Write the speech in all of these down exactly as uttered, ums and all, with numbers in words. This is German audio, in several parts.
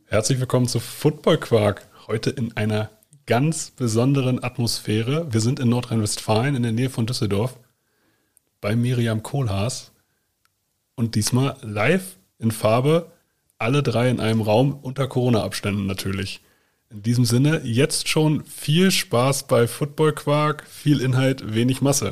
Herzlich willkommen zu Football Quark. Heute in einer ganz besonderen Atmosphäre. Wir sind in Nordrhein-Westfalen in der Nähe von Düsseldorf bei Miriam Kohlhaas und diesmal live in Farbe, alle drei in einem Raum unter Corona-Abständen natürlich. In diesem Sinne, jetzt schon viel Spaß bei Football Quark, viel Inhalt, wenig Masse.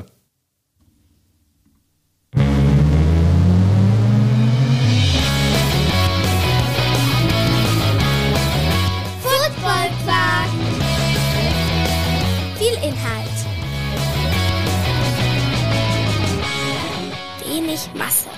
Football Quark, viel Inhalt, wenig Masse.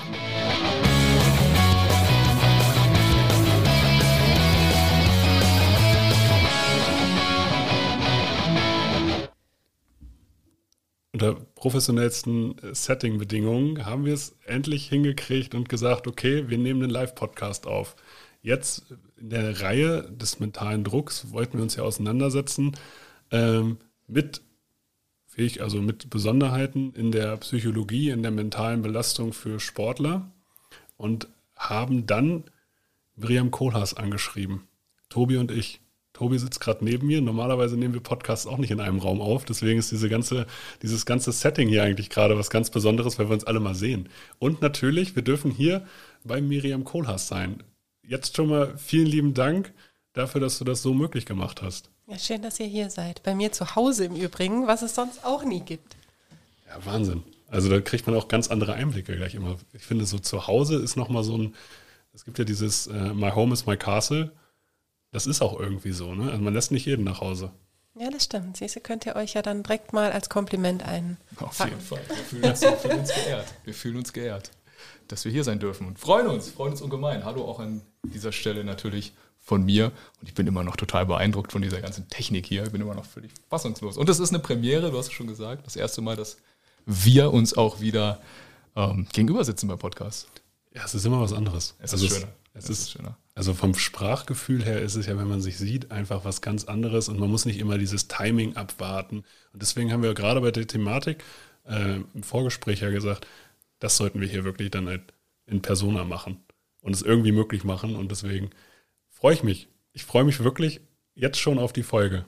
Unter professionellsten Setting-Bedingungen haben wir es endlich hingekriegt und gesagt, okay, wir nehmen einen Live-Podcast auf. Jetzt in der Reihe des mentalen Drucks wollten wir uns ja auseinandersetzen ähm, mit, fähig, also mit Besonderheiten in der Psychologie, in der mentalen Belastung für Sportler und haben dann Miriam Kohlhaas angeschrieben, Tobi und ich. Tobi sitzt gerade neben mir. Normalerweise nehmen wir Podcasts auch nicht in einem Raum auf. Deswegen ist diese ganze, dieses ganze Setting hier eigentlich gerade was ganz Besonderes, weil wir uns alle mal sehen. Und natürlich, wir dürfen hier bei Miriam Kohlhaas sein. Jetzt schon mal vielen lieben Dank dafür, dass du das so möglich gemacht hast. Ja, schön, dass ihr hier seid. Bei mir zu Hause im Übrigen, was es sonst auch nie gibt. Ja, Wahnsinn. Also da kriegt man auch ganz andere Einblicke gleich immer. Ich finde, so zu Hause ist nochmal so ein, es gibt ja dieses äh, My Home is my Castle. Das ist auch irgendwie so, ne? Also man lässt nicht jeden nach Hause. Ja, das stimmt. Siehst du, könnt ihr euch ja dann direkt mal als Kompliment ein. Auf jeden Fall. Wir fühlen, uns, wir fühlen uns geehrt. Wir fühlen uns geehrt, dass wir hier sein dürfen und freuen uns, freuen uns ungemein. Hallo auch an dieser Stelle natürlich von mir. Und ich bin immer noch total beeindruckt von dieser ganzen Technik hier. Ich bin immer noch völlig fassungslos. Und das ist eine Premiere, du hast es schon gesagt, das erste Mal, dass wir uns auch wieder ähm, gegenüber sitzen beim Podcast. Ja, es ist immer was anderes. Es also ist schöner. Es, es ist, ist schöner. Also vom Sprachgefühl her ist es ja, wenn man sich sieht, einfach was ganz anderes und man muss nicht immer dieses Timing abwarten. Und deswegen haben wir gerade bei der Thematik äh, im Vorgespräch ja gesagt, das sollten wir hier wirklich dann halt in Persona machen und es irgendwie möglich machen. Und deswegen freue ich mich. Ich freue mich wirklich jetzt schon auf die Folge.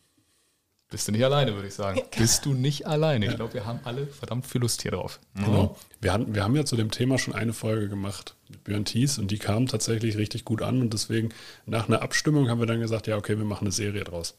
Bist du nicht alleine, würde ich sagen. Bist du nicht alleine. Ich glaube, wir haben alle verdammt viel Lust hier drauf. Genau. Wir haben, wir haben ja zu dem Thema schon eine Folge gemacht mit Björn Thies und die kam tatsächlich richtig gut an und deswegen nach einer Abstimmung haben wir dann gesagt, ja okay, wir machen eine Serie draus.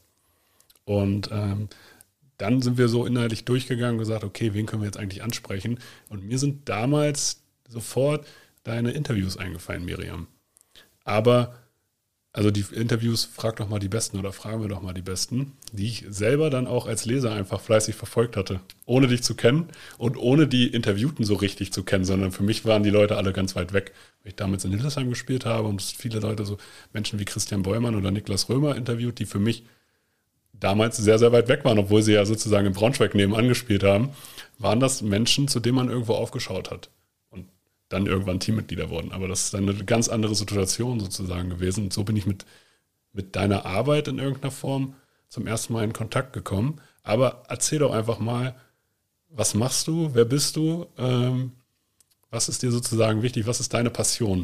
Und ähm, dann sind wir so inhaltlich durchgegangen und gesagt, okay, wen können wir jetzt eigentlich ansprechen? Und mir sind damals sofort deine Interviews eingefallen, Miriam. Aber also die Interviews, frag doch mal die Besten oder fragen wir doch mal die Besten, die ich selber dann auch als Leser einfach fleißig verfolgt hatte, ohne dich zu kennen und ohne die Interviewten so richtig zu kennen, sondern für mich waren die Leute alle ganz weit weg, weil ich damals in Hildesheim gespielt habe und viele Leute, so Menschen wie Christian Bollmann oder Niklas Römer interviewt, die für mich damals sehr, sehr weit weg waren, obwohl sie ja sozusagen in Braunschweig nebenan gespielt haben, waren das Menschen, zu denen man irgendwo aufgeschaut hat. Dann irgendwann Teammitglieder wurden. Aber das ist eine ganz andere Situation sozusagen gewesen. Und so bin ich mit, mit deiner Arbeit in irgendeiner Form zum ersten Mal in Kontakt gekommen. Aber erzähl doch einfach mal, was machst du, wer bist du, ähm, was ist dir sozusagen wichtig, was ist deine Passion?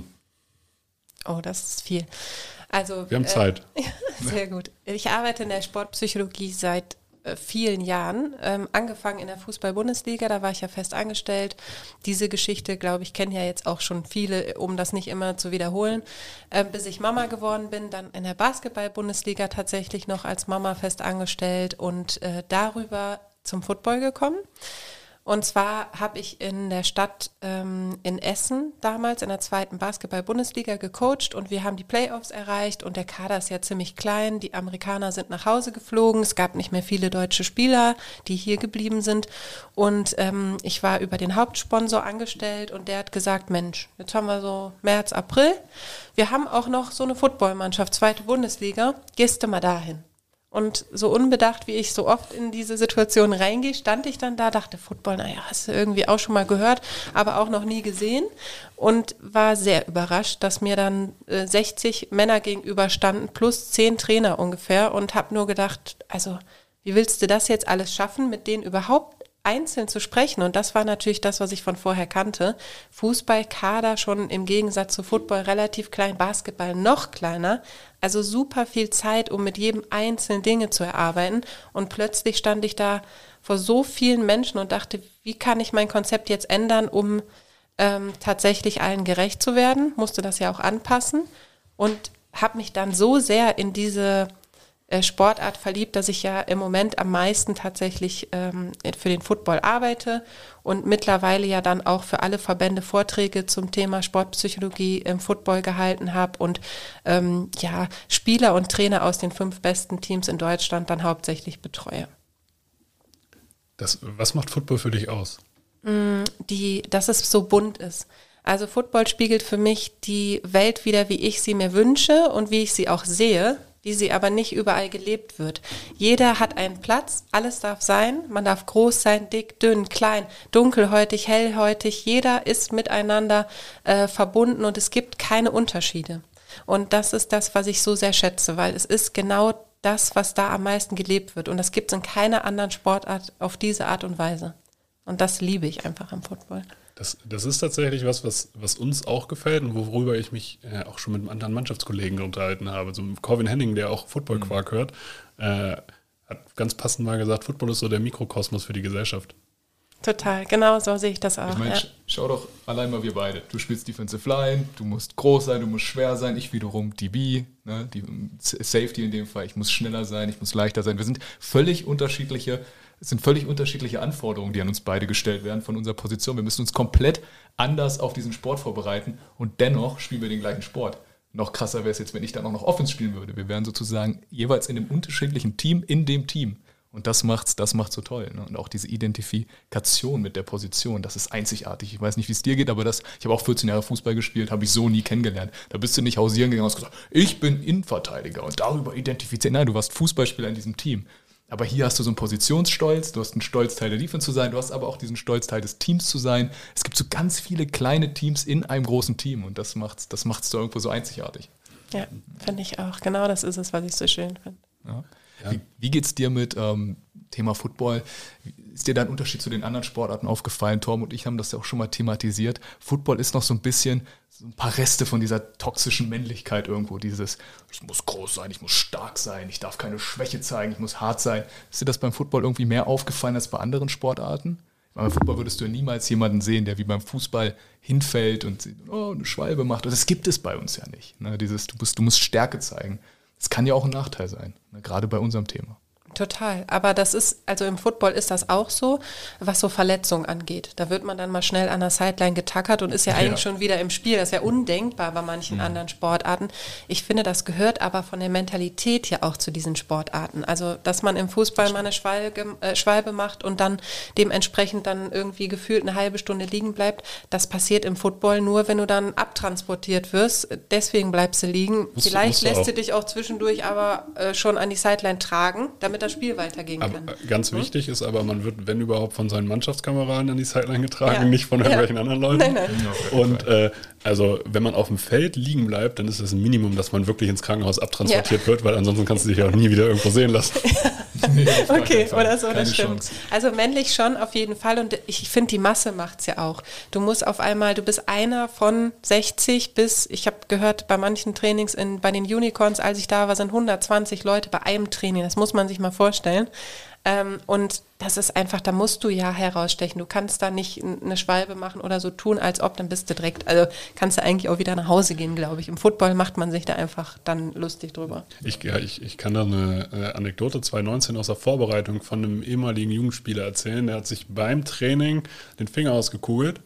Oh, das ist viel. Also, wir haben Zeit. Äh, sehr gut. Ich arbeite in der Sportpsychologie seit vielen Jahren, ähm, angefangen in der Fußball-Bundesliga, da war ich ja fest angestellt. Diese Geschichte, glaube ich, kennen ja jetzt auch schon viele, um das nicht immer zu wiederholen, äh, bis ich Mama geworden bin, dann in der Basketball-Bundesliga tatsächlich noch als Mama fest angestellt und äh, darüber zum Football gekommen. Und zwar habe ich in der Stadt ähm, in Essen damals in der zweiten Basketball-Bundesliga gecoacht und wir haben die Playoffs erreicht und der Kader ist ja ziemlich klein. Die Amerikaner sind nach Hause geflogen. Es gab nicht mehr viele deutsche Spieler, die hier geblieben sind. Und ähm, ich war über den Hauptsponsor angestellt und der hat gesagt, Mensch, jetzt haben wir so März, April. Wir haben auch noch so eine Footballmannschaft, zweite Bundesliga. Gehst du mal dahin? Und so unbedacht, wie ich so oft in diese Situation reingehe, stand ich dann da, dachte, Football, naja, hast du irgendwie auch schon mal gehört, aber auch noch nie gesehen. Und war sehr überrascht, dass mir dann äh, sechzig Männer gegenüber standen, plus zehn Trainer ungefähr. Und habe nur gedacht, also wie willst du das jetzt alles schaffen, mit denen überhaupt einzeln zu sprechen, und das war natürlich das, was ich von vorher kannte, Fußballkader schon im Gegensatz zu Football relativ klein, Basketball noch kleiner, also super viel Zeit, um mit jedem einzelnen Dinge zu erarbeiten, und plötzlich stand ich da vor so vielen Menschen und dachte, wie kann ich mein Konzept jetzt ändern, um ähm, tatsächlich allen gerecht zu werden, musste das ja auch anpassen und habe mich dann so sehr in diese Sportart verliebt, dass ich ja im Moment am meisten tatsächlich ähm, für den Football arbeite und mittlerweile ja dann auch für alle Verbände Vorträge zum Thema Sportpsychologie im Football gehalten habe und ähm, ja Spieler und Trainer aus den fünf besten Teams in Deutschland dann hauptsächlich betreue. Das, was macht Football für dich aus? Die, dass es so bunt ist. Also Football spiegelt für mich die Welt wider, wie ich sie mir wünsche und wie ich sie auch sehe, wie sie aber nicht überall gelebt wird. Jeder hat einen Platz, alles darf sein, man darf groß sein, dick, dünn, klein, dunkelhäutig, hellhäutig, jeder ist miteinander äh, verbunden und es gibt keine Unterschiede. Und das ist das, was ich so sehr schätze, weil es ist genau das, was da am meisten gelebt wird und das gibt es in keiner anderen Sportart auf diese Art und Weise. Und das liebe ich einfach am Football. Das, das ist tatsächlich was, was, was uns auch gefällt und worüber ich mich äh, auch schon mit anderen Mannschaftskollegen unterhalten habe. So Corwin Henning, der auch Football-Quark hört, äh, hat ganz passend mal gesagt, Football ist so der Mikrokosmos für die Gesellschaft. Total, genau so sehe ich das auch. Ich meine, ja. sch- schau doch allein mal wir beide. Du spielst Defensive Line, du musst groß sein, du musst schwer sein. Ich wiederum D B, ne, die Safety in dem Fall. Ich muss schneller sein, ich muss leichter sein. Wir sind völlig unterschiedliche Es sind völlig unterschiedliche Anforderungen, die an uns beide gestellt werden von unserer Position. Wir müssen uns komplett anders auf diesen Sport vorbereiten und dennoch spielen wir den gleichen Sport. Noch krasser wäre es jetzt, wenn ich dann auch noch Offense spielen würde. Wir wären sozusagen jeweils in einem unterschiedlichen Team in dem Team. Und das macht's, das macht's so toll. Ne? Und auch diese Identifikation mit der Position, das ist einzigartig. Ich weiß nicht, wie es dir geht, aber das, ich habe auch vierzehn Jahre Fußball gespielt, habe ich so nie kennengelernt. Da bist du nicht hausieren gegangen und hast gesagt, ich bin Innenverteidiger und darüber identifiziert. Nein, du warst Fußballspieler in diesem Team. Aber hier hast du so einen Positionsstolz, du hast einen Stolz, Teil der Defense zu sein, du hast aber auch diesen Stolz, Teil des Teams zu sein. Es gibt so ganz viele kleine Teams in einem großen Team und das macht's, das macht's so irgendwo so einzigartig. Ja, finde ich auch. Genau das ist es, was ich so schön finde. Ja. Ja. Wie, wie geht's dir mit ähm, Thema Football? Ist dir da ein Unterschied zu den anderen Sportarten aufgefallen? Torben und ich haben das ja auch schon mal thematisiert. Football ist noch so ein bisschen, so ein paar Reste von dieser toxischen Männlichkeit irgendwo. Dieses, ich muss groß sein, ich muss stark sein, ich darf keine Schwäche zeigen, ich muss hart sein. Ist dir das beim Football irgendwie mehr aufgefallen als bei anderen Sportarten? Beim Football würdest du ja niemals jemanden sehen, der wie beim Fußball hinfällt und oh, eine Schwalbe macht. Das gibt es bei uns ja nicht. Ne? Dieses, du musst, du musst Stärke zeigen. Das kann ja auch ein Nachteil sein, ne? Gerade bei unserem Thema. Total, aber das ist, also im Football ist das auch so, was so Verletzungen angeht. Da wird man dann mal schnell an der Sideline getackert und ist ja eigentlich ja. schon wieder im Spiel. Das ist ja undenkbar bei manchen mhm. anderen Sportarten. Ich finde, das gehört aber von der Mentalität ja auch zu diesen Sportarten. Also, dass man im Fußball mal eine Schwalbe, äh, Schwalbe macht und dann dementsprechend dann irgendwie gefühlt eine halbe Stunde liegen bleibt, das passiert im Football nur, wenn du dann abtransportiert wirst. Deswegen bleibst du liegen. Musst, Vielleicht lässt du dich auch zwischendurch aber äh, schon an die Sideline tragen, damit das Spiel weitergehen aber kann. Ganz hm? wichtig ist aber, man wird, wenn überhaupt, von seinen Mannschaftskameraden an die Sideline getragen, ja. nicht von irgendwelchen ja. anderen Leuten. Nein, nein. Und äh, also, wenn man auf dem Feld liegen bleibt, dann ist das ein Minimum, dass man wirklich ins Krankenhaus abtransportiert ja. wird, weil ansonsten kannst du dich ja auch nie wieder irgendwo sehen lassen. nee, okay, oder so, Keine das stimmt. Chance. Also männlich schon auf jeden Fall und ich finde, die Masse macht es ja auch. Du musst auf einmal, du bist einer von sechzig bis, ich habe gehört, bei manchen Trainings in, bei den Unicorns, als ich da war, sind hundertzwanzig Leute bei einem Training. Das muss man sich mal vorstellen. Ähm, und das ist einfach, da musst du ja herausstechen. Du kannst da nicht eine Schwalbe machen oder so tun, als ob, dann bist du direkt, also kannst du eigentlich auch wieder nach Hause gehen, glaube ich. Im Football macht man sich da einfach dann lustig drüber. Ich, ja, ich, ich kann da eine äh, Anekdote zwanzig neunzehn aus der Vorbereitung von einem ehemaligen Jugendspieler erzählen. Der hat sich beim Training den Finger ausgekugelt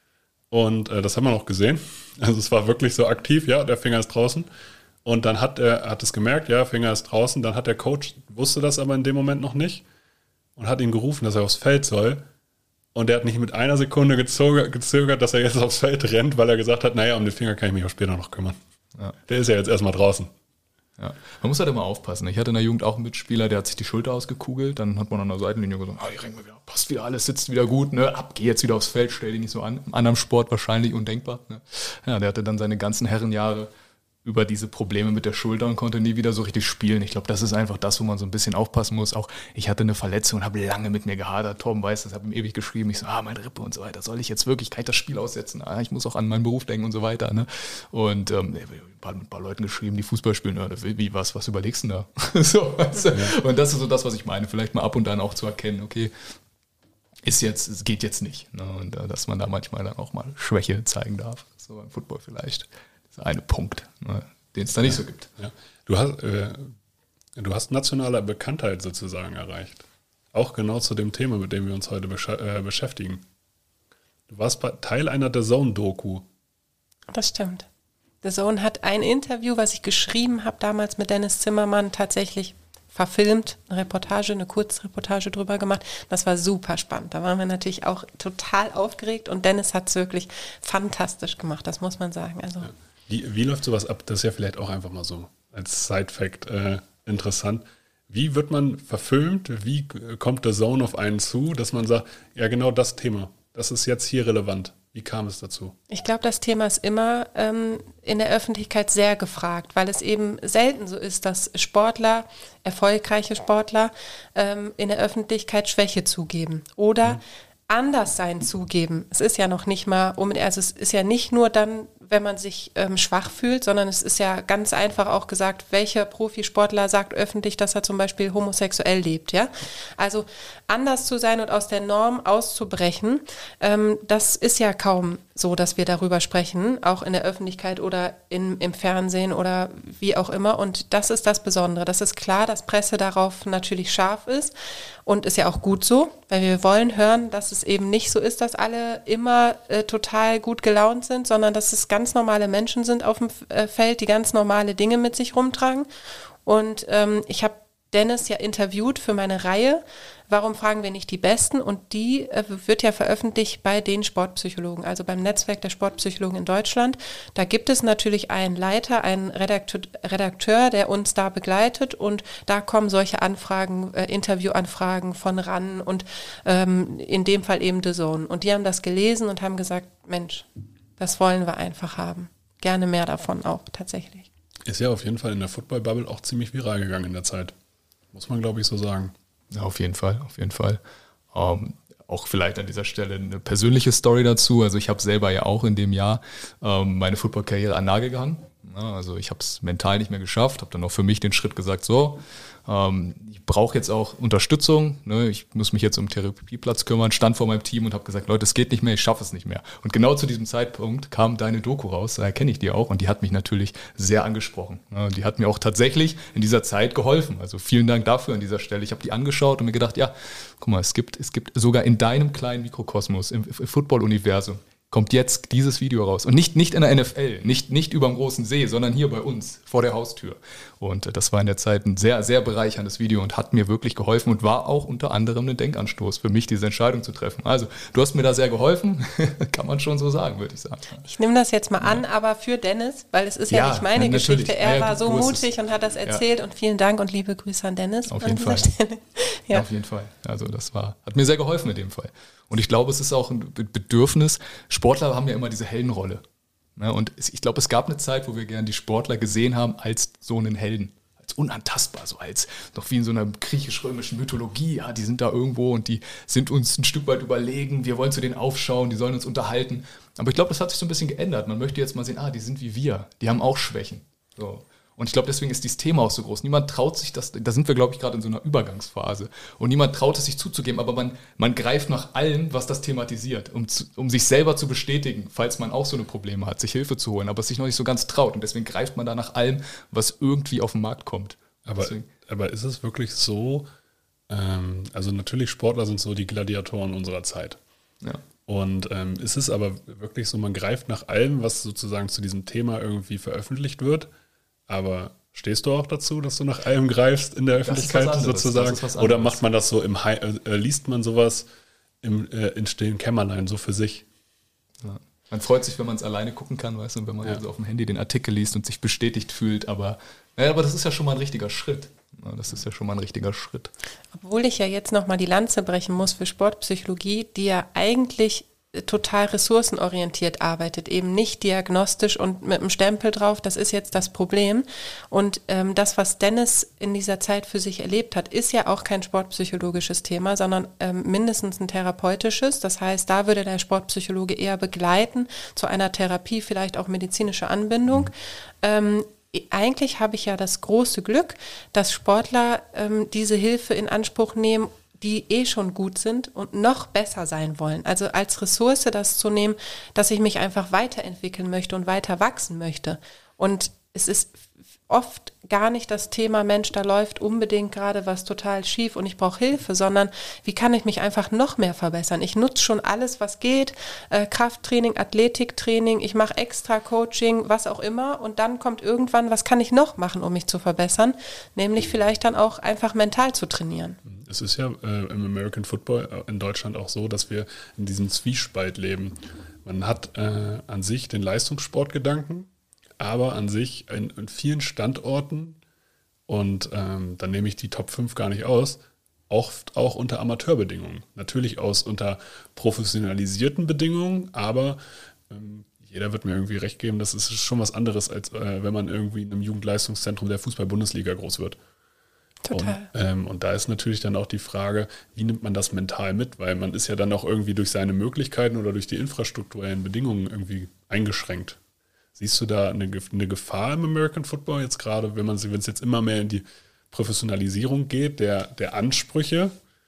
und äh, das haben wir noch gesehen. Also es war wirklich so aktiv, ja, der Finger ist draußen. Und dann hat er hat es gemerkt, ja, Finger ist draußen. Dann hat der Coach, wusste das aber in dem Moment noch nicht und hat ihn gerufen, dass er aufs Feld soll. Und er hat nicht mit einer Sekunde gezögert, gezögert, dass er jetzt aufs Feld rennt, weil er gesagt hat, naja, um den Finger kann ich mich auch später noch kümmern. Ja. Der ist ja jetzt erstmal draußen. Ja. Man muss halt immer aufpassen. Ich hatte in der Jugend auch einen Mitspieler, der hat sich die Schulter ausgekugelt. Dann hat man an der Seitenlinie gesagt, ah, ich renn mal wieder, passt wieder alles, sitzt wieder gut, ne? Ab, geh jetzt wieder aufs Feld, stell dich nicht so an. Im anderen Sport wahrscheinlich undenkbar. Ne? Ja, der hatte dann seine ganzen Herrenjahre über diese Probleme mit der Schulter und konnte nie wieder so richtig spielen. Ich glaube, das ist einfach das, wo man so ein bisschen aufpassen muss. Auch ich hatte eine Verletzung und habe lange mit mir gehadert. Torben weiß das, habe ihm ewig geschrieben. Ich so, ah, meine Rippe und so weiter. Soll ich jetzt wirklich, kann ich das Spiel aussetzen? Ah, ich muss auch an meinen Beruf denken und so weiter. Ne? Und ähm, ein, paar, ein paar Leuten geschrieben, die Fußball spielen. Ja, wie, was, was überlegst du denn da? so, weißt du? Ja. Und das ist so das, was ich meine. Vielleicht mal ab und an auch zu erkennen, okay, ist jetzt, es geht jetzt nicht. Ne? Und äh, dass man da manchmal dann auch mal Schwäche zeigen darf. So beim Football vielleicht. Das ist ein Punkt, ne? Den es da nicht ja. so gibt. Ja. Du hast, äh, du hast nationale Bekanntheit sozusagen erreicht. Auch genau zu dem Thema, mit dem wir uns heute besch- äh, beschäftigen. Du warst bei, Teil einer The Zone-Doku. Das stimmt. The Zone hat ein Interview, was ich geschrieben habe, damals mit Dennis Zimmermann, tatsächlich verfilmt, eine Reportage, eine Kurzreportage drüber gemacht. Das war super spannend. Da waren wir natürlich auch total aufgeregt und Dennis hat es wirklich fantastisch gemacht, das muss man sagen. Also Ja. Wie, wie läuft sowas ab? Das ist ja vielleicht auch einfach mal so als Side-Fact äh, interessant. Wie wird man verfilmt? Wie kommt der Zone auf einen zu, dass man sagt, ja genau das Thema, das ist jetzt hier relevant. Wie kam es dazu? Ich glaube, das Thema ist immer ähm, in der Öffentlichkeit sehr gefragt, weil es eben selten so ist, dass Sportler, erfolgreiche Sportler, ähm, in der Öffentlichkeit Schwäche zugeben oder mhm. Anderssein zugeben. Es ist ja noch nicht mal, also es ist ja nicht nur dann, wenn man sich ähm, schwach fühlt, sondern es ist ja ganz einfach auch gesagt, welcher Profisportler sagt öffentlich, dass er zum Beispiel homosexuell lebt, ja? Also anders zu sein und aus der Norm auszubrechen, ähm, das ist ja kaum so, dass wir darüber sprechen, auch in der Öffentlichkeit oder in, im Fernsehen oder wie auch immer. Und das ist das Besondere. Das ist klar, dass Presse darauf natürlich scharf ist und ist ja auch gut so, weil wir wollen hören, dass es eben nicht so ist, dass alle immer äh, total gut gelaunt sind, sondern dass es ganz normale Menschen sind auf dem äh, Feld, die ganz normale Dinge mit sich rumtragen. Und ähm, ich habe Dennis ja interviewt für meine Reihe. Warum fragen wir nicht die Besten? Und die äh, wird ja veröffentlicht bei den Sportpsychologen, also beim Netzwerk der Sportpsychologen in Deutschland. Da gibt es natürlich einen Leiter, einen Redakteur, Redakteur der uns da begleitet und da kommen solche Anfragen, äh, Interviewanfragen von RAN und ähm, in dem Fall eben The Zone. Und die haben das gelesen und haben gesagt, Mensch, das wollen wir einfach haben. Gerne mehr davon auch tatsächlich. Ist ja auf jeden Fall in der Football-Bubble auch ziemlich viral gegangen in der Zeit. Muss man, glaube ich, so sagen. Ja, auf jeden Fall, auf jeden Fall. Ähm, auch vielleicht an dieser Stelle eine persönliche Story dazu. Also ich habe selber ja auch in dem Jahr ähm, meine Football-Karriere an Nagel gehangen. Ja, also ich habe es mental nicht mehr geschafft, habe dann auch für mich den Schritt gesagt, so, ähm, ich brauche jetzt auch Unterstützung, ne? Ich muss mich jetzt um Therapieplatz kümmern, stand vor meinem Team und habe gesagt, Leute, es geht nicht mehr, ich schaffe es nicht mehr. Und genau zu diesem Zeitpunkt kam deine Doku raus, daher kenne ich die auch und die hat mich natürlich sehr angesprochen. Ja, die hat mir auch tatsächlich in dieser Zeit geholfen. Also vielen Dank dafür an dieser Stelle. Ich habe die angeschaut und mir gedacht, ja, guck mal, es gibt, es gibt sogar in deinem kleinen Mikrokosmos, im, im Football-Universum, kommt jetzt dieses Video raus. Und nicht, nicht in der N F L, nicht, nicht über dem großen See, sondern hier bei uns, vor der Haustür. Und das war in der Zeit ein sehr, sehr bereicherndes Video und hat mir wirklich geholfen und war auch unter anderem ein Denkanstoß für mich, diese Entscheidung zu treffen. Also, du hast mir da sehr geholfen, kann man schon so sagen, würde ich sagen. Ich nehme das jetzt mal an, aber für Dennis, weil es ist ja, ja nicht meine ja, Geschichte. Er ja, war so mutig und hat das erzählt ja. und vielen Dank und liebe Grüße an Dennis. Auf jeden Fall. Ja. Auf jeden Fall. Also, das war, hat mir sehr geholfen in dem Fall. Und ich glaube, es ist auch ein Bedürfnis. Sportler haben ja immer diese Heldenrolle. Und ich glaube, es gab eine Zeit, wo wir gerne die Sportler gesehen haben als so einen Helden. Als unantastbar, so als noch wie in so einer griechisch-römischen Mythologie. Ja, die sind da irgendwo und die sind uns ein Stück weit überlegen. Wir wollen zu denen aufschauen, die sollen uns unterhalten. Aber ich glaube, das hat sich so ein bisschen geändert. Man möchte jetzt mal sehen, ah, die sind wie wir. Die haben auch Schwächen. So. Und ich glaube, deswegen ist dieses Thema auch so groß. Niemand traut sich das, da sind wir, glaube ich, gerade in so einer Übergangsphase. Und niemand traut es sich zuzugeben, aber man, man greift nach allem, was das thematisiert, um, zu, um sich selber zu bestätigen, falls man auch so eine Probleme hat, sich Hilfe zu holen, aber es sich noch nicht so ganz traut. Und deswegen greift man da nach allem, was irgendwie auf den Markt kommt. Aber, aber ist es wirklich so, ähm, also natürlich Sportler sind so die Gladiatoren unserer Zeit. Ja. Und ähm, ist es aber wirklich so, man greift nach allem, was sozusagen zu diesem Thema irgendwie veröffentlicht wird. Aber stehst du auch dazu, dass du nach allem greifst in der Öffentlichkeit sozusagen? Oder macht man das so im Hi- äh, liest man sowas im, äh, in stillen Kämmerlein so für sich? Ja. Man freut sich, wenn man es alleine gucken kann, weißt du, und wenn man ja. also auf dem Handy den Artikel liest und sich bestätigt fühlt. Aber, naja, aber das ist ja schon mal ein richtiger Schritt. Ja, das ist ja schon mal ein richtiger Schritt. Obwohl ich ja jetzt nochmal die Lanze brechen muss für Sportpsychologie, die ja eigentlich total ressourcenorientiert arbeitet, eben nicht diagnostisch und mit einem Stempel drauf, das ist jetzt das Problem. Und ähm, das, was Dennis in dieser Zeit für sich erlebt hat, ist ja auch kein sportpsychologisches Thema, sondern ähm, mindestens ein therapeutisches. Das heißt, da würde der Sportpsychologe eher begleiten zu einer Therapie, vielleicht auch medizinische Anbindung. Ähm, eigentlich habe ich ja das große Glück, dass Sportler ähm, diese Hilfe in Anspruch nehmen, die eh schon gut sind und noch besser sein wollen. Also als Ressource das zu nehmen, dass ich mich einfach weiterentwickeln möchte und weiter wachsen möchte. Und es ist oft gar nicht das Thema, Mensch, da läuft unbedingt gerade was total schief und ich brauche Hilfe, sondern wie kann ich mich einfach noch mehr verbessern? Ich nutze schon alles, was geht, äh, Krafttraining, Athletiktraining, ich mache extra Coaching, was auch immer, und dann kommt irgendwann, was kann ich noch machen, um mich zu verbessern? Nämlich vielleicht dann auch einfach mental zu trainieren. Es ist ja äh, im American Football in Deutschland auch so, dass wir in diesem Zwiespalt leben. Man hat äh, an sich den Leistungssportgedanken, aber an sich in, in vielen Standorten, und ähm, dann nehme ich die Top fünf gar nicht aus, oft auch unter Amateurbedingungen. Natürlich aus unter professionalisierten Bedingungen, aber ähm, jeder wird mir irgendwie recht geben, das ist schon was anderes, als äh, wenn man irgendwie in einem Jugendleistungszentrum der Fußball-Bundesliga groß wird. Total. Und, ähm, und da ist natürlich dann auch die Frage, wie nimmt man das mental mit? Weil man ist ja dann auch irgendwie durch seine Möglichkeiten oder durch die infrastrukturellen Bedingungen irgendwie eingeschränkt. Siehst du da eine, eine Gefahr im American Football jetzt gerade, wenn man wenn es jetzt immer mehr in die Professionalisierung geht, der, der Ansprüche,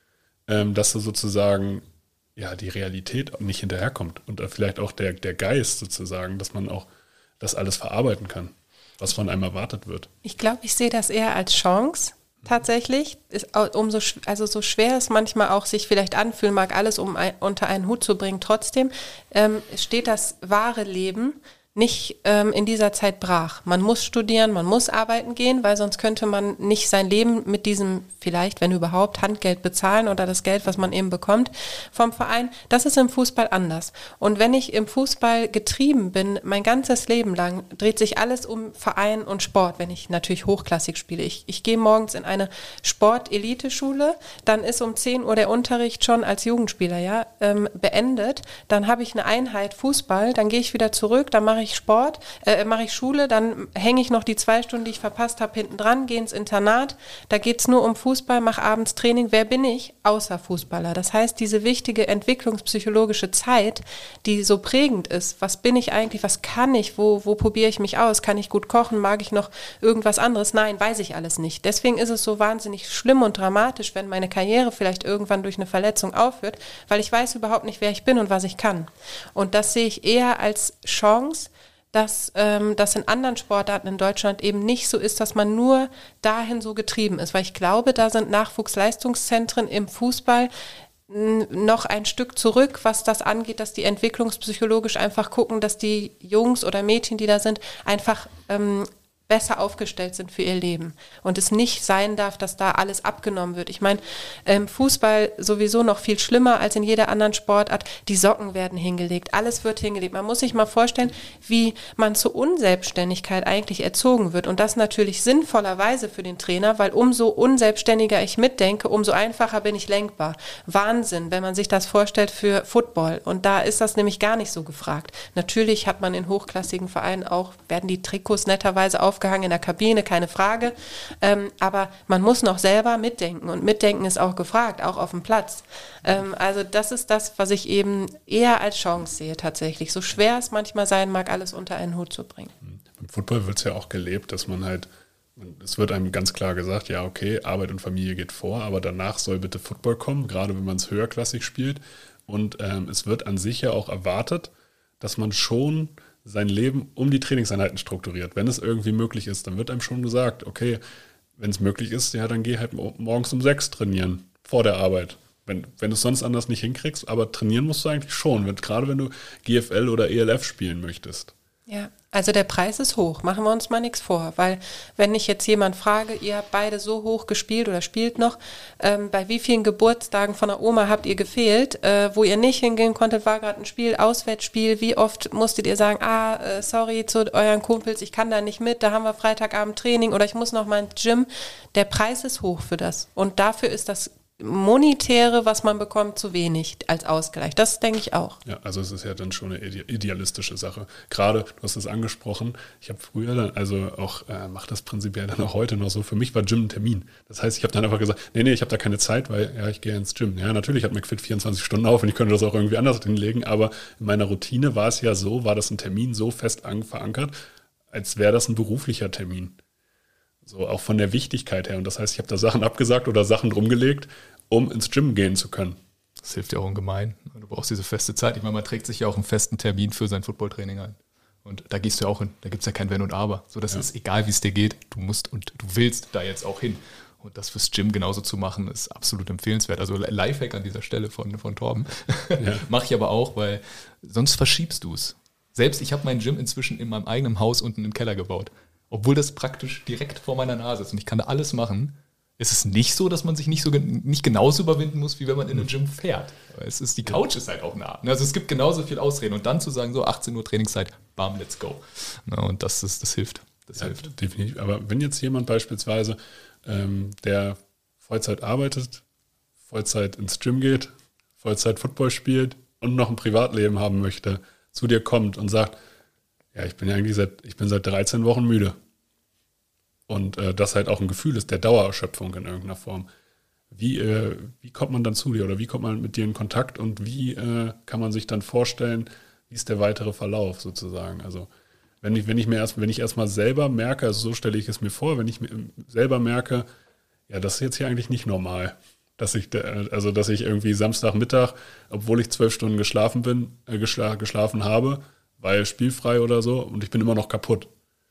ähm, dass da sozusagen ja die Realität nicht hinterherkommt und vielleicht auch der, der Geist sozusagen, dass man auch das alles verarbeiten kann, was von einem erwartet wird? Ich glaube, ich sehe das eher als Chance. Tatsächlich, ist umso, also so schwer es manchmal auch sich vielleicht anfühlen mag, alles um ein, unter einen Hut zu bringen, trotzdem ähm, steht das wahre Leben nicht ähm, in dieser Zeit brach. Man muss studieren, man muss arbeiten gehen, weil sonst könnte man nicht sein Leben mit diesem vielleicht, wenn überhaupt, Handgeld bezahlen oder das Geld, was man eben bekommt vom Verein. Das ist im Fußball anders. Und wenn ich im Fußball getrieben bin, mein ganzes Leben lang, dreht sich alles um Verein und Sport, wenn ich natürlich hochklassig spiele. Ich, ich gehe morgens in eine Sport-Elite-Schule, dann ist um zehn Uhr der Unterricht schon als Jugendspieler ja ähm, beendet, dann habe ich eine Einheit Fußball, dann gehe ich wieder zurück, dann mache ich ich Sport, äh, mache ich Schule, dann hänge ich noch die zwei Stunden, die ich verpasst habe, hinten dran, gehe ins Internat, da geht es nur um Fußball, mache abends Training. Wer bin ich? Außer Fußballer. Das heißt, diese wichtige entwicklungspsychologische Zeit, die so prägend ist, was bin ich eigentlich, was kann ich, wo, wo probiere ich mich aus, kann ich gut kochen, mag ich noch irgendwas anderes? Nein, weiß ich alles nicht. Deswegen ist es so wahnsinnig schlimm und dramatisch, wenn meine Karriere vielleicht irgendwann durch eine Verletzung aufhört, weil ich weiß überhaupt nicht, wer ich bin und was ich kann. Und das sehe ich eher als Chance, dass ähm, das in anderen Sportarten in Deutschland eben nicht so ist, dass man nur dahin so getrieben ist. Weil ich glaube, da sind Nachwuchsleistungszentren im Fußball n- noch ein Stück zurück, was das angeht, dass die entwicklungspsychologisch einfach gucken, dass die Jungs oder Mädchen, die da sind, einfach ähm, besser aufgestellt sind für ihr Leben und es nicht sein darf, dass da alles abgenommen wird. Ich meine, im Fußball sowieso noch viel schlimmer als in jeder anderen Sportart. Die Socken werden hingelegt, alles wird hingelegt. Man muss sich mal vorstellen, wie man zur Unselbstständigkeit eigentlich erzogen wird und das natürlich sinnvollerweise für den Trainer, weil umso unselbstständiger ich mitdenke, umso einfacher bin ich lenkbar. Wahnsinn, wenn man sich das vorstellt für Football und da ist das nämlich gar nicht so gefragt. Natürlich hat man in hochklassigen Vereinen auch, werden die Trikots netterweise aufgehangen in der Kabine, keine Frage. Ähm, aber man muss noch selber mitdenken und mitdenken ist auch gefragt, auch auf dem Platz. Ähm, also das ist das, was ich eben eher als Chance sehe tatsächlich. So schwer es manchmal sein mag, alles unter einen Hut zu bringen. Im Football wird es ja auch gelebt, dass man halt, es wird einem ganz klar gesagt, ja okay, Arbeit und Familie geht vor, aber danach soll bitte Football kommen, gerade wenn man es höherklassig spielt. Und ähm, es wird an sich ja auch erwartet, dass man schon sein Leben um die Trainingseinheiten strukturiert. Wenn es irgendwie möglich ist, dann wird einem schon gesagt, okay, wenn es möglich ist, ja, dann geh halt morgens um sechs trainieren, vor der Arbeit. Wenn, wenn du es sonst anders nicht hinkriegst, aber trainieren musst du eigentlich schon, wenn, gerade wenn du G F L oder E L F spielen möchtest. Ja, also der Preis ist hoch, machen wir uns mal nichts vor, weil wenn ich jetzt jemand frage, ihr habt beide so hoch gespielt oder spielt noch, ähm, bei wie vielen Geburtstagen von der Oma habt ihr gefehlt, äh, wo ihr nicht hingehen konntet, war gerade ein Spiel, Auswärtsspiel, wie oft musstet ihr sagen, ah, äh, sorry zu euren Kumpels, ich kann da nicht mit, da haben wir Freitagabend Training oder ich muss noch mal ins Gym. Der Preis ist hoch für das und dafür ist das Monetäre, was man bekommt, zu wenig als Ausgleich. Das denke ich auch. Ja, also es ist ja dann schon eine ide- idealistische Sache. Gerade, du hast es angesprochen, ich habe früher dann, also auch, äh, mache das prinzipiell dann auch heute noch so, für mich war Gym ein Termin. Das heißt, ich habe dann einfach gesagt, nee, nee, ich habe da keine Zeit, weil ja, ich gehe ins Gym. Ja, natürlich hat McFit vierundzwanzig Stunden auf und ich könnte das auch irgendwie anders hinlegen, aber in meiner Routine war es ja so, war das ein Termin so fest an, verankert, als wäre das ein beruflicher Termin. So auch von der Wichtigkeit her. Und das heißt, ich habe da Sachen abgesagt oder Sachen drumgelegt, um ins Gym gehen zu können. Das hilft ja auch ungemein. Du brauchst diese feste Zeit. Ich meine, man trägt sich ja auch einen festen Termin für sein Footballtraining ein. Und da gehst du ja auch hin. Da gibt es ja kein Wenn und Aber. So, das Ja. ist egal, wie es dir geht. Du musst und du willst da jetzt auch hin. Und das fürs Gym genauso zu machen, ist absolut empfehlenswert. Also Lifehack an dieser Stelle von, von Torben. Ja. Mache ich aber auch, weil sonst verschiebst du es. Selbst ich habe mein Gym inzwischen in meinem eigenen Haus unten im Keller gebaut. Obwohl das praktisch direkt vor meiner Nase ist und ich kann da alles machen, ist es nicht so, dass man sich nicht, so, nicht genauso überwinden muss, wie wenn man in ein Gym fährt. Es ist, die Couch ist halt auch nah. Also es gibt genauso viel Ausreden. Und dann zu sagen, so achtzehn Uhr Trainingszeit, bam, let's go. Und das, ist, das hilft. Das Ja, hilft. definitiv. Aber wenn jetzt jemand beispielsweise, ähm, der Vollzeit arbeitet, Vollzeit ins Gym geht, Vollzeit Football spielt und noch ein Privatleben haben möchte, zu dir kommt und sagt, ja, ich bin ja eigentlich seit, ich bin seit dreizehn Wochen müde. Und äh, das halt auch ein Gefühl ist der Dauererschöpfung in irgendeiner Form. Wie, äh, wie kommt man dann zu dir oder wie kommt man mit dir in Kontakt und wie äh, kann man sich dann vorstellen, wie ist der weitere Verlauf sozusagen? Also wenn ich, wenn ich mir erst, wenn ich erstmal selber merke, also so stelle ich es mir vor, wenn ich mir selber merke, ja, das ist jetzt hier eigentlich nicht normal, dass ich, also dass ich irgendwie Samstagmittag, obwohl ich zwölf Stunden geschlafen bin, äh, geschla- geschlafen habe, weil spielfrei oder so und ich bin immer noch kaputt.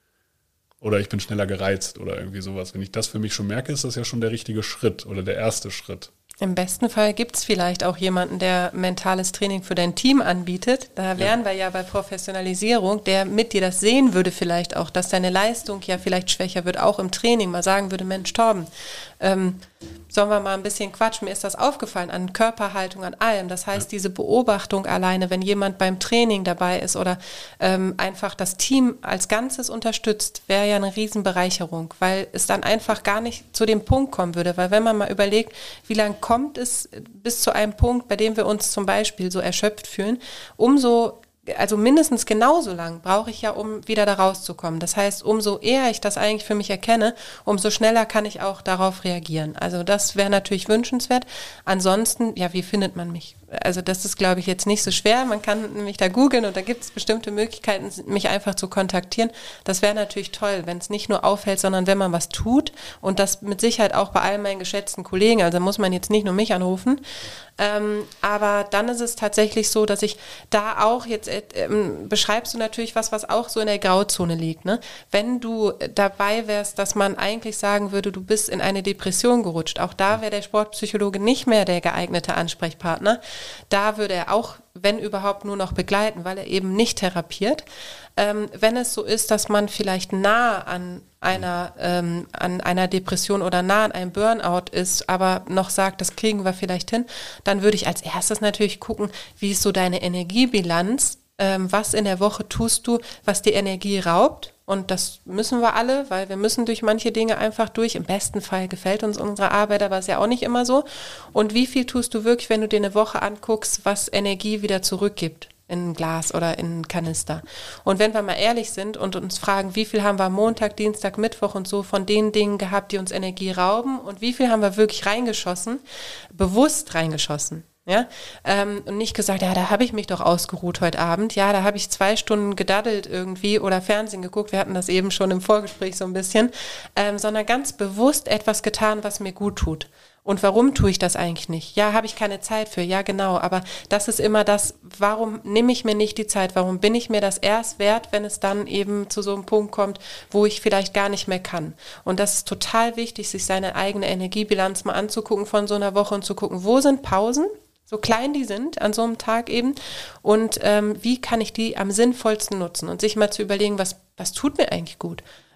Oder ich bin schneller gereizt oder irgendwie sowas. Wenn ich das für mich schon merke, ist das ja schon der richtige Schritt oder der erste Schritt. Im besten Fall gibt es vielleicht auch jemanden, der mentales Training für dein Team anbietet. Da wären wir ja bei Professionalisierung, der mit dir das sehen würde vielleicht auch, dass deine Leistung ja vielleicht schwächer wird, auch im Training, mal sagen würde, Mensch, Torben, ähm, sollen wir mal ein bisschen quatschen, mir ist das aufgefallen, an Körperhaltung, an allem. Das heißt, diese Beobachtung alleine, wenn jemand beim Training dabei ist oder ähm, einfach das Team als Ganzes unterstützt, wäre ja eine Riesenbereicherung, weil es dann einfach gar nicht zu dem Punkt kommen würde. Weil wenn man mal überlegt, wie lange kommt es bis zu einem Punkt, bei dem wir uns zum Beispiel so erschöpft fühlen, umso also mindestens genauso lang brauche ich ja, um wieder da rauszukommen. Das heißt, umso eher ich das eigentlich für mich erkenne, umso schneller kann ich auch darauf reagieren. Also das wäre natürlich wünschenswert. Ansonsten, ja, wie findet man mich? Also das ist, glaube ich, jetzt nicht so schwer. Man kann mich da googeln und da gibt es bestimmte Möglichkeiten, mich einfach zu kontaktieren. Das wäre natürlich toll, wenn es nicht nur auffällt, sondern wenn man was tut und das mit Sicherheit auch bei all meinen geschätzten Kollegen. Also muss man jetzt nicht nur mich anrufen. Ähm, aber dann ist es tatsächlich so, dass ich da auch jetzt ähm, beschreibst du natürlich was, was auch so in der Grauzone liegt. Ne? Wenn du dabei wärst, dass man eigentlich sagen würde, du bist in eine Depression gerutscht, auch da wäre der Sportpsychologe nicht mehr der geeignete Ansprechpartner. Da würde er auch, wenn überhaupt, nur noch begleiten, weil er eben nicht therapiert. Ähm, wenn es so ist, dass man vielleicht nah an einer, ähm, an einer Depression oder nah an einem Burnout ist, aber noch sagt, das kriegen wir vielleicht hin, dann würde ich als erstes natürlich gucken, wie ist so deine Energiebilanz, ähm, was in der Woche tust du, was die Energie raubt. Und das müssen wir alle, weil wir müssen durch manche Dinge einfach durch. Im besten Fall gefällt uns unsere Arbeit, aber ist ja auch nicht immer so. Und wie viel tust du wirklich, wenn du dir eine Woche anguckst, was Energie wieder zurückgibt in ein Glas oder in einen Kanister? Und wenn wir mal ehrlich sind und uns fragen, wie viel haben wir Montag, Dienstag, Mittwoch und so von den Dingen gehabt, die uns Energie rauben und wie viel haben wir wirklich reingeschossen, bewusst reingeschossen? Ja, ähm, und nicht gesagt, ja, da habe ich mich doch ausgeruht heute Abend, ja, da habe ich zwei Stunden gedaddelt irgendwie oder Fernsehen geguckt, wir hatten das eben schon im Vorgespräch so ein bisschen, ähm, sondern ganz bewusst etwas getan, was mir gut tut. Und warum tue ich das eigentlich nicht? Ja, habe ich keine Zeit für, ja genau, aber das ist immer das, warum nehme ich mir nicht die Zeit, warum bin ich mir das erst wert, wenn es dann eben zu so einem Punkt kommt, wo ich vielleicht gar nicht mehr kann. Und das ist total wichtig, sich seine eigene Energiebilanz mal anzugucken von so einer Woche und zu gucken, wo sind Pausen? So klein die sind an so einem Tag eben und ähm, wie kann ich die am sinnvollsten nutzen und sich mal zu überlegen, was, was tut mir eigentlich gut?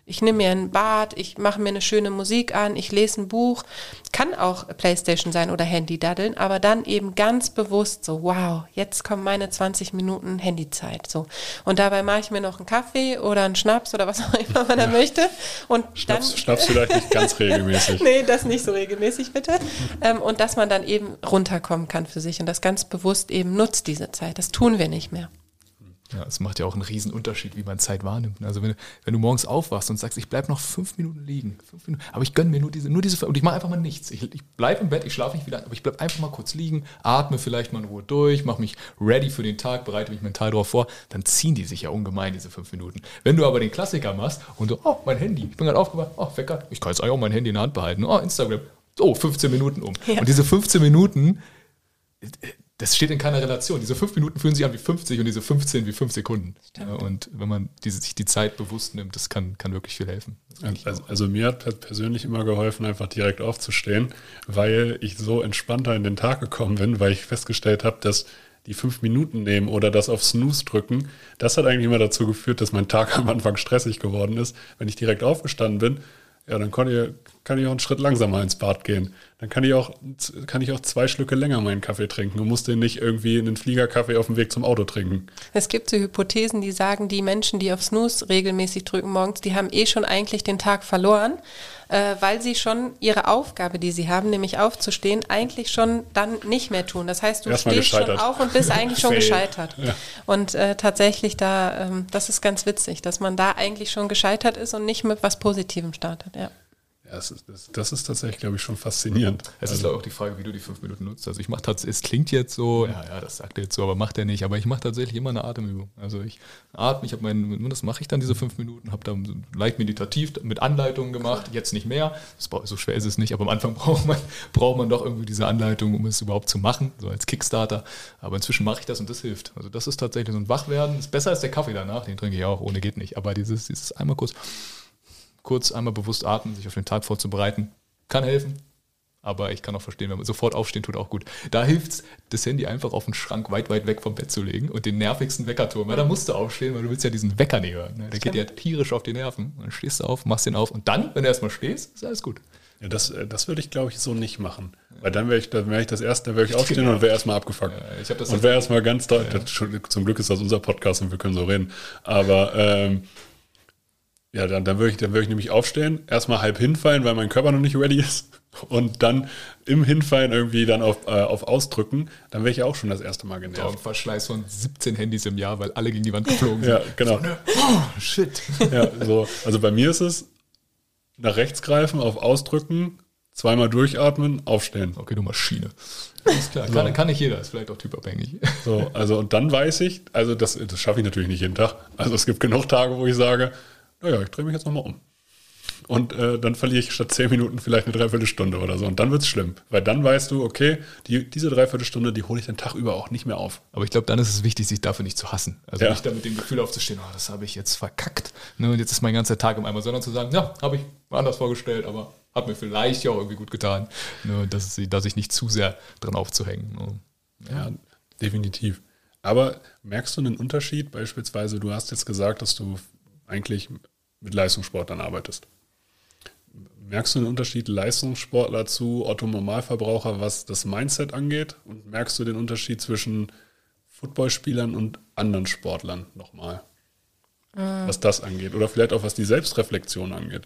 Ich nehme mir ein Bad, ich mache mir eine schöne Musik an, ich lese ein Buch, kann auch Playstation sein oder Handy daddeln, aber dann eben ganz bewusst so, wow, jetzt kommen meine zwanzig Minuten Handyzeit. So. Und dabei mache ich mir noch einen Kaffee oder einen Schnaps oder was auch immer man da möchte. Und Schnaps, dann, Schnaps vielleicht nicht ganz regelmäßig. Nee, das nicht so regelmäßig, bitte. Ähm, und dass man dann eben runterkommen kann für sich und das ganz bewusst eben nutzt, diese Zeit. Das tun wir nicht mehr. Ja, es macht ja auch einen riesen Unterschied, wie man Zeit wahrnimmt. Also wenn, wenn du morgens aufwachst und sagst, ich bleibe noch fünf Minuten liegen, fünf Minuten, aber ich gönne mir nur diese, nur diese, und ich mache einfach mal nichts. Ich, ich bleibe im Bett, ich schlafe nicht wieder, aber ich bleibe einfach mal kurz liegen, atme vielleicht mal in Ruhe durch, mache mich ready für den Tag, bereite mich mental darauf vor, dann ziehen die sich ja ungemein, diese fünf Minuten. Wenn du aber den Klassiker machst und so, oh, mein Handy, ich bin gerade aufgewacht, oh, Wecker, ich kann jetzt eigentlich auch mein Handy in der Hand behalten, oh, Instagram, oh, fünfzehn Minuten um. Ja. Und diese fünfzehn Minuten, das steht in keiner Relation. Diese fünf Minuten fühlen sich an wie fünfzig und diese fünfzehn wie fünf Sekunden. Ja, und wenn man diese, sich die Zeit bewusst nimmt, das kann, kann wirklich viel helfen. Also, also mir hat persönlich immer geholfen, einfach direkt aufzustehen, weil ich so entspannter in den Tag gekommen bin, weil ich festgestellt habe, dass die fünf Minuten nehmen oder das auf Snooze drücken, das hat eigentlich immer dazu geführt, dass mein Tag am Anfang stressig geworden ist. Wenn ich direkt aufgestanden bin, ja, dann kann ich, kann ich auch einen Schritt langsamer ins Bad gehen. Dann kann ich auch, kann ich auch zwei Schlücke länger meinen Kaffee trinken und muss den nicht irgendwie einen Fliegerkaffee auf dem Weg zum Auto trinken. Es gibt so Hypothesen, die sagen, die Menschen, die auf Snooze regelmäßig drücken morgens, die haben eh schon eigentlich den Tag verloren, äh, weil sie schon ihre Aufgabe, die sie haben, nämlich aufzustehen, eigentlich schon dann nicht mehr tun. Das heißt, du Erstmal stehst gescheitert. schon auf und bist eigentlich schon Fail. gescheitert. Ja. Und äh, tatsächlich da, ähm, das ist ganz witzig, dass man da eigentlich schon gescheitert ist und nicht mit was Positivem startet, ja. Ja, das ist, das, das ist tatsächlich, glaube ich, schon faszinierend. Es ist also auch die Frage, wie du die fünf Minuten nutzt. Also ich mache tatsächlich, es klingt jetzt so, ja, ja, das sagt er jetzt so, aber macht er nicht. Aber ich mache tatsächlich immer eine Atemübung. Also ich atme, ich habe meinen, das mache ich dann diese fünf Minuten, habe da leicht meditativ mit Anleitungen gemacht, jetzt nicht mehr. Das, so schwer ist es nicht, aber am Anfang braucht man, braucht man doch irgendwie diese Anleitung, um es überhaupt zu machen, so als Kickstarter. Aber inzwischen mache ich das und das hilft. Also das ist tatsächlich so ein Wachwerden. Ist besser als der Kaffee danach, den trinke ich auch, ohne geht nicht. Aber dieses, dieses einmal kurz... kurz einmal bewusst atmen, sich auf den Tag vorzubereiten, kann helfen. Aber ich kann auch verstehen, wenn man sofort aufstehen, tut auch gut. Da hilft es, das Handy einfach auf den Schrank weit, weit weg vom Bett zu legen und den nervigsten Weckerturm. Weil da musst du aufstehen, weil du willst ja diesen Wecker nicht hören. Ne? Der geht ja tierisch auf die Nerven. Und dann stehst du auf, machst den auf und dann, wenn du erstmal stehst, ist alles gut. Ja, das, das würde ich, glaube ich, so nicht machen. Weil dann wäre ich, dann wäre ich das erste, dann wäre ich aufstehen und wäre erstmal abgefuckt. Ja, ich hab das und wäre erstmal ganz deutlich, ja. Zum Glück ist das unser Podcast und wir können so reden. Aber ähm, ja, dann, dann würde ich, dann würde ich nämlich aufstehen, erstmal halb hinfallen, weil mein Körper noch nicht ready ist und dann im Hinfallen irgendwie dann auf, äh, auf Ausdrücken, dann wäre ich ja auch schon das erste Mal genervt. Ein Verschleiß von siebzehn Handys im Jahr, weil alle gegen die Wand geflogen sind. Ja, genau. So, ne? Oh, shit. Ja, so, also bei mir ist es nach rechts greifen, auf Ausdrücken, zweimal durchatmen, aufstehen. Okay, du Maschine. Alles klar, kann, kann nicht jeder, ist vielleicht auch typabhängig. So, also und dann weiß ich, also das, das schaffe ich natürlich nicht jeden Tag. Also es gibt genug Tage, wo ich sage, naja, ich drehe mich jetzt nochmal um. Und äh, dann verliere ich statt zehn Minuten vielleicht eine Dreiviertelstunde oder so. Und dann wird es schlimm. Weil dann weißt du, okay, die, diese Dreiviertelstunde, die hole ich den Tag über auch nicht mehr auf. Aber ich glaube, dann ist es wichtig, sich dafür nicht zu hassen. Also ja. nicht da mit dem Gefühl aufzustehen, oh, das habe ich jetzt verkackt. Ne, und jetzt ist mein ganzer Tag im Eimer. Sondern zu sagen, ja, habe ich mir anders vorgestellt, aber hat mir vielleicht ja auch irgendwie gut getan. Ne, dass, dass ich nicht zu sehr dran aufzuhängen. Ne. Ja. ja, definitiv. Aber merkst du einen Unterschied? Beispielsweise, du hast jetzt gesagt, dass du eigentlich mit Leistungssportlern arbeitest. Merkst du einen Unterschied Leistungssportler zu Otto-Normalverbraucher, was das Mindset angeht? Und merkst du den Unterschied zwischen Footballspielern und anderen Sportlern nochmal? Mhm. Was das angeht? Oder vielleicht auch, was die Selbstreflexion angeht?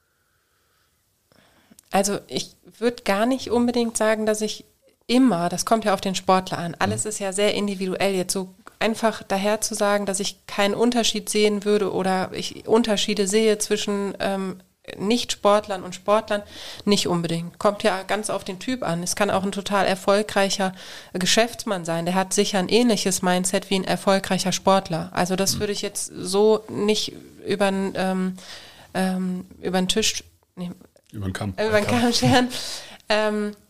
Also ich würde gar nicht unbedingt sagen, dass ich immer, das kommt ja auf den Sportler an, alles mhm. ist ja sehr individuell. Jetzt so einfach daher zu sagen, dass ich keinen Unterschied sehen würde oder ich Unterschiede sehe zwischen ähm, Nicht-Sportlern und Sportlern, nicht unbedingt. Kommt ja ganz auf den Typ an. Es kann auch ein total erfolgreicher Geschäftsmann sein. Der hat sicher ein ähnliches Mindset wie ein erfolgreicher Sportler. Also das mhm. würde ich jetzt so nicht über den ähm, ähm, über den Tisch, nee, über den Kamm, über den Kamm scheren. Ähm,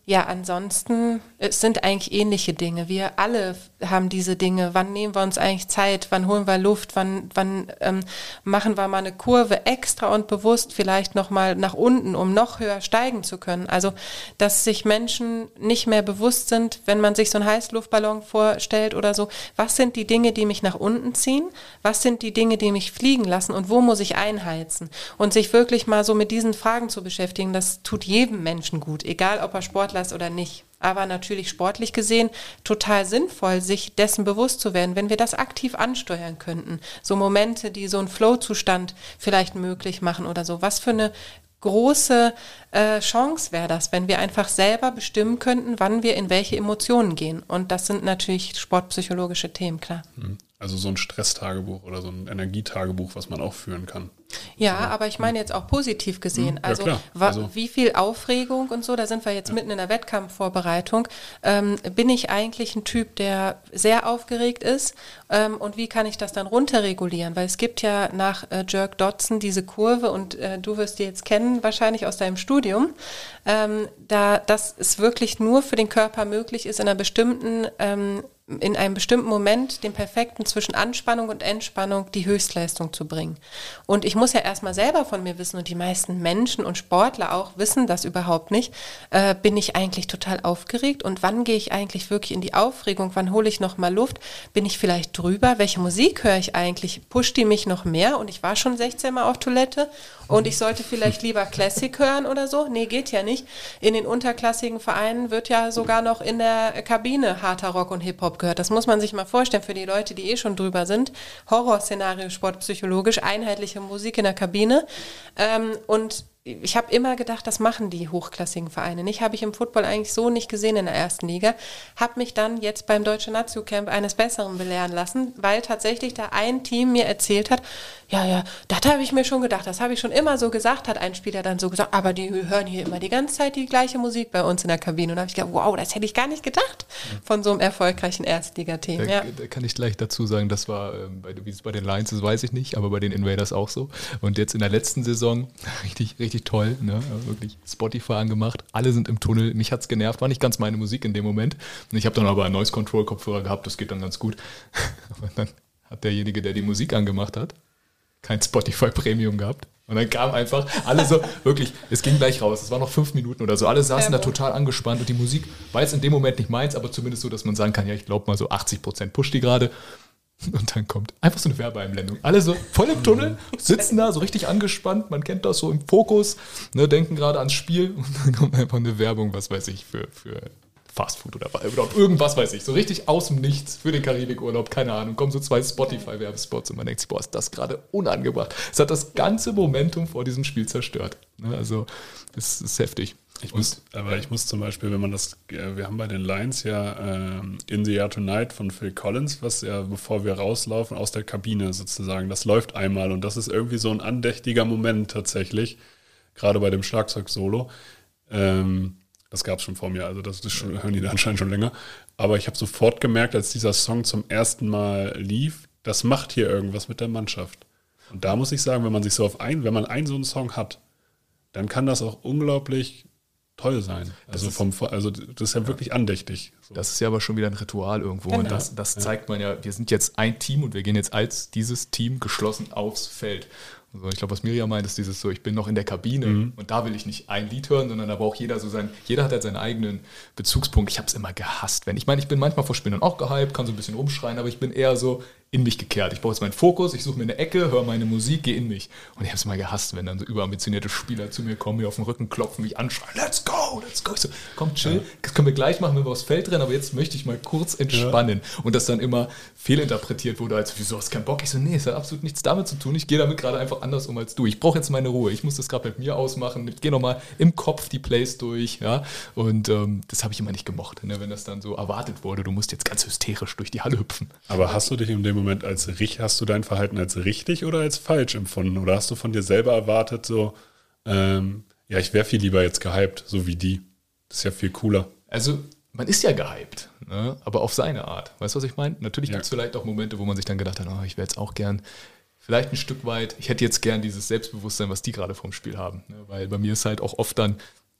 ja, ansonsten, es sind eigentlich ähnliche Dinge. Wir alle haben diese Dinge. Wann nehmen wir uns eigentlich Zeit? Wann holen wir Luft? Wann, wann ähm, machen wir mal eine Kurve extra und bewusst vielleicht nochmal nach unten, um noch höher steigen zu können? Also, dass sich Menschen nicht mehr bewusst sind, wenn man sich so einen Heißluftballon vorstellt oder so. Was sind die Dinge, die mich nach unten ziehen? Was sind die Dinge, die mich fliegen lassen? Und wo muss ich einheizen? Und sich wirklich mal so mit diesen Fragen zu beschäftigen, das tut jedem Menschen gut, egal ob er Sportler ist oder nicht. Aber natürlich sportlich gesehen total sinnvoll, sich dessen bewusst zu werden, wenn wir das aktiv ansteuern könnten. So Momente, die so einen Flow-Zustand vielleicht möglich machen oder so. Was für eine große äh, Chance wäre das, wenn wir einfach selber bestimmen könnten, wann wir in welche Emotionen gehen. Und das sind natürlich sportpsychologische Themen, klar. Also so ein Stresstagebuch oder so ein Energietagebuch, was man auch führen kann. Ja, aber ich meine jetzt auch positiv gesehen. Ja, also, klar. wa- Also- wie viel Aufregung und so, da sind wir jetzt mitten in der Wettkampfvorbereitung. Ähm, bin ich eigentlich ein Typ, der sehr aufgeregt ist? Ähm, und wie kann ich das dann runterregulieren? Weil es gibt ja nach äh, Jerk Dodson diese Kurve und äh, du wirst die jetzt kennen, wahrscheinlich aus deinem Studium, ähm, da das es wirklich nur für den Körper möglich ist, in einer bestimmten ähm, in einem bestimmten Moment den perfekten zwischen Anspannung und Entspannung die Höchstleistung zu bringen. Und ich muss ja erstmal selber von mir wissen, und die meisten Menschen und Sportler auch wissen das überhaupt nicht, äh, bin ich eigentlich total aufgeregt und wann gehe ich eigentlich wirklich in die Aufregung, wann hole ich nochmal Luft, bin ich vielleicht drüber, welche Musik höre ich eigentlich, pusht die mich noch mehr und ich war schon sechzehn Mal auf Toilette und ich sollte vielleicht lieber Classic hören oder so? Nee, geht ja nicht. In den unterklassigen Vereinen wird ja sogar noch in der Kabine harter Rock und Hip-Hop gehört. Das muss man sich mal vorstellen für die Leute, die eh schon drüber sind. Horrorszenario sportpsychologisch, einheitliche Musik in der Kabine. Ähm, und ich habe immer gedacht, das machen die hochklassigen Vereine nicht. Habe ich im Football eigentlich so nicht gesehen in der ersten Liga. Habe mich dann jetzt beim Deutschen Nazio-Camp eines Besseren belehren lassen, weil tatsächlich da ein Team mir erzählt hat, ja, ja, das habe ich mir schon gedacht, das habe ich schon immer so gesagt, hat ein Spieler dann so gesagt, aber die hören hier immer die ganze Zeit die gleiche Musik bei uns in der Kabine. Und da habe ich gedacht, wow, das hätte ich gar nicht gedacht von so einem erfolgreichen Erstligateam. Da, Ja. da kann ich gleich dazu sagen, das war, ähm, bei, wie es bei den Lions ist, weiß ich nicht, aber bei den Invaders auch so. Und jetzt in der letzten Saison, richtig, richtig toll, ne? Wirklich Spotify angemacht, alle sind im Tunnel, mich hat es genervt, war nicht ganz meine Musik in dem Moment. Und ich habe dann aber einen Noise-Control-Kopfhörer gehabt, das geht dann ganz gut. Aber dann hat derjenige, der die Musik angemacht hat, kein Spotify Premium gehabt. Und dann kam einfach alle so, wirklich, es ging gleich raus, es waren noch fünf Minuten oder so, alle saßen da total angespannt und die Musik war jetzt in dem Moment nicht meins, aber zumindest so, dass man sagen kann, ja, ich glaube mal so achtzig Prozent pusht die gerade. Und dann kommt einfach so eine Werbeeinblendung. Alle so voll im Tunnel, sitzen da so richtig angespannt, man kennt das so im Fokus, ne, denken gerade ans Spiel und dann kommt einfach eine Werbung, was weiß ich, für, für Fastfood oder, oder irgendwas weiß ich, so richtig aus dem Nichts für den Karibikurlaub, keine Ahnung, kommen so zwei Spotify-Werbespots und man denkt sich, boah, ist das gerade unangebracht. Es hat das ganze Momentum vor diesem Spiel zerstört. Ne, also, es ist heftig. Ich muss, aber ich muss zum Beispiel, wenn man das, wir haben bei den Lions ja ähm, In the Air Tonight von Phil Collins, was ja, bevor wir rauslaufen, aus der Kabine sozusagen, das läuft einmal und das ist irgendwie so ein andächtiger Moment tatsächlich, gerade bei dem Schlagzeug-Solo. Ähm, das gab es schon vor mir, also das ist schon, hören die da anscheinend schon länger. Aber ich habe sofort gemerkt, als dieser Song zum ersten Mal lief, das macht hier irgendwas mit der Mannschaft. Und da muss ich sagen, wenn man sich so auf ein, wenn man einen so einen Song hat, dann kann das auch unglaublich toll sein. Also, vom, also das ist ja wirklich andächtig. So. Das ist ja aber schon wieder ein Ritual irgendwo. Genau. Und das, das zeigt man ja, wir sind jetzt ein Team und wir gehen jetzt als dieses Team geschlossen aufs Feld. Also ich glaube, was Mirja meint, ist dieses so, ich bin noch in der Kabine mhm. und da will ich nicht ein Lied hören, sondern da braucht jeder so sein, jeder hat halt seinen eigenen Bezugspunkt. Ich habe es immer gehasst. Wenn ich meine, ich bin manchmal vor Spielen dann auch gehypt, kann so ein bisschen rumschreien, aber ich bin eher so in mich gekehrt. Ich brauche jetzt meinen Fokus, ich suche mir eine Ecke, höre meine Musik, gehe in mich. Und ich habe es immer gehasst, wenn dann so überambitionierte Spieler zu mir kommen, mir auf den Rücken klopfen, mich anschreien, let's go, let's go. Ich so, komm, chill, ja. Das können wir gleich machen, wenn wir aufs Feld rennen, aber jetzt möchte ich mal kurz entspannen. Ja. Und das dann immer fehlinterpretiert wurde, als wieso, hast du keinen Bock? Ich so, nee, es hat absolut nichts damit zu tun. Ich gehe damit gerade einfach anders um als du. Ich brauche jetzt meine Ruhe. Ich muss das gerade mit mir ausmachen. Ich gehe nochmal im Kopf die Plays durch. Ja? Und ähm, das habe ich immer nicht gemocht, ne? Wenn das dann so erwartet wurde. Du musst jetzt ganz hysterisch durch die Halle hüpfen. Aber hast du dich in dem Moment als richtig, hast du dein Verhalten als richtig oder als falsch empfunden? Oder hast du von dir selber erwartet, so, ähm, ja, ich wäre viel lieber jetzt gehypt, so wie die. Das ist ja viel cooler. Also, man ist ja gehypt, ne? Aber auf seine Art. Weißt du, was ich meine? Natürlich ja. gibt es vielleicht auch Momente, wo man sich dann gedacht hat, oh, ich wäre jetzt auch gern vielleicht ein Stück weit, ich hätte jetzt gern dieses Selbstbewusstsein, was die gerade vom Spiel haben. Ne? Weil bei mir ist halt auch oft dann,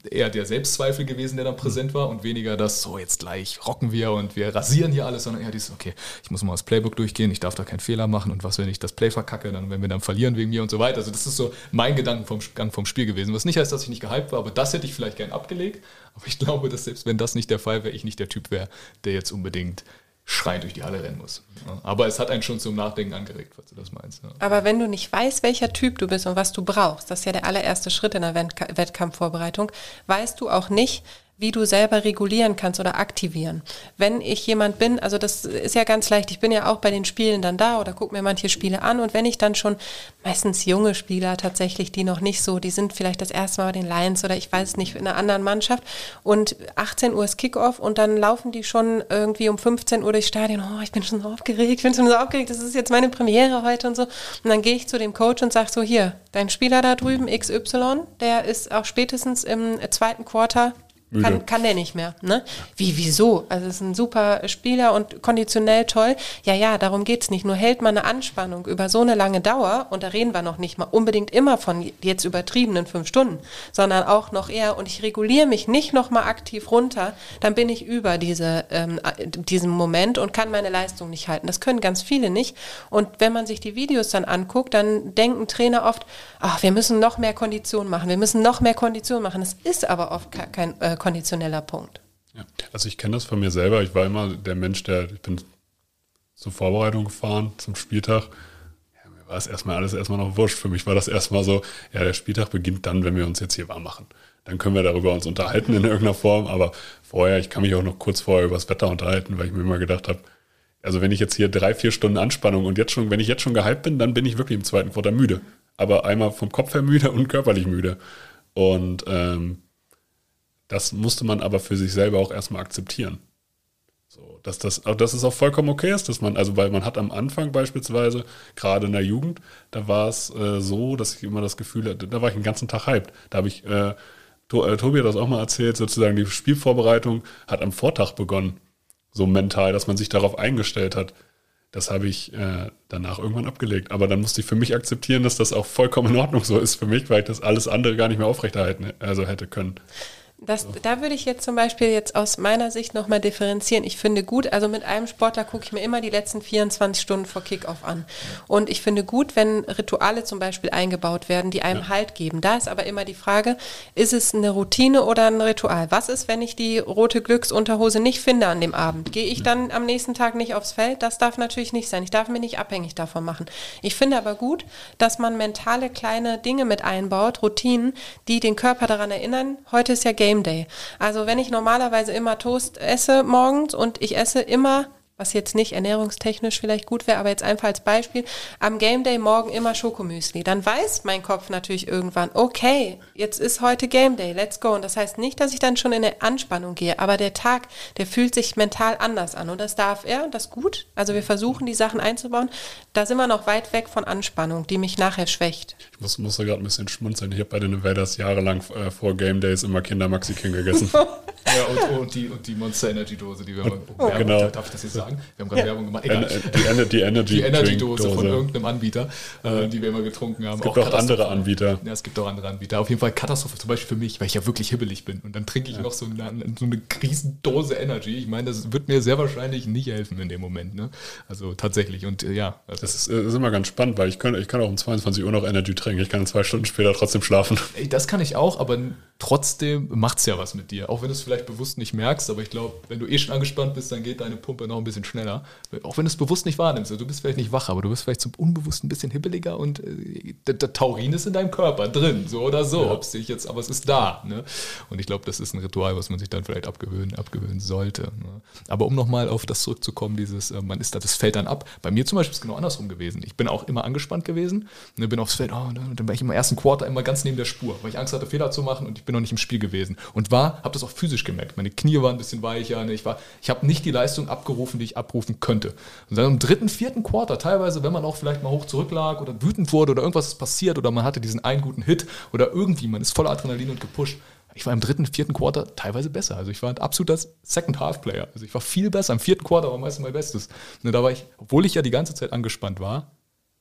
eher der Selbstzweifel gewesen, der dann präsent war und weniger das, so jetzt gleich rocken wir und wir rasieren hier alles, sondern eher dieses, okay, ich muss mal das Playbook durchgehen, ich darf da keinen Fehler machen und was, wenn ich das Play verkacke, dann wenn wir dann verlieren wegen mir und so weiter. Also das ist so mein Gedankengang vom Spiel gewesen, was nicht heißt, dass ich nicht gehypt war, aber das hätte ich vielleicht gern abgelegt, aber ich glaube, dass selbst wenn das nicht der Fall wäre, ich nicht der Typ wäre, der jetzt unbedingt schreiend durch die Halle rennen muss. Ja, aber es hat einen schon zum Nachdenken angeregt, was du das meinst. Ja. Aber wenn du nicht weißt, welcher Typ du bist und was du brauchst, das ist ja der allererste Schritt in der Wett- Wettkampfvorbereitung, weißt du auch nicht, wie du selber regulieren kannst oder aktivieren. Wenn ich jemand bin, also das ist ja ganz leicht, ich bin ja auch bei den Spielen dann da oder gucke mir manche Spiele an und wenn ich dann schon, meistens junge Spieler tatsächlich, die noch nicht so, die sind vielleicht das erste Mal bei den Lions oder ich weiß es nicht, in einer anderen Mannschaft und achtzehn Uhr ist Kickoff und dann laufen die schon irgendwie um fünfzehn Uhr durchs Stadion, oh, ich bin schon so aufgeregt, ich bin schon so aufgeregt, das ist jetzt meine Premiere heute und so. Und dann gehe ich zu dem Coach und sage so, hier, dein Spieler da drüben, X Y, der ist auch spätestens im zweiten Quarter Kann, kann der nicht mehr, ne? Wie, wieso? Also es ist ein super Spieler und konditionell toll. Ja, ja, darum geht's nicht. Nur hält man eine Anspannung über so eine lange Dauer, und da reden wir noch nicht mal unbedingt immer von jetzt übertriebenen fünf Stunden, sondern auch noch eher, und ich reguliere mich nicht nochmal aktiv runter, dann bin ich über diese, ähm, diesem Moment und kann meine Leistung nicht halten. Das können ganz viele nicht. Und wenn man sich die Videos dann anguckt, dann denken Trainer oft, ach, wir müssen noch mehr Kondition machen, wir müssen noch mehr Kondition machen. Das ist aber oft kein äh, konditioneller Punkt. Ja, also ich kenne das von mir selber. Ich war immer der Mensch, der, ich bin zur Vorbereitung gefahren, zum Spieltag. Ja, mir war es erstmal alles erstmal noch wurscht. Für mich war das erstmal so, ja, der Spieltag beginnt dann, wenn wir uns jetzt hier warm machen. Dann können wir darüber uns unterhalten in irgendeiner Form, aber vorher, ich kann mich auch noch kurz vorher über das Wetter unterhalten, weil ich mir immer gedacht habe, also wenn ich jetzt hier drei, vier Stunden Anspannung und jetzt schon, wenn ich jetzt schon gehypt bin, dann bin ich wirklich im zweiten Quarter müde. Aber einmal vom Kopf her müde und körperlich müde. Und ähm, das musste man aber für sich selber auch erstmal akzeptieren. So, dass das, dass es auch vollkommen okay ist, dass man, also weil man hat am Anfang beispielsweise, gerade in der Jugend, da war es äh, so, dass ich immer das Gefühl hatte, da war ich den ganzen Tag hyped. Da habe ich, äh, to, äh, Tobi hat das auch mal erzählt, sozusagen die Spielvorbereitung hat am Vortag begonnen, so mental, dass man sich darauf eingestellt hat. Das habe ich äh, danach irgendwann abgelegt. Aber dann musste ich für mich akzeptieren, dass das auch vollkommen in Ordnung so ist für mich, weil ich das alles andere gar nicht mehr aufrechterhalten also hätte können. Das, da würde ich jetzt zum Beispiel jetzt aus meiner Sicht nochmal differenzieren. Ich finde gut, also mit einem Sportler gucke ich mir immer die letzten vierundzwanzig Stunden vor Kickoff an. Und ich finde gut, wenn Rituale zum Beispiel eingebaut werden, die einem ja. Halt geben. Da ist aber immer die Frage, ist es eine Routine oder ein Ritual? Was ist, wenn ich die rote Glücksunterhose nicht finde an dem Abend? Gehe ich dann am nächsten Tag nicht aufs Feld? Das darf natürlich nicht sein. Ich darf mich nicht abhängig davon machen. Ich finde aber gut, dass man mentale kleine Dinge mit einbaut, Routinen, die den Körper daran erinnern, heute ist ja Game Day. Also wenn ich normalerweise immer Toast esse morgens und ich esse immer, was jetzt nicht ernährungstechnisch vielleicht gut wäre, aber jetzt einfach als Beispiel, am Game Day morgen immer Schokomüsli, dann weiß mein Kopf natürlich irgendwann, okay, jetzt ist heute Game Day, let's go. Und das heißt nicht, dass ich dann schon in eine Anspannung gehe, aber der Tag, der fühlt sich mental anders an und das darf er, das ist gut. Also wir versuchen, die Sachen einzubauen. Da sind wir noch weit weg von Anspannung, die mich nachher schwächt. Ich muss, muss da gerade ein bisschen schmunzeln. Ich habe bei den Invaders jahrelang äh, vor Game Days immer Kinder Maxi King gegessen. Ja, und, und, die, und die Monster Energy Dose, die wir mal, oh, Werbung, genau. darf ich das jetzt sagen? Wir haben gerade ja. Werbung gemacht. Egal. Die, Ener- die Energy, die Energy Dose von irgendeinem Anbieter, äh, die wir immer getrunken haben. Es gibt auch, auch andere Anbieter. Ja, es gibt auch andere Anbieter. Auf jeden Fall Katastrophe, zum Beispiel für mich, weil ich ja wirklich hibbelig bin. Und dann trinke ich ja. noch so eine, so eine Riesendose Energy. Ich meine, das wird mir sehr wahrscheinlich nicht helfen in dem Moment. Ne? Also tatsächlich. Und äh, ja. Also das, ist, das ist immer ganz spannend, weil ich kann, ich kann auch um zweiundzwanzig Uhr noch Energy trinken. Ich kann zwei Stunden später trotzdem schlafen. Ey, das kann ich auch, aber trotzdem macht es ja was mit dir. Auch wenn du es vielleicht bewusst nicht merkst, aber ich glaube, wenn du eh schon angespannt bist, dann geht deine Pumpe noch ein bisschen schneller. Auch wenn du es bewusst nicht wahrnimmst. Also du bist vielleicht nicht wach, aber du bist vielleicht zum Unbewusst ein bisschen hibbeliger und äh, der, der Taurin ist in deinem Körper drin, so oder so. Ja. Ob's dich jetzt, aber es ist da. Ne? Und ich glaube, das ist ein Ritual, was man sich dann vielleicht abgewöhnen, abgewöhnen sollte. Ne? Aber um nochmal auf das zurückzukommen, dieses, äh, man ist da, das fällt dann ab. Bei mir zum Beispiel ist es genau andersrum gewesen. Ich bin auch immer angespannt gewesen, ne, bin aufs Feld, oh, und dann war ich im ersten Quarter immer ganz neben der Spur, weil ich Angst hatte, Fehler zu machen und ich bin noch nicht im Spiel gewesen. Und war, habe das auch physisch gemerkt. Meine Knie waren ein bisschen weicher, ne? ich war, ich habe nicht die Leistung abgerufen, die ich abrufen könnte. Und dann im dritten, vierten Quarter, teilweise, wenn man auch vielleicht mal hoch zurücklag oder wütend wurde oder irgendwas ist passiert oder man hatte diesen einen guten Hit oder irgendwie, man ist voller Adrenalin und gepusht. Ich war im dritten, vierten Quarter teilweise besser. Also ich war ein absoluter Second-Half-Player. Also ich war viel besser. Im vierten Quarter war meistens mein Bestes. Und da war ich, obwohl ich ja die ganze Zeit angespannt war,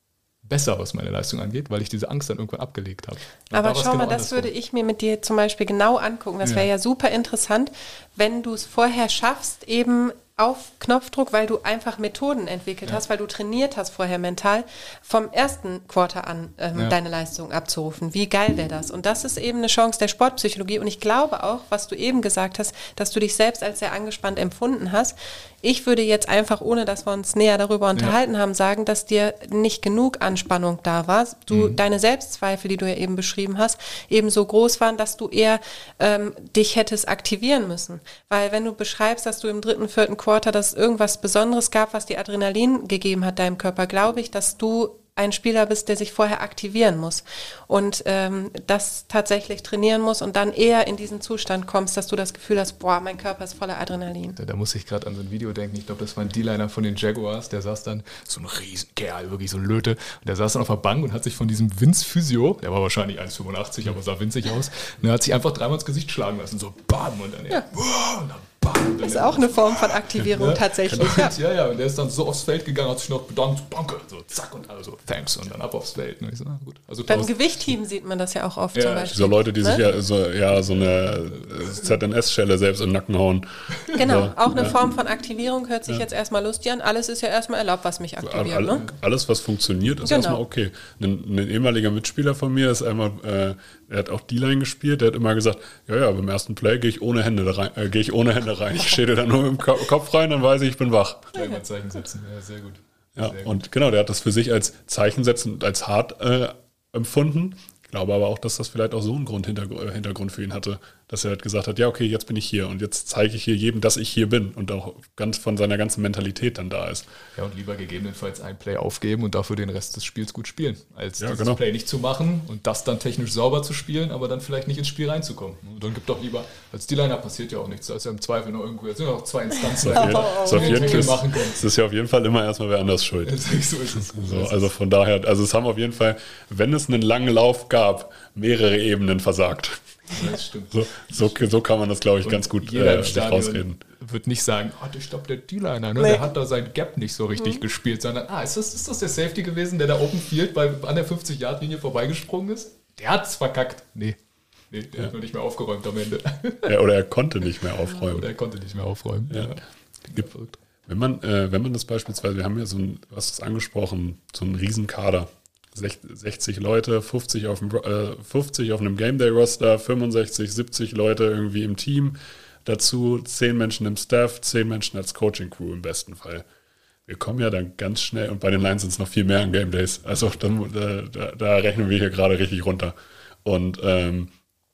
besser, was meine Leistung angeht, weil ich diese Angst dann irgendwann abgelegt habe. Und Aber da war's schau mal, genau das andersrum. würde ich mir mit dir zum Beispiel genau angucken. Das Ja. wäre ja super interessant, wenn du es vorher schaffst, eben auf Knopfdruck, weil du einfach Methoden entwickelt Ja. hast, weil du trainiert hast vorher mental, vom ersten Quarter an ähm, Ja. deine Leistung abzurufen. Wie geil wäre das? Und das ist eben eine Chance der Sportpsychologie. Und ich glaube auch, was du eben gesagt hast, dass du dich selbst als sehr angespannt empfunden hast. Ich würde jetzt einfach, ohne dass wir uns näher darüber unterhalten haben, sagen, dass dir nicht genug Anspannung da war. Du, Mhm. deine Selbstzweifel, die du ja eben beschrieben hast, eben so groß waren, dass du eher ähm, dich hättest aktivieren müssen. Weil wenn du beschreibst, dass du im dritten, vierten Quarter, dass es irgendwas Besonderes gab, was dir Adrenalin gegeben hat deinem Körper, glaube ich, dass du ein Spieler bist, der sich vorher aktivieren muss und ähm, das tatsächlich trainieren muss und dann eher in diesen Zustand kommst, dass du das Gefühl hast, boah, mein Körper ist voller Adrenalin. Da, da muss ich gerade an so ein Video denken. Ich glaube, das war ein D-Liner von den Jaguars. Der saß dann, so ein Riesenkerl, wirklich so ein Löte. Und der saß dann auf der Bank und hat sich von diesem Vince Physio, der war wahrscheinlich eins Komma fünfundachtzig, aber sah winzig aus, und er hat sich einfach dreimal ins Gesicht schlagen lassen. So bam und dann, ja. Wow, und dann bam. Und dann Das ist auch eine Form von Aktivierung Ja, tatsächlich. genau. Ja. Ja, ja, und der ist dann so aufs Feld gegangen, hat sich noch bedankt, danke, so zack und also thanks und dann ab aufs Feld. Und ich so, na gut. Also Beim Klaus, Gewichtheben sieht man das ja auch oft Ja, zum Beispiel. So Leute, die sich Ne? ja so, ja, so eine Z N S-Schelle selbst in den Nacken hauen. Genau, So, auch eine ja. Form von Aktivierung hört sich jetzt erstmal lustig an. Alles ist ja erstmal erlaubt, was mich aktiviert. All, Ne? alles, was funktioniert, ist Genau. erstmal okay. Ein, ein ehemaliger Mitspieler von mir ist einmal, äh, der hat auch D-Line gespielt, der hat immer gesagt, ja, ja, beim ersten Play gehe ich ohne Hände da rein, äh, gehe ich ohne Hände rein. Ich stehe dann nur mit dem Ko- Kopf rein, dann weiß ich, ich bin wach. gleich mal Zeichen setzen. Ja, sehr gut. Ja, Sehr gut. und genau, der hat das für sich als Zeichen setzen und als hart äh, empfunden. Ich glaube aber auch, dass das vielleicht auch so einen Grund, Hintergr- äh, Hintergrund für ihn hatte, dass er halt gesagt hat, ja, okay, jetzt bin ich hier und jetzt zeige ich hier jedem, dass ich hier bin und auch ganz von seiner ganzen Mentalität dann da ist. Ja, und lieber gegebenenfalls ein Play aufgeben und dafür den Rest des Spiels gut spielen, als Ja, dieses genau. Play nicht zu machen und das dann technisch sauber zu spielen, aber dann vielleicht nicht ins Spiel reinzukommen. Und dann gibt doch lieber, als D-Liner passiert ja auch nichts, da ist ja im Zweifel noch irgendwo, jetzt sind ja noch zwei Instanzen, Ist auf jeden- die ist auf den jeden- Tackle ist- machen können. Es ist ja auf jeden Fall immer erstmal wer anders schuld. So ist es. So, also von daher, also es haben auf jeden Fall, wenn es einen langen Lauf gab, mehrere Ebenen versagt. Das stimmt. So, so, so kann man das, glaube ich, Und ganz gut jeder äh, im sich Stadion rausreden. wird nicht sagen, oh, ich glaube, der D-Liner, ne? Nee. der hat da sein Gap nicht so richtig gespielt, sondern, ah, ist das, ist das der Safety gewesen, der da Open Field bei, an der fünfzig-Yard-Linie vorbeigesprungen ist? Der hat's verkackt. Nee, nee der Ja. hat nur nicht mehr aufgeräumt am Ende. Ja, oder er konnte nicht mehr aufräumen. Oder er konnte nicht mehr aufräumen. Ja. Gibt verrückt. Wenn man, äh, wenn man das beispielsweise, wir haben ja so ein, du hast es angesprochen, so einen riesen Kader. Sech- sechzig Leute, fünfzig auf, dem, äh, fünfzig auf einem Game Day Roster, fünfundsechzig, siebzig Leute irgendwie im Team. Dazu zehn Menschen im Staff, zehn Menschen als Coaching Crew im besten Fall. Wir kommen ja dann ganz schnell, und bei den Lions sind es noch viel mehr an Game Days. Also dann, da, da, da rechnen wir hier gerade richtig runter. Und ähm,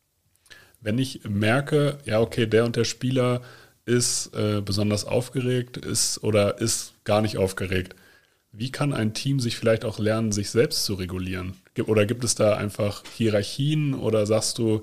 wenn ich merke, ja, okay, der und der Spieler ist äh, besonders aufgeregt, ist oder ist gar nicht aufgeregt, wie kann ein Team sich vielleicht auch lernen, sich selbst zu regulieren? Gib- Oder gibt es da einfach Hierarchien oder sagst du,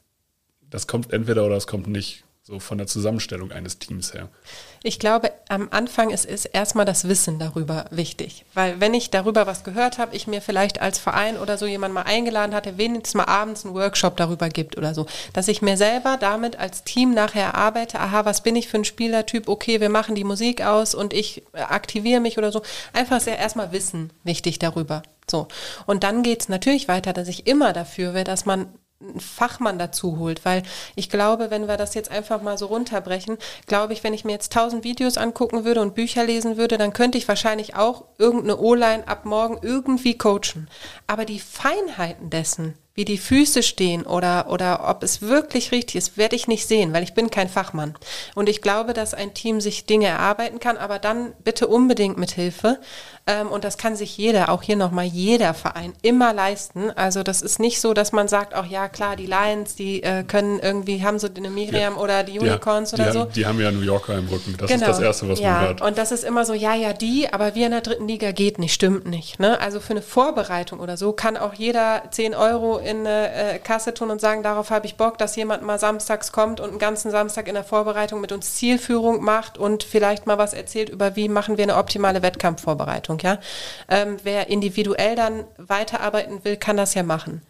das kommt entweder oder es kommt nicht, so von der Zusammenstellung eines Teams her? Ich glaube, am Anfang ist, ist erstmal das Wissen darüber wichtig. Weil wenn ich darüber was gehört habe, ich mir vielleicht als Verein oder so jemand mal eingeladen hatte, wenigstens mal abends einen Workshop darüber gibt oder so, dass ich mir selber damit als Team nachher arbeite, aha, was bin ich für ein Spielertyp, okay, wir machen die Musik aus und ich aktiviere mich oder so. Einfach ist ja erstmal Wissen wichtig darüber. So. Und dann geht es natürlich weiter, dass ich immer dafür wäre, dass man einen Fachmann dazu holt, weil ich glaube, wenn wir das jetzt einfach mal so runterbrechen, glaube ich, wenn ich mir jetzt tausend Videos angucken würde und Bücher lesen würde, dann könnte ich wahrscheinlich auch irgendeine O-Line ab morgen irgendwie coachen. Aber die Feinheiten dessen, wie die Füße stehen oder, oder ob es wirklich richtig ist, werde ich nicht sehen, weil ich bin kein Fachmann. Und ich glaube, dass ein Team sich Dinge erarbeiten kann, aber dann bitte unbedingt mit Hilfe. Ähm, und das kann sich jeder, auch hier nochmal jeder Verein, immer leisten. Also das ist nicht so, dass man sagt, ach ja, klar, die Lions, die äh, können irgendwie, haben so eine Miriam Ja. oder die Unicorns die, oder die, so. haben, die haben ja New Yorker im Rücken. Das Genau. ist das Erste, was ja, man hört. Und das ist immer so, ja, ja, die, aber wir in der dritten Liga geht nicht, stimmt nicht. Ne? Also für eine Vorbereitung oder so kann auch jeder zehn Euro in eine äh, Kasse tun und sagen, darauf habe ich Bock, dass jemand mal samstags kommt und einen ganzen Samstag in der Vorbereitung mit uns Zielführung macht und vielleicht mal was erzählt über, wie machen wir eine optimale Wettkampfvorbereitung. Ja? Ähm, wer individuell dann weiterarbeiten will, kann das ja machen.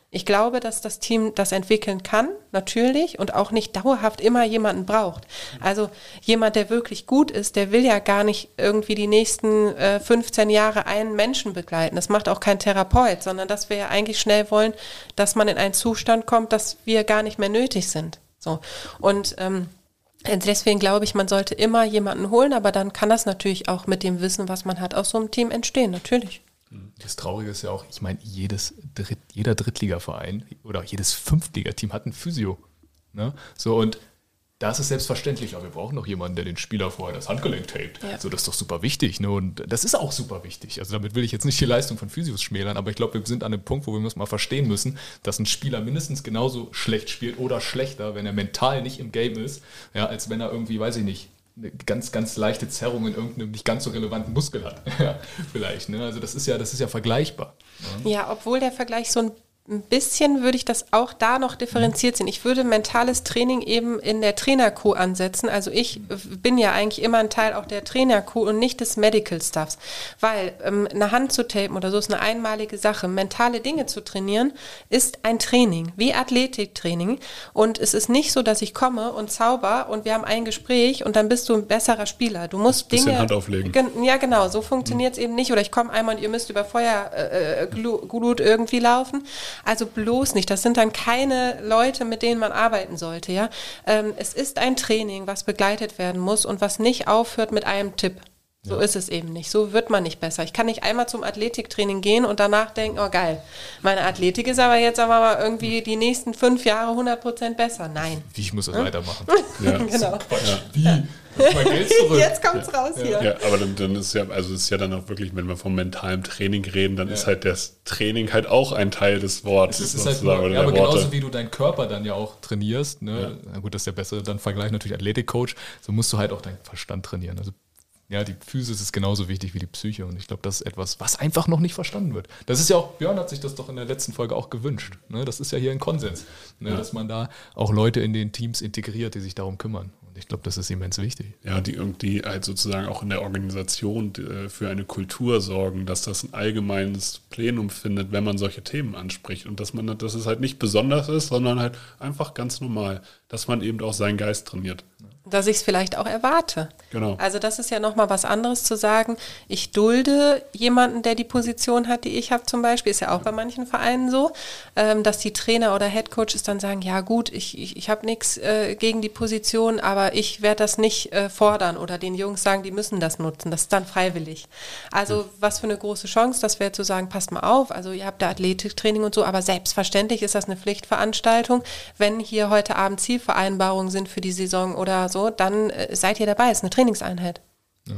Ich glaube, dass das Team das entwickeln kann, natürlich, und auch nicht dauerhaft immer jemanden braucht. Also jemand, der wirklich gut ist, der will ja gar nicht irgendwie die nächsten äh, fünfzehn Jahre einen Menschen begleiten. Das macht auch kein Therapeut, sondern dass wir ja eigentlich schnell wollen, dass man in einen Zustand kommt, dass wir gar nicht mehr nötig sind. So. Und ähm, deswegen glaube ich, man sollte immer jemanden holen, aber dann kann das natürlich auch mit dem Wissen, was man hat, aus so einem Team entstehen, natürlich. Das Traurige ist ja auch, ich meine, jedes Dritt, jeder Drittligaverein oder jedes Fünftligateam hat einen Physio. Ne? So, und da ist es selbstverständlich, aber wir brauchen noch jemanden, der den Spieler vorher das Handgelenk tapet. Ja. So, das ist doch super wichtig. Ne? Und das ist auch super wichtig. Also damit will ich jetzt nicht die Leistung von Physios schmälern, aber ich glaube, wir sind an einem Punkt, wo wir uns mal verstehen müssen, dass ein Spieler mindestens genauso schlecht spielt oder schlechter, wenn er mental nicht im Game ist, ja, als wenn er irgendwie, weiß ich nicht, eine ganz, ganz leichte Zerrung in irgendeinem nicht ganz so relevanten Muskel hat. Ja, vielleicht. Ne? Also das ist ja, das ist ja vergleichbar. Ne? Ja, obwohl der Vergleich so ein Ein bisschen würde ich das auch da noch differenziert sehen. Ich würde mentales Training eben in der Trainer-Crew ansetzen. Also ich bin ja eigentlich immer ein Teil auch der Trainer-Crew und nicht des Medical Stuffs. Weil ähm, eine Hand zu tapen oder so ist eine einmalige Sache. Mentale Dinge zu trainieren ist ein Training, wie Athletiktraining. Und es ist nicht so, dass ich komme und zauber und wir haben ein Gespräch und dann bist du ein besserer Spieler. Du musst bisschen Dinge... Hand auflegen. Gen- ja, genau. So funktioniert es mhm. eben nicht. Oder ich komme einmal und ihr müsst über Feuerglut äh, irgendwie laufen. Also bloß nicht. Das sind dann keine Leute, mit denen man arbeiten sollte. Ja? Ähm, es ist ein Training, was begleitet werden muss und was nicht aufhört mit einem Tipp. So ja. ist es eben nicht. So wird man nicht besser. Ich kann nicht einmal zum Athletiktraining gehen und danach denken, oh geil, meine Athletik ist aber jetzt aber mal irgendwie die nächsten fünf Jahre hundert Prozent besser. Nein. Wie, ich muss das hm? weitermachen. Ja. Genau. Ja. Wie? Ja. Mein Geld zurück. Jetzt kommt's ja. raus hier. Ja, aber dann, dann ist ja, also ist ja dann auch wirklich, wenn wir vom mentalen Training reden, dann ja. ist halt das Training halt auch ein Teil des Wortes. Es ist halt nur, ja, aber Worte. Genauso wie du deinen Körper dann ja auch trainierst, ne? Ja. Na gut, das ist der bessere dann Vergleich natürlich Athletikcoach, so musst du halt auch deinen Verstand trainieren. Also ja, die Physis ist genauso wichtig wie die Psyche und ich glaube, das ist etwas, was einfach noch nicht verstanden wird. Das ist ja auch, Björn hat sich das doch in der letzten Folge auch gewünscht. Ne? Das ist ja hier ein Konsens, ne? Ja. Dass man da auch Leute in den Teams integriert, die sich darum kümmern. Und ich glaube, das ist immens wichtig. Ja, die irgendwie halt sozusagen auch in der Organisation für eine Kultur sorgen, dass das ein allgemeines Plenum findet, wenn man solche Themen anspricht und dass man, dass es halt nicht besonders ist, sondern halt einfach ganz normal, dass man eben auch seinen Geist trainiert. Dass ich es vielleicht auch erwarte. Genau. Also das ist ja nochmal was anderes zu sagen, ich dulde jemanden, der die Position hat, die ich habe zum Beispiel, ist ja auch bei manchen Vereinen so, ähm, dass die Trainer oder Headcoaches dann sagen, ja gut, ich, ich, ich habe nichts äh, gegen die Position, aber ich werde das nicht äh, fordern oder den Jungs sagen, die müssen das nutzen, das ist dann freiwillig. Also mhm. was für eine große Chance, das wäre zu sagen, passt mal auf, also ihr habt da Athletiktraining und so, aber selbstverständlich ist das eine Pflichtveranstaltung, wenn hier heute Abend Zielvereinbarungen sind für die Saison oder so, dann äh, seid ihr dabei, es ist eine Trainingseinheit. Ja.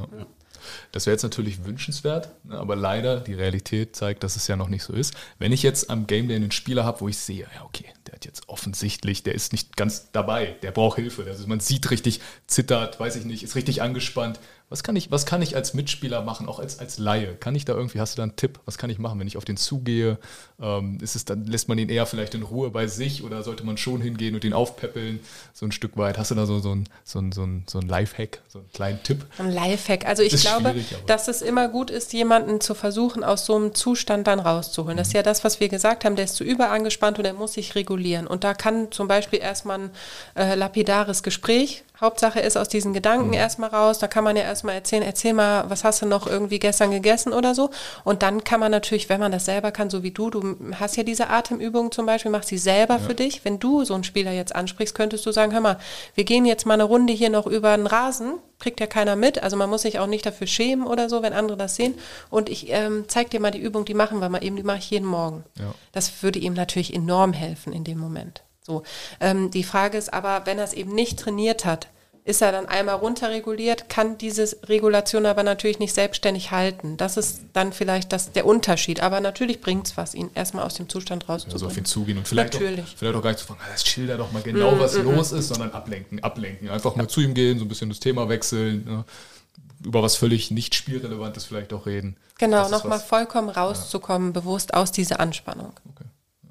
Das wäre jetzt natürlich wünschenswert, ne, aber leider, die Realität zeigt, dass es ja noch nicht so ist. Wenn ich jetzt am Game Day einen Spieler habe, wo ich sehe, ja okay, der hat jetzt offensichtlich, der ist nicht ganz dabei, der braucht Hilfe, also man sieht richtig, zittert, weiß ich nicht, ist richtig angespannt. Was kann ich, was kann ich als Mitspieler machen, auch als, als Laie? Kann ich da irgendwie, hast du da einen Tipp? Was kann ich machen, wenn ich auf den zugehe? Ähm, ist es dann, lässt man ihn eher vielleicht in Ruhe bei sich oder sollte man schon hingehen und ihn aufpäppeln, so ein Stück weit? Hast du da so, so ein, so ein, so ein, so ein Lifehack, so einen kleinen Tipp? Ein Lifehack. Also ich glaube, dass es immer gut ist, jemanden zu versuchen, aus so einem Zustand dann rauszuholen. Mhm. Das ist ja das, was wir gesagt haben, der ist zu überangespannt und der muss sich regulieren. Und da kann zum Beispiel erstmal ein äh, lapidares Gespräch, Hauptsache ist aus diesen Gedanken mhm. erstmal raus, da kann man ja erstmal erzählen, erzähl mal, was hast du noch irgendwie gestern gegessen oder so. Und dann kann man natürlich, wenn man das selber kann, so wie du, du hast ja diese Atemübungen zum Beispiel, machst sie selber ja. für dich. Wenn du so einen Spieler jetzt ansprichst, könntest du sagen, hör mal, wir gehen jetzt mal eine Runde hier noch über den Rasen, kriegt ja keiner mit, also man muss sich auch nicht dafür schämen oder so, wenn andere das sehen. Und ich ähm, zeig dir mal die Übung, die machen wir mal eben, die mache ich jeden Morgen. Ja. Das würde ihm natürlich enorm helfen in dem Moment. So, ähm, die Frage ist aber, wenn er es eben nicht trainiert hat, ist er dann einmal runterreguliert, kann diese Regulation aber natürlich nicht selbstständig halten. Das ist dann vielleicht das, der Unterschied. Aber natürlich bringt es was, ihn erstmal aus dem Zustand rauszubringen. Also auf ihn zugehen und vielleicht, natürlich. Auch, vielleicht auch gar nicht zu fragen, das schilder doch mal genau, mm, was mm, los mm. ist, sondern ablenken, ablenken. Einfach mal zu ihm gehen, so ein bisschen das Thema wechseln, ne? Über was völlig nicht spielrelevantes vielleicht auch reden. Genau, nochmal vollkommen rauszukommen, ja. bewusst aus dieser Anspannung. Okay.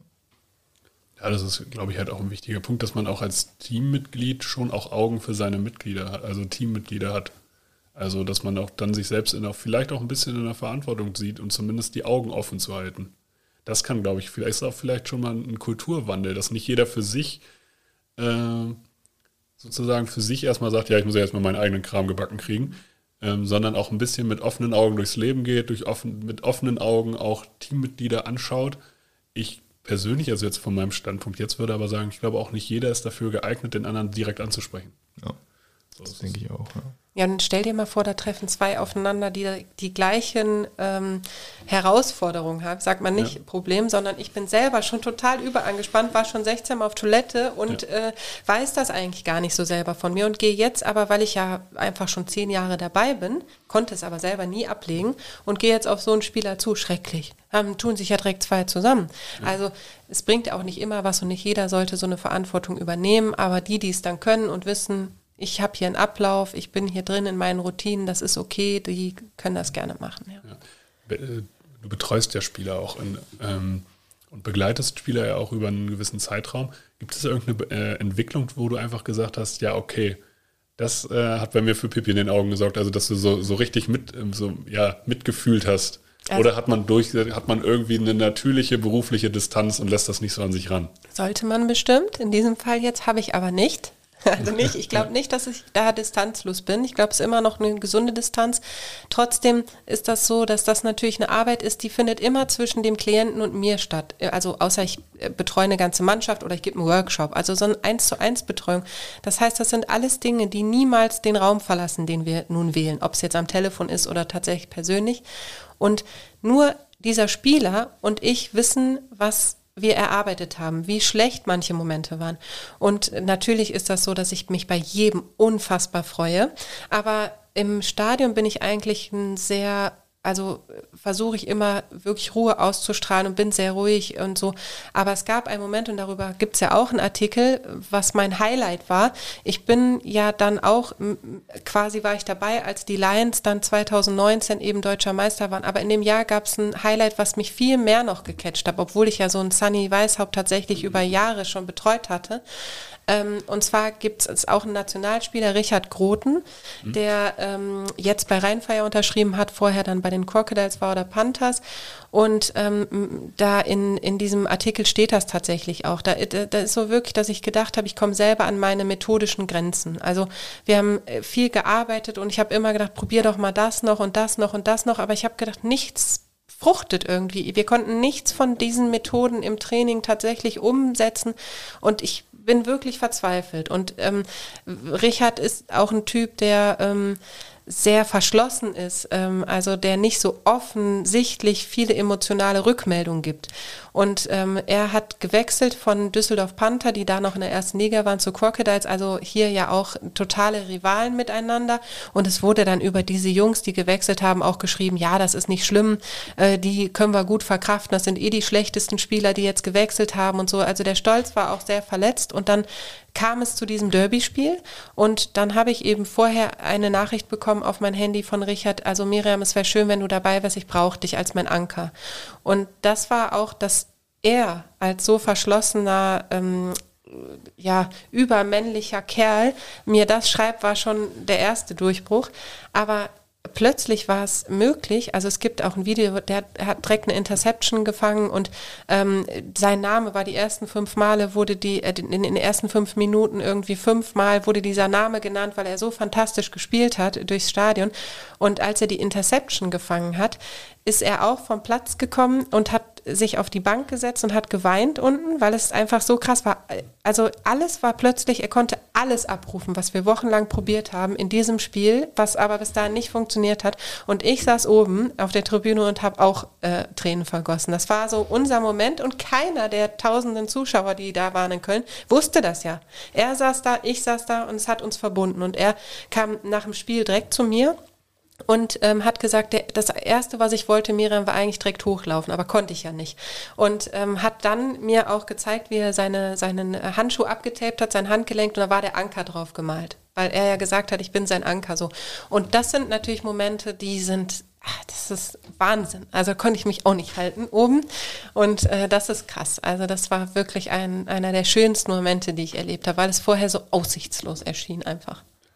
Ja, das ist, glaube ich, halt auch ein wichtiger Punkt, dass man auch als Teammitglied schon auch Augen für seine Mitglieder hat, also Teammitglieder hat. Also, dass man auch dann sich selbst in auch vielleicht auch ein bisschen in der Verantwortung sieht und zumindest die Augen offen zu halten. das kann, glaube ich, vielleicht ist auch vielleicht schon mal ein Kulturwandel, dass nicht jeder für sich äh, sozusagen für sich erstmal sagt, ja, ich muss ja erstmal meinen eigenen Kram gebacken kriegen, ähm, sondern auch ein bisschen mit offenen Augen durchs Leben geht, durch offen, mit offenen Augen auch Teammitglieder anschaut. Ich persönlich, also jetzt von meinem Standpunkt jetzt, würde aber sagen, ich glaube auch nicht jeder ist dafür geeignet, den anderen direkt anzusprechen. Ja, so das denke ich auch, ja. Ja, und stell dir mal vor, da treffen zwei aufeinander, die die gleichen ähm, Herausforderungen haben. Sagt man nicht ja. Problem, sondern ich bin selber schon total überangespannt, war schon sechzehn Mal auf Toilette und ja. äh, weiß das eigentlich gar nicht so selber von mir und gehe jetzt aber, weil ich ja einfach schon zehn Jahre dabei bin, konnte es aber selber nie ablegen und gehe jetzt auf so einen Spieler zu. Schrecklich. Haben, tun sich ja direkt zwei zusammen. Ja. Also es bringt auch nicht immer was und nicht jeder sollte so eine Verantwortung übernehmen, aber die, die es dann können und wissen, ich habe hier einen Ablauf, ich bin hier drin in meinen Routinen, das ist okay, die können das gerne machen. Ja. Ja. Du betreust ja Spieler auch in, ähm, und begleitest Spieler ja auch über einen gewissen Zeitraum. Gibt es irgendeine äh, Entwicklung, wo du einfach gesagt hast, ja okay, das äh, hat bei mir für Pipi in den Augen gesorgt, also dass du so, so richtig mit, so, ja, mitgefühlt hast? Also, oder hat man durch, hat man irgendwie eine natürliche berufliche Distanz und lässt das nicht so an sich ran? Sollte man bestimmt, in diesem Fall jetzt habe ich aber nicht. Also nicht, ich glaube nicht, dass ich da distanzlos bin. Ich glaube, es ist immer noch eine gesunde Distanz. Trotzdem ist das so, dass das natürlich eine Arbeit ist, die findet immer zwischen dem Klienten und mir statt. Also außer ich betreue eine ganze Mannschaft oder ich gebe einen Workshop. Also so eine eins zu eins Betreuung. Das heißt, das sind alles Dinge, die niemals den Raum verlassen, den wir nun wählen. Ob es jetzt am Telefon ist oder tatsächlich persönlich. Und nur dieser Spieler und ich wissen, was wir erarbeitet haben, wie schlecht manche Momente waren. Und natürlich ist das so, dass ich mich bei jedem unfassbar freue. Aber im Stadion bin ich eigentlich ein sehr, also versuche ich immer wirklich Ruhe auszustrahlen und bin sehr ruhig und so. Aber es gab einen Moment, und darüber gibt es ja auch einen Artikel, was mein Highlight war. Ich bin ja dann auch, quasi war ich dabei, als die Lions dann zwanzig neunzehn eben deutscher Meister waren. Aber in dem Jahr gab es ein Highlight, was mich viel mehr noch gecatcht hat, obwohl ich ja so einen Sunny Weishaupt tatsächlich über Jahre schon betreut hatte. Ähm, und zwar gibt es auch einen Nationalspieler, Richard Groten, mhm. der ähm, jetzt bei Rheinfire unterschrieben hat, vorher dann bei den Crocodiles war oder Panthers. Und ähm, da in, in diesem Artikel steht das tatsächlich auch. Da, da ist so wirklich, dass ich gedacht habe, ich komme selber an meine methodischen Grenzen. Also wir haben viel gearbeitet und ich habe immer gedacht, probier doch mal das noch und das noch und das noch. Aber ich habe gedacht, nichts fruchtet irgendwie. Wir konnten nichts von diesen Methoden im Training tatsächlich umsetzen und ich bin wirklich verzweifelt. Und ähm, Richard ist auch ein Typ, der ähm, sehr verschlossen ist, ähm, also der nicht so offensichtlich viele emotionale Rückmeldungen gibt. Und ähm, er hat gewechselt von Düsseldorf Panther, die da noch in der ersten Liga waren, zu Crocodiles, also hier ja auch totale Rivalen miteinander. Und es wurde dann über diese Jungs, die gewechselt haben, auch geschrieben, ja, das ist nicht schlimm, äh, die können wir gut verkraften, das sind eh die schlechtesten Spieler, die jetzt gewechselt haben und so. Also der Stolz war auch sehr verletzt und dann kam es zu diesem Derby-Spiel und dann habe ich eben vorher eine Nachricht bekommen auf mein Handy von Richard, also Miriam, es wäre schön, wenn du dabei wärst, ich brauche dich als mein Anker. Und das war auch, dass er als so verschlossener, ähm, ja, übermännlicher Kerl mir das schreibt, war schon der erste Durchbruch, aber plötzlich war es möglich, also es gibt auch ein Video, der hat direkt eine Interception gefangen und ähm, sein Name war die ersten fünf Male, wurde die, äh, in den ersten fünf Minuten irgendwie fünfmal wurde dieser Name genannt, weil er so fantastisch gespielt hat durchs Stadion. Und als er die Interception gefangen hat, ist er auch vom Platz gekommen und hat sich auf die Bank gesetzt und hat geweint unten, weil es einfach so krass war. Also alles war plötzlich, er konnte alles abrufen, was wir wochenlang probiert haben in diesem Spiel, was aber bis dahin nicht funktioniert hat. Und ich saß oben auf der Tribüne und habe auch äh, Tränen vergossen. Das war so unser Moment und keiner der tausenden Zuschauer, die da waren in Köln, wusste das ja. Er saß da, ich saß da und es hat uns verbunden. Und er kam nach dem Spiel direkt zu mir und ähm, hat gesagt, der, das Erste, was ich wollte, Miriam, war eigentlich direkt hochlaufen, aber konnte ich ja nicht. Und ähm, hat dann mir auch gezeigt, wie er seine, seinen Handschuh abgetaped hat, sein Handgelenk, und da war der Anker drauf gemalt, weil er ja gesagt hat, ich bin sein Anker so. Und das sind natürlich Momente, die sind, ach, das ist Wahnsinn. Also konnte ich mich auch nicht halten oben und äh, das ist krass. Also das war wirklich ein, einer der schönsten Momente, die ich erlebt habe, weil es vorher so aussichtslos erschien einfach.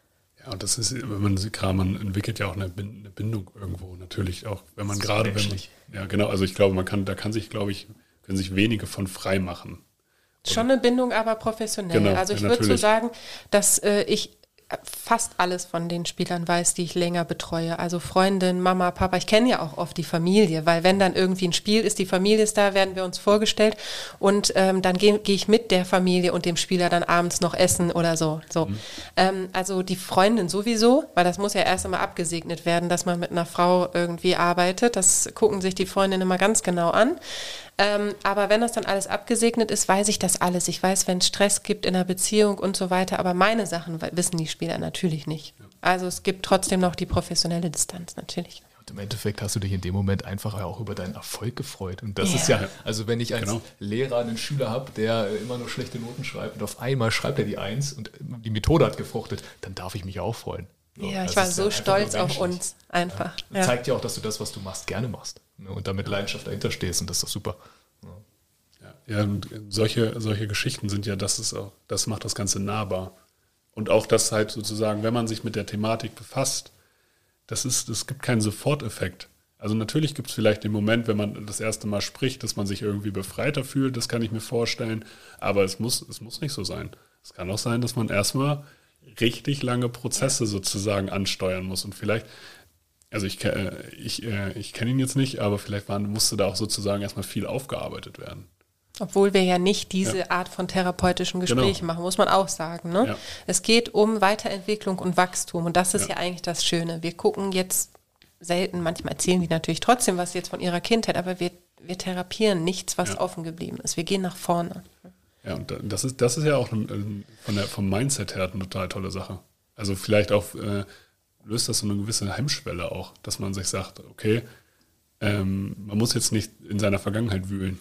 Ja, und das ist, wenn man sieht, gerade man entwickelt ja auch eine Bindung irgendwo, natürlich auch, wenn man gerade, wenn man, ja genau, also ich glaube, man kann, da kann sich, glaube ich, können sich wenige von frei machen. Schon eine Bindung, aber professionell. Genau, also ich ja, würde so natürlich. sagen, dass äh, ich fast alles von den Spielern weiß, die ich länger betreue. Also Freundin, Mama, Papa. Ich kenne ja auch oft die Familie, weil wenn dann irgendwie ein Spiel ist, die Familie ist da, werden wir uns vorgestellt und ähm, dann gehe geh ich mit der Familie und dem Spieler dann abends noch essen oder so. so. Mhm. Ähm, also die Freundin sowieso, weil das muss ja erst einmal abgesegnet werden, dass man mit einer Frau irgendwie arbeitet. Das gucken sich die Freundinnen immer ganz genau an. Ähm, aber wenn das dann alles abgesegnet ist, weiß ich das alles. Ich weiß, wenn es Stress gibt in der Beziehung und so weiter, aber meine Sachen wissen die Spieler natürlich nicht. Also es gibt trotzdem noch die professionelle Distanz, natürlich. Und im Endeffekt hast du dich in dem Moment einfach auch über deinen Erfolg gefreut. Und das Ja. ist ja, also wenn ich als Genau. Lehrer einen Schüler habe, der immer nur schlechte Noten schreibt und auf einmal schreibt er die Eins und die Methode hat gefruchtet, dann darf ich mich auch freuen. So, Ja, ich das war ist so ja einfach stolz nur auf menschlich. uns, einfach. Ja. Ja. Zeigt ja auch, dass du das, was du machst, gerne machst. Ne? Und damit Leidenschaft dahinter stehst und das ist doch super. Ja, und solche, solche Geschichten sind ja, das ist auch, das macht das Ganze nahbar. Und auch das halt sozusagen, wenn man sich mit der Thematik befasst, das ist, es gibt keinen Soforteffekt. Also natürlich gibt es vielleicht den Moment, wenn man das erste Mal spricht, dass man sich irgendwie befreiter fühlt, das kann ich mir vorstellen, aber es muss, es muss nicht so sein. Es kann auch sein, dass man erstmal richtig lange Prozesse sozusagen ansteuern muss und vielleicht, also ich, ich, ich kenne ihn jetzt nicht, aber vielleicht waren, musste da auch sozusagen erstmal viel aufgearbeitet werden. Obwohl wir ja nicht diese ja. Art von therapeutischen Gesprächen genau. machen, muss man auch sagen. Ne? Ja. Es geht um Weiterentwicklung und Wachstum und das ist ja. ja eigentlich das Schöne. Wir gucken jetzt selten, manchmal erzählen die natürlich trotzdem was jetzt von ihrer Kindheit, aber wir, wir therapieren nichts, was ja. offen geblieben ist. Wir gehen nach vorne. Ja, und das ist, das ist ja auch ein, von der, vom Mindset her eine total tolle Sache. Also vielleicht auch äh, löst das so eine gewisse Hemmschwelle auch, dass man sich sagt, okay, ähm, man muss jetzt nicht in seiner Vergangenheit wühlen.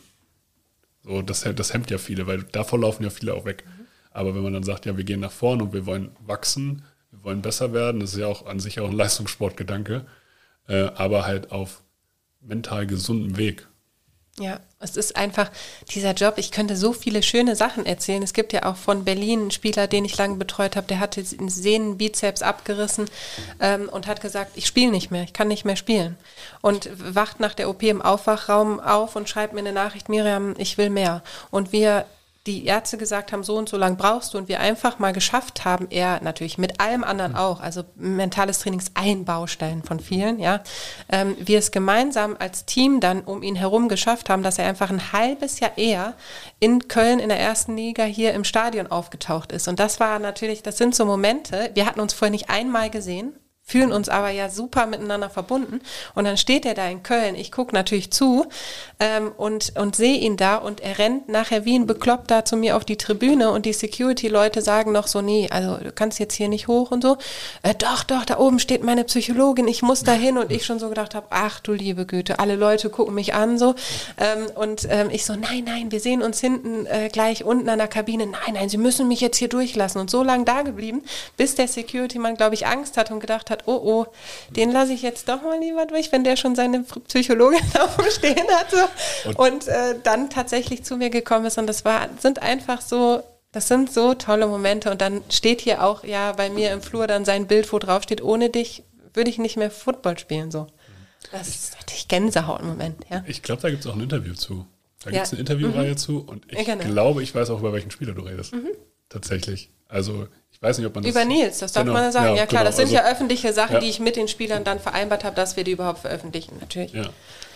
So, das, das hemmt ja viele, weil davor laufen ja viele auch weg. Mhm. Aber wenn man dann sagt, ja, wir gehen nach vorne und wir wollen wachsen, wir wollen besser werden, das ist ja auch an sich auch ein Leistungssportgedanke, äh, aber halt auf mental gesundem Weg. Ja, es ist einfach dieser Job, ich könnte so viele schöne Sachen erzählen. Es gibt ja auch von Berlin einen Spieler, den ich lange betreut habe, der hatte den Sehnenbizeps abgerissen ähm, und hat gesagt, ich spiele nicht mehr, ich kann nicht mehr spielen. Und wacht nach der O P im Aufwachraum auf und schreibt mir eine Nachricht, Miriam, ich will mehr. Und wir die Ärzte gesagt haben, so und so lang brauchst du und wir einfach mal geschafft haben, er natürlich mit allem anderen auch, also mentales Training ist ein Baustein von vielen, ja, ähm, wir es gemeinsam als Team dann um ihn herum geschafft haben, dass er einfach ein halbes Jahr eher in Köln in der ersten Liga hier im Stadion aufgetaucht ist und das war natürlich, das sind so Momente, wir hatten uns vorher nicht einmal gesehen, fühlen uns aber ja super miteinander verbunden und dann steht er da in Köln, ich gucke natürlich zu ähm, und, und sehe ihn da und er rennt nachher wie ein Bekloppter zu mir auf die Tribüne und die Security-Leute sagen noch so, nee, also du kannst jetzt hier nicht hoch und so, äh, doch, doch, da oben steht meine Psychologin, ich muss da hin und ich schon so gedacht habe, ach du liebe Güte, alle Leute gucken mich an so ähm, und ähm, ich so, nein, nein, wir sehen uns hinten äh, gleich unten an der Kabine, nein, nein, Sie müssen mich jetzt hier durchlassen und so lange da geblieben, bis der Security-Mann, glaube ich, Angst hat und gedacht hat, oh, oh, den lasse ich jetzt doch mal lieber durch, wenn der schon seine Psychologin auf dem Stehen hatte und, und äh, dann tatsächlich zu mir gekommen ist und das war, sind einfach so, das sind so tolle Momente und dann steht hier auch ja bei mir im Flur dann sein Bild, wo drauf steht, ohne dich würde ich nicht mehr Football spielen, so. Das ist natürlich Gänsehaut im Moment, ja. Ich glaube, da gibt es auch ein Interview zu. Da gibt es ja. eine Interviewreihe mhm. zu und ich ja, genau. glaube, ich weiß auch, über welchen Spieler du redest. Mhm. Tatsächlich. Also ich weiß nicht, ob man das... Über Nils, das darf genau, man ja sagen. Ja, ja klar, genau, das sind also, ja öffentliche Sachen, ja. die ich mit den Spielern dann vereinbart habe, dass wir die überhaupt veröffentlichen, natürlich. Ja,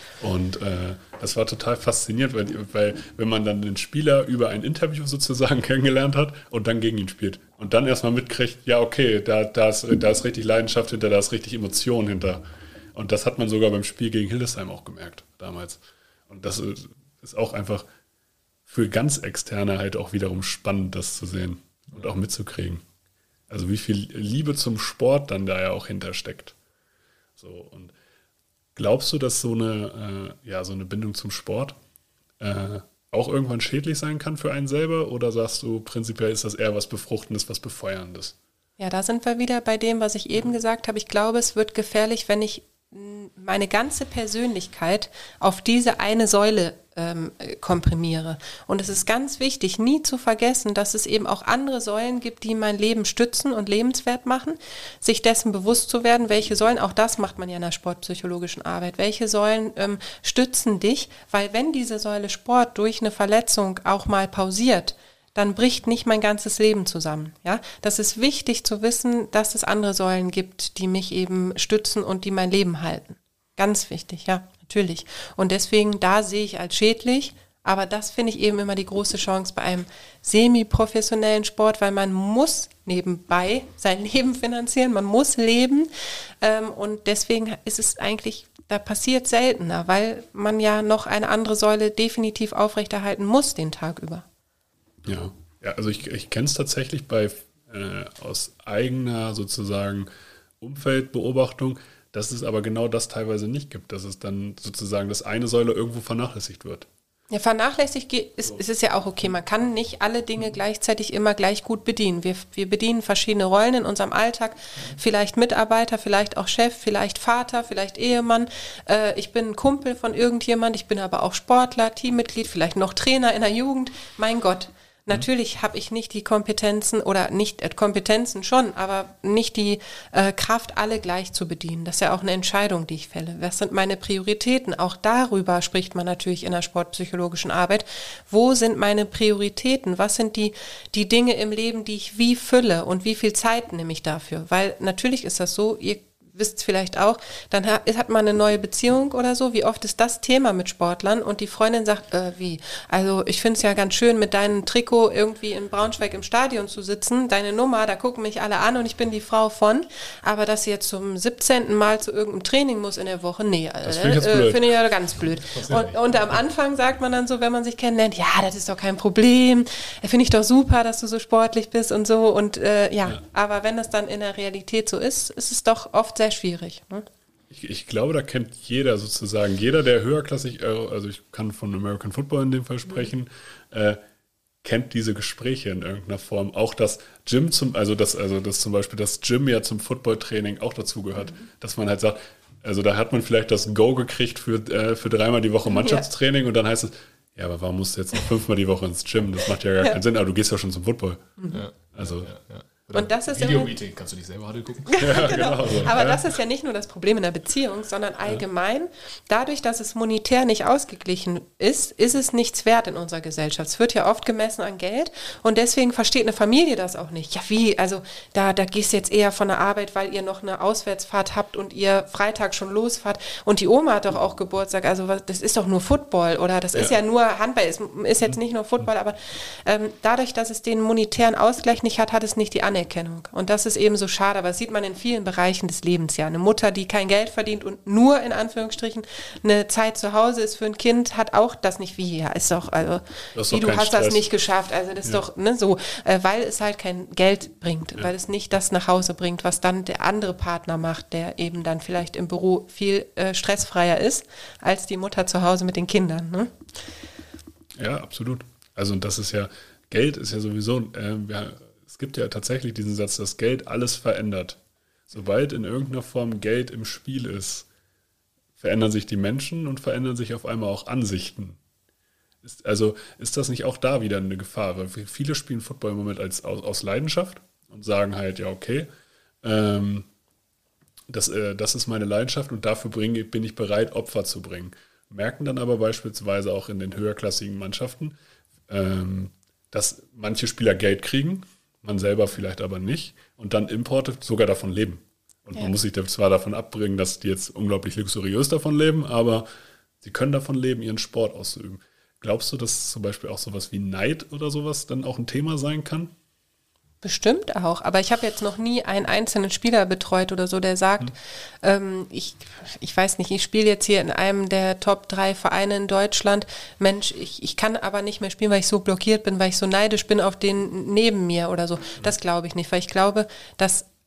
und äh, das war total faszinierend, weil, weil wenn man dann den Spieler über ein Interview sozusagen kennengelernt hat und dann gegen ihn spielt und dann erstmal mitkriegt, ja okay, da, da, ist, da ist richtig Leidenschaft hinter, da ist richtig Emotion hinter. Und das hat man sogar beim Spiel gegen Hildesheim auch gemerkt damals. Und das ist auch einfach für ganz Externe halt auch wiederum spannend, das zu sehen und auch mitzukriegen. Also wie viel Liebe zum Sport dann da ja auch hintersteckt. So, und glaubst du, dass so eine, äh, ja, so eine Bindung zum Sport äh, auch irgendwann schädlich sein kann für einen selber? Oder sagst du, prinzipiell ist das eher was Befruchtendes, was Befeuerndes? Ja, da sind wir wieder bei dem, was ich eben gesagt habe. Ich glaube, es wird gefährlich, wenn ich meine ganze Persönlichkeit auf diese eine Säule ähm, komprimiere. Und es ist ganz wichtig, nie zu vergessen, dass es eben auch andere Säulen gibt, die mein Leben stützen und lebenswert machen, sich dessen bewusst zu werden, welche Säulen, auch das macht man ja in der sportpsychologischen Arbeit, welche Säulen ähm, stützen dich, weil wenn diese Säule Sport durch eine Verletzung auch mal pausiert, dann bricht nicht mein ganzes Leben zusammen. Ja, das ist wichtig zu wissen, dass es andere Säulen gibt, die mich eben stützen und die mein Leben halten. Ganz wichtig, ja, natürlich. Und deswegen, da sehe ich als schädlich, aber das finde ich eben immer die große Chance bei einem semi-professionellen Sport, weil man muss nebenbei sein Leben finanzieren, man muss leben ähm, und deswegen ist es eigentlich, da passiert seltener, weil man ja noch eine andere Säule definitiv aufrechterhalten muss den Tag über. Ja, ja, also ich, ich kenne es tatsächlich bei äh, aus eigener sozusagen Umfeldbeobachtung, dass es aber genau das teilweise nicht gibt, dass es dann sozusagen das eine Säule irgendwo vernachlässigt wird. Ja, vernachlässigt ist, ist es ja auch okay. Man kann nicht alle Dinge gleichzeitig immer gleich gut bedienen. Wir, wir bedienen verschiedene Rollen in unserem Alltag. Vielleicht Mitarbeiter, vielleicht auch Chef, vielleicht Vater, vielleicht Ehemann. Äh, ich bin ein Kumpel von irgendjemand, ich bin aber auch Sportler, Teammitglied, vielleicht noch Trainer in der Jugend. Mein Gott. Natürlich habe ich nicht die Kompetenzen oder nicht äh, Kompetenzen schon, aber nicht die äh, Kraft, alle gleich zu bedienen. Das ist ja auch eine Entscheidung, die ich fälle. Was sind meine Prioritäten? Auch darüber spricht man natürlich in der sportpsychologischen Arbeit. Wo sind meine Prioritäten? Was sind die, die Dinge im Leben, die ich wie fülle und wie viel Zeit nehme ich dafür? Weil natürlich ist das so, ihr wisst es vielleicht auch, dann hat, hat man eine neue Beziehung oder so. Wie oft ist das Thema mit Sportlern? Und die Freundin sagt, äh, wie? Also ich finde es ja ganz schön, mit deinem Trikot irgendwie in Braunschweig im Stadion zu sitzen. Deine Nummer, da gucken mich alle an und ich bin die Frau von. Aber dass sie jetzt zum siebzehnten Mal zu irgendeinem Training muss in der Woche, nee, äh, finde ich, äh, find ich ja ganz blöd. Und, und am Anfang sagt man dann so, wenn man sich kennenlernt, ja, das ist doch kein Problem. Finde ich doch super, dass du so sportlich bist und so. Und äh, ja, ja, aber wenn es dann in der Realität so ist, ist es doch oft sehr schwierig. Ne? Ich, ich glaube, da kennt jeder sozusagen, jeder, der höherklassig, also ich kann von American Football in dem Fall sprechen, mhm. äh, kennt diese Gespräche in irgendeiner Form. Auch das Gym zum, also das, also das zum Beispiel das Gym ja zum Footballtraining auch dazugehört, mhm. dass man halt sagt, also da hat man vielleicht das Go gekriegt für, äh, für dreimal die Woche Mannschaftstraining ja. und dann heißt es, ja, aber warum musst du jetzt noch fünfmal die Woche ins Gym? Das macht ja gar ja. keinen Sinn, aber du gehst ja schon zum Football. Mhm. Ja. Also ja, ja. Oder und das ist Video-Meeting, kannst du dich selber Huddle gucken? Ja, genau. genau so. Aber das ist ja nicht nur das Problem in der Beziehung, sondern allgemein, dadurch, dass es monetär nicht ausgeglichen ist, ist es nichts wert in unserer Gesellschaft. Es wird ja oft gemessen an Geld und deswegen versteht eine Familie das auch nicht. Ja, wie? Also da, da gehst du jetzt eher von der Arbeit, weil ihr noch eine Auswärtsfahrt habt und ihr Freitag schon losfahrt und die Oma hat doch auch Geburtstag. Also was, das ist doch nur Football oder das ja. ist ja nur Handball, ist, ist jetzt nicht nur Football, aber ähm, dadurch, dass es den monetären Ausgleich nicht hat, hat es nicht die Anerkennung. Und das ist eben so schade, aber das sieht man in vielen Bereichen des Lebens ja. Eine Mutter, die kein Geld verdient und nur in Anführungsstrichen eine Zeit zu Hause ist für ein Kind, hat auch das nicht wie, ja, ist doch, also, ist wie doch du hast Stress. Das nicht geschafft, also das ist ja. doch, ne, so, äh, weil es halt kein Geld bringt, ja. weil es nicht das nach Hause bringt, was dann der andere Partner macht, der eben dann vielleicht im Büro viel äh, stressfreier ist, als die Mutter zu Hause mit den Kindern, ne? Ja, absolut. Also und das ist ja, Geld ist ja sowieso, äh, ja, es gibt ja tatsächlich diesen Satz, dass Geld alles verändert. Sobald in irgendeiner Form Geld im Spiel ist, verändern sich die Menschen und verändern sich auf einmal auch Ansichten. Ist, also ist das nicht auch da wieder eine Gefahr? Weil viele spielen Football im Moment als, aus, aus Leidenschaft und sagen halt, ja okay, ähm, das, äh, das ist meine Leidenschaft und dafür bringe, bin ich bereit, Opfer zu bringen. Merken dann aber beispielsweise auch in den höherklassigen Mannschaften, ähm, dass manche Spieler Geld kriegen, man selber vielleicht aber nicht und dann Importe sogar davon leben. Und ja. man muss sich zwar davon abbringen, dass die jetzt unglaublich luxuriös davon leben, aber sie können davon leben, ihren Sport auszuüben. Glaubst du, dass zum Beispiel auch sowas wie Neid oder sowas dann auch ein Thema sein kann? Bestimmt auch, aber ich habe jetzt noch nie einen einzelnen Spieler betreut oder so, der sagt, hm. ähm, ich, ich weiß nicht, ich spiele jetzt hier in einem der Top drei Vereine in Deutschland, Mensch, ich, ich kann aber nicht mehr spielen, weil ich so blockiert bin, weil ich so neidisch bin auf den neben mir oder so. Das glaube ich nicht, weil ich glaube, dass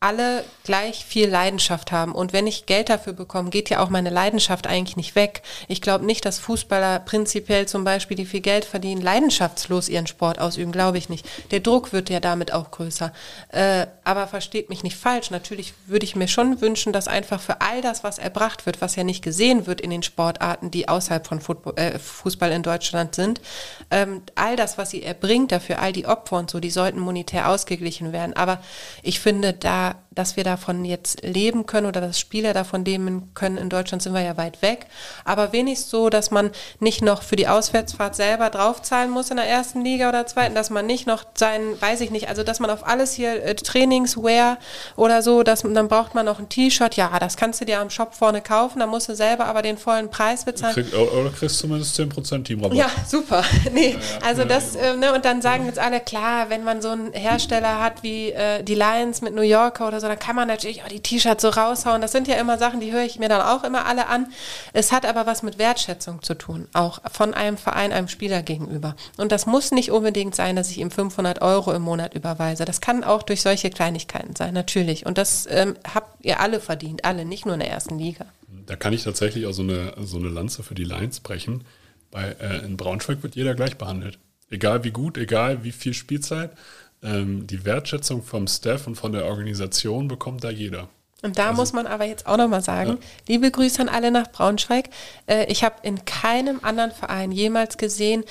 alle gleich viel Leidenschaft haben. Und wenn ich Geld dafür bekomme, geht ja auch meine Leidenschaft eigentlich nicht weg. Ich glaube nicht, dass Fußballer prinzipiell zum Beispiel, die viel Geld verdienen, leidenschaftslos ihren Sport ausüben, glaube ich nicht. Der Druck wird ja damit auch größer. Äh, aber versteht mich nicht falsch. Natürlich würde ich mir schon wünschen, dass einfach für all das, was erbracht wird, was ja nicht gesehen wird in den Sportarten, die außerhalb von Football, äh, Fußball in Deutschland sind, ähm, all das, was sie erbringt dafür, all die Opfer und so, die sollten monetär ausgeglichen werden. Aber ich finde, da dass wir davon jetzt leben können oder dass Spieler davon leben können, in Deutschland sind wir ja weit weg, aber wenigstens so, dass man nicht noch für die Auswärtsfahrt selber draufzahlen muss in der ersten Liga oder zweiten, dass man nicht noch sein, weiß ich nicht, also dass man auf alles hier äh, Trainingswear oder so, dass, dann braucht man noch ein T-Shirt, ja, das kannst du dir am Shop vorne kaufen, dann musst du selber aber den vollen Preis bezahlen. Krieg, oder kriegst zumindest zehn Prozent Teamrabatt. Ja, super. Nee, ja, ja. also ja, das, äh, ne, und dann sagen jetzt alle, klar, wenn man so einen Hersteller hat wie äh, die Lions mit New Yorker oder so, dann kann man natürlich auch die T-Shirts so raushauen. Das sind ja immer Sachen, die höre ich mir dann auch immer alle an. Es hat aber was mit Wertschätzung zu tun, auch von einem Verein, einem Spieler gegenüber. Und das muss nicht unbedingt sein, dass ich ihm fünfhundert Euro im Monat überweise. Das kann auch durch solche Kleinigkeiten sein, natürlich. Und das ähm, habt ihr alle verdient, alle, nicht nur in der ersten Liga. Da kann ich tatsächlich auch so eine, so eine Lanze für die Lions brechen. Bei, äh, in Braunschweig wird jeder gleich behandelt. Egal wie gut, egal wie viel Spielzeit. Ähm, die Wertschätzung vom Staff und von der Organisation bekommt da jeder. Und da also, muss man aber jetzt auch nochmal sagen, ja. liebe Grüße an alle nach Braunschweig. Äh, ich habe in keinem anderen Verein jemals gesehen,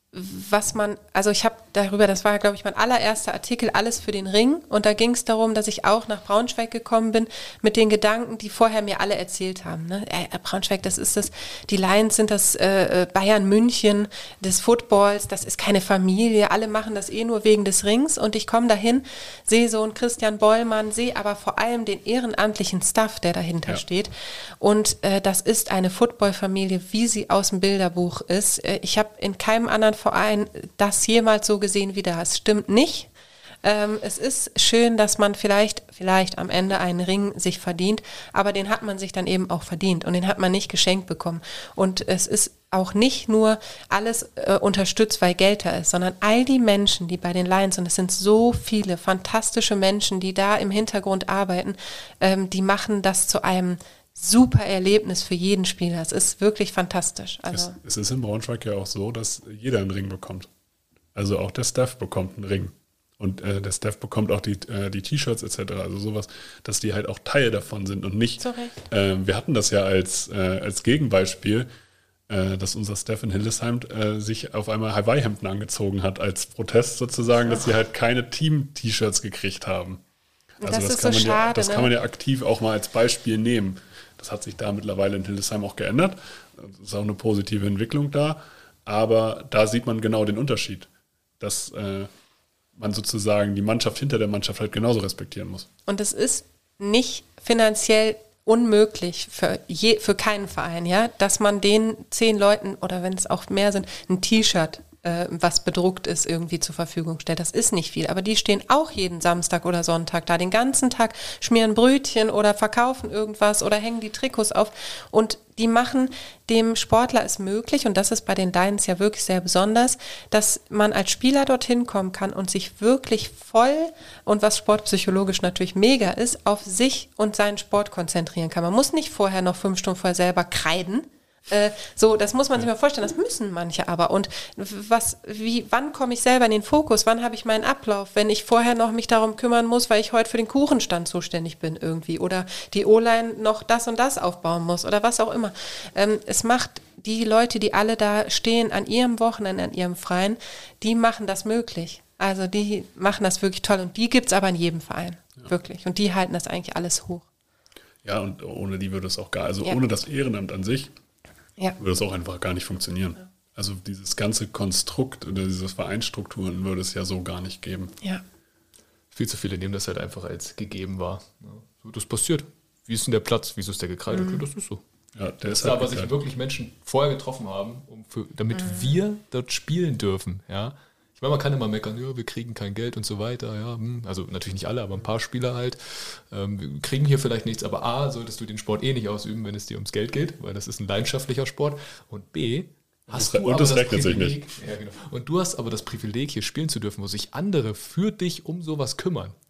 was man, also ich habe darüber, das war, glaube ich, mein allererster Artikel, alles für den Ring. Und da ging es darum, dass ich auch nach Braunschweig gekommen bin mit den Gedanken, die vorher mir alle erzählt haben. Ne? Äh, Braunschweig, das ist das, die Lions sind das äh, Bayern München des Footballs, das ist keine Familie, alle machen das eh nur wegen des Rings. Und ich komme dahin, sehe so einen Christian Bollmann, sehe aber vor allem den ehrenamtlichen Staff, der dahinter ja. steht. Und äh, das ist eine Footballfamilie, wie sie aus dem Bilderbuch ist. Äh, ich habe in keinem anderen Verein das jemals so gesehen wie da. Es stimmt nicht. Ähm, es ist schön, dass man vielleicht, vielleicht am Ende einen Ring sich verdient, aber den hat man sich dann eben auch verdient und den hat man nicht geschenkt bekommen. Und es ist auch nicht nur alles äh, unterstützt, weil Geld da ist, sondern all die Menschen, die bei den Lions, und es sind so viele fantastische Menschen, die da im Hintergrund arbeiten, ähm, die machen das zu einem super Erlebnis für jeden Spieler. Es ist wirklich fantastisch. Also es, es ist in Braunschweig ja auch so, dass jeder einen Ring bekommt. Also auch der Staff bekommt einen Ring. Und äh, der Staff bekommt auch die, äh, die T-Shirts et cetera. Also sowas, dass die halt auch Teil davon sind und nicht. Äh, wir hatten das ja als, äh, als Gegenbeispiel, äh, dass unser Staff in Hildesheim äh, sich auf einmal Hawaii-Hemden angezogen hat, als Protest sozusagen, dass sie halt keine Team-T-Shirts gekriegt haben. Also das, das, ist kann so man schade, ja, das ne? kann man ja aktiv auch mal als Beispiel nehmen. Das hat sich da mittlerweile in Hildesheim auch geändert. Es ist auch eine positive Entwicklung da. Aber da sieht man genau den Unterschied, dass äh, man sozusagen die Mannschaft hinter der Mannschaft halt genauso respektieren muss. Und es ist nicht finanziell unmöglich für, je, für keinen Verein, ja, dass man den zehn Leuten oder wenn es auch mehr sind, ein T-Shirt, äh, was bedruckt ist, irgendwie zur Verfügung stellt. Das ist nicht viel, aber die stehen auch jeden Samstag oder Sonntag da, den ganzen Tag, schmieren Brötchen oder verkaufen irgendwas oder hängen die Trikots auf und die machen dem Sportler es möglich, und das ist bei den Lions ja wirklich sehr besonders, dass man als Spieler dorthin kommen kann und sich wirklich voll, und was sportpsychologisch natürlich mega ist, auf sich und seinen Sport konzentrieren kann. Man muss nicht vorher noch fünf Stunden vorher selber kreiden. Äh, so, das muss man sich mal vorstellen, das müssen manche aber. Und was, wie, wann komme ich selber in den Fokus? Wann habe ich meinen Ablauf? Wenn ich vorher noch mich darum kümmern muss, weil ich heute für den Kuchenstand zuständig bin irgendwie oder die O-Line noch das und das aufbauen muss oder was auch immer. Ähm, es macht die Leute, die alle da stehen an ihrem Wochenende, an ihrem Freien, die machen das möglich. Also die machen das wirklich toll und die gibt es aber in jedem Verein, ja. Wirklich. Und die halten das eigentlich alles hoch. Ja, und ohne die würde es auch gar, also ja. ohne das Ehrenamt an sich, ja. würde es auch einfach gar nicht funktionieren. Ja. Also dieses ganze Konstrukt oder diese Vereinsstrukturen würde es ja so gar nicht geben. Ja. Viel zu viele nehmen das halt einfach als gegeben wahr. Ja, so, das passiert. Wie ist denn der Platz? Wieso ist der gekreidet? Mhm. Das ist so. Ja, der ist da halt aber sich wirklich Menschen vorher getroffen haben, um für, damit mhm. wir dort spielen dürfen. Ja. Ich meine, man kann immer meckern, ja, wir kriegen kein Geld und so weiter. Ja, also natürlich nicht alle, aber ein paar Spieler halt. Ähm, wir kriegen hier vielleicht nichts, aber A, solltest du den Sport eh nicht ausüben, wenn es dir ums Geld geht, weil das ist ein leidenschaftlicher Sport. Und B, hast du und aber das das rechnet Privileg, sich nicht. Ja, genau. Und du hast aber das Privileg, hier spielen zu dürfen, wo sich andere für dich um sowas kümmern.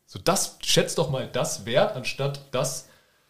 So, das, schätz doch mal das wert, anstatt das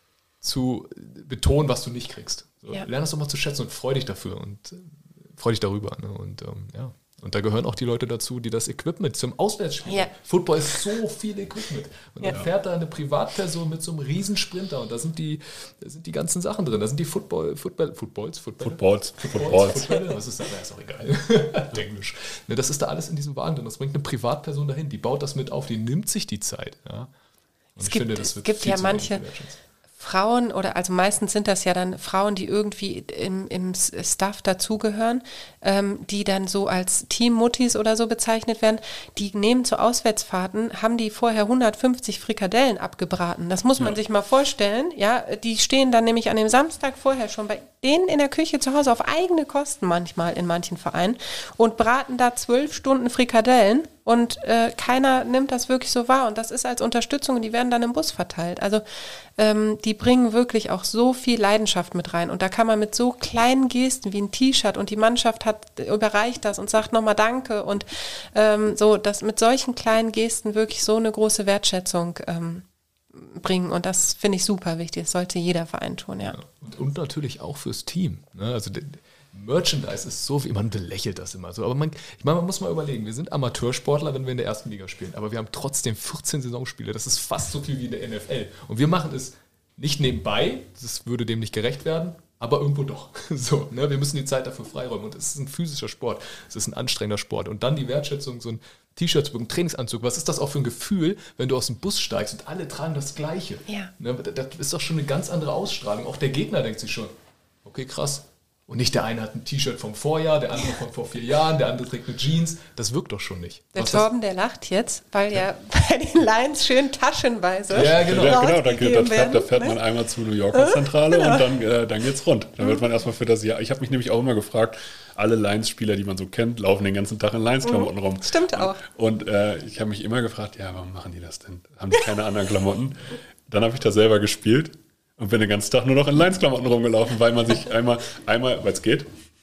zu betonen, was du nicht kriegst. So, Ja. Lern das doch mal zu schätzen und freu dich dafür und äh, freu dich darüber. Ne? Und ähm, ja. Und da gehören auch die Leute dazu, die das Equipment zum Auswärtsspiel. Ja. Football ist so viel Equipment. Und Ja. dann fährt da eine Privatperson mit so einem Riesen-Sprinter und da sind die, da sind die ganzen Sachen drin. Da sind die Football, Football, Footballs, Football, Footballs, Footballs, Footballs. Football, was ist da? Na, ist auch egal. Englisch. Ne, das ist da alles in diesem Wagen drin. Das bringt eine Privatperson dahin. Die baut das mit auf, die nimmt sich die Zeit. Ja. Und Es ich gibt, finde, das es wird gibt viel ja zu manche wenig gewertschätzt. Frauen oder also meistens sind das ja dann Frauen, die irgendwie im, im Staff dazugehören, ähm, die dann so als Teammuttis oder so bezeichnet werden, die nehmen zu Auswärtsfahrten, haben die vorher hundertfünfzig Frikadellen abgebraten. Das muss man Ja. sich mal vorstellen. Ja, die stehen dann nämlich an dem Samstag vorher schon bei denen in der Küche zu Hause auf eigene Kosten manchmal in manchen Vereinen und braten da zwölf Stunden Frikadellen und äh, keiner nimmt das wirklich so wahr und das ist als Unterstützung und die werden dann im Bus verteilt. Also ähm, die bringen wirklich auch so viel Leidenschaft mit rein und da kann man mit so kleinen Gesten wie ein T-Shirt und die Mannschaft hat überreicht das und sagt nochmal Danke und ähm, so, dass mit solchen kleinen Gesten wirklich so eine große Wertschätzung ähm, bringen und das finde ich super wichtig. Das sollte jeder Verein tun, ja. Und, und natürlich auch fürs Team. Ne? Also der, Merchandise ist so viel, man belächelt das immer so. Aber man, ich meine, man muss mal überlegen, wir sind Amateursportler, wenn wir in der ersten Liga spielen, aber wir haben trotzdem vierzehn Saisonspiele. Das ist fast so viel wie in der N F L. Und wir machen es nicht nebenbei, das würde dem nicht gerecht werden, aber irgendwo doch. So, ne? Wir müssen die Zeit dafür freiräumen. Und es ist ein physischer Sport, es ist ein anstrengender Sport. Und dann die Wertschätzung, so ein T-Shirt, ein Trainingsanzug, was ist das auch für ein Gefühl, wenn du aus dem Bus steigst und alle tragen das Gleiche? Ja. Ne? Das ist doch schon eine ganz andere Ausstrahlung. Auch der Gegner denkt sich schon, okay, krass. Und nicht der eine hat ein T-Shirt vom Vorjahr, der andere von vor vier Jahren, der andere trägt eine Jeans. Das wirkt doch schon nicht. Der Was Torben, der lacht jetzt, weil ja, bei den Lions schön taschenweise Ja, genau. Ja, genau, da, rausgegeben da fährt, da fährt werden, man ne? einmal zur New Yorker Zentrale und dann, äh, dann geht's rund. Dann wird man erstmal für das Jahr. Ich habe mich nämlich auch immer gefragt, alle Lions-Spieler, die man so kennt, laufen den ganzen Tag in Lions-Klamotten rum. Stimmt auch. Und äh, ich habe mich immer gefragt, ja, warum machen die das denn? Haben die keine anderen Klamotten? Dann habe ich da selber gespielt und bin den ganzen Tag nur noch in Lions-Klamotten rumgelaufen, weil man sich einmal, einmal, weil es geht,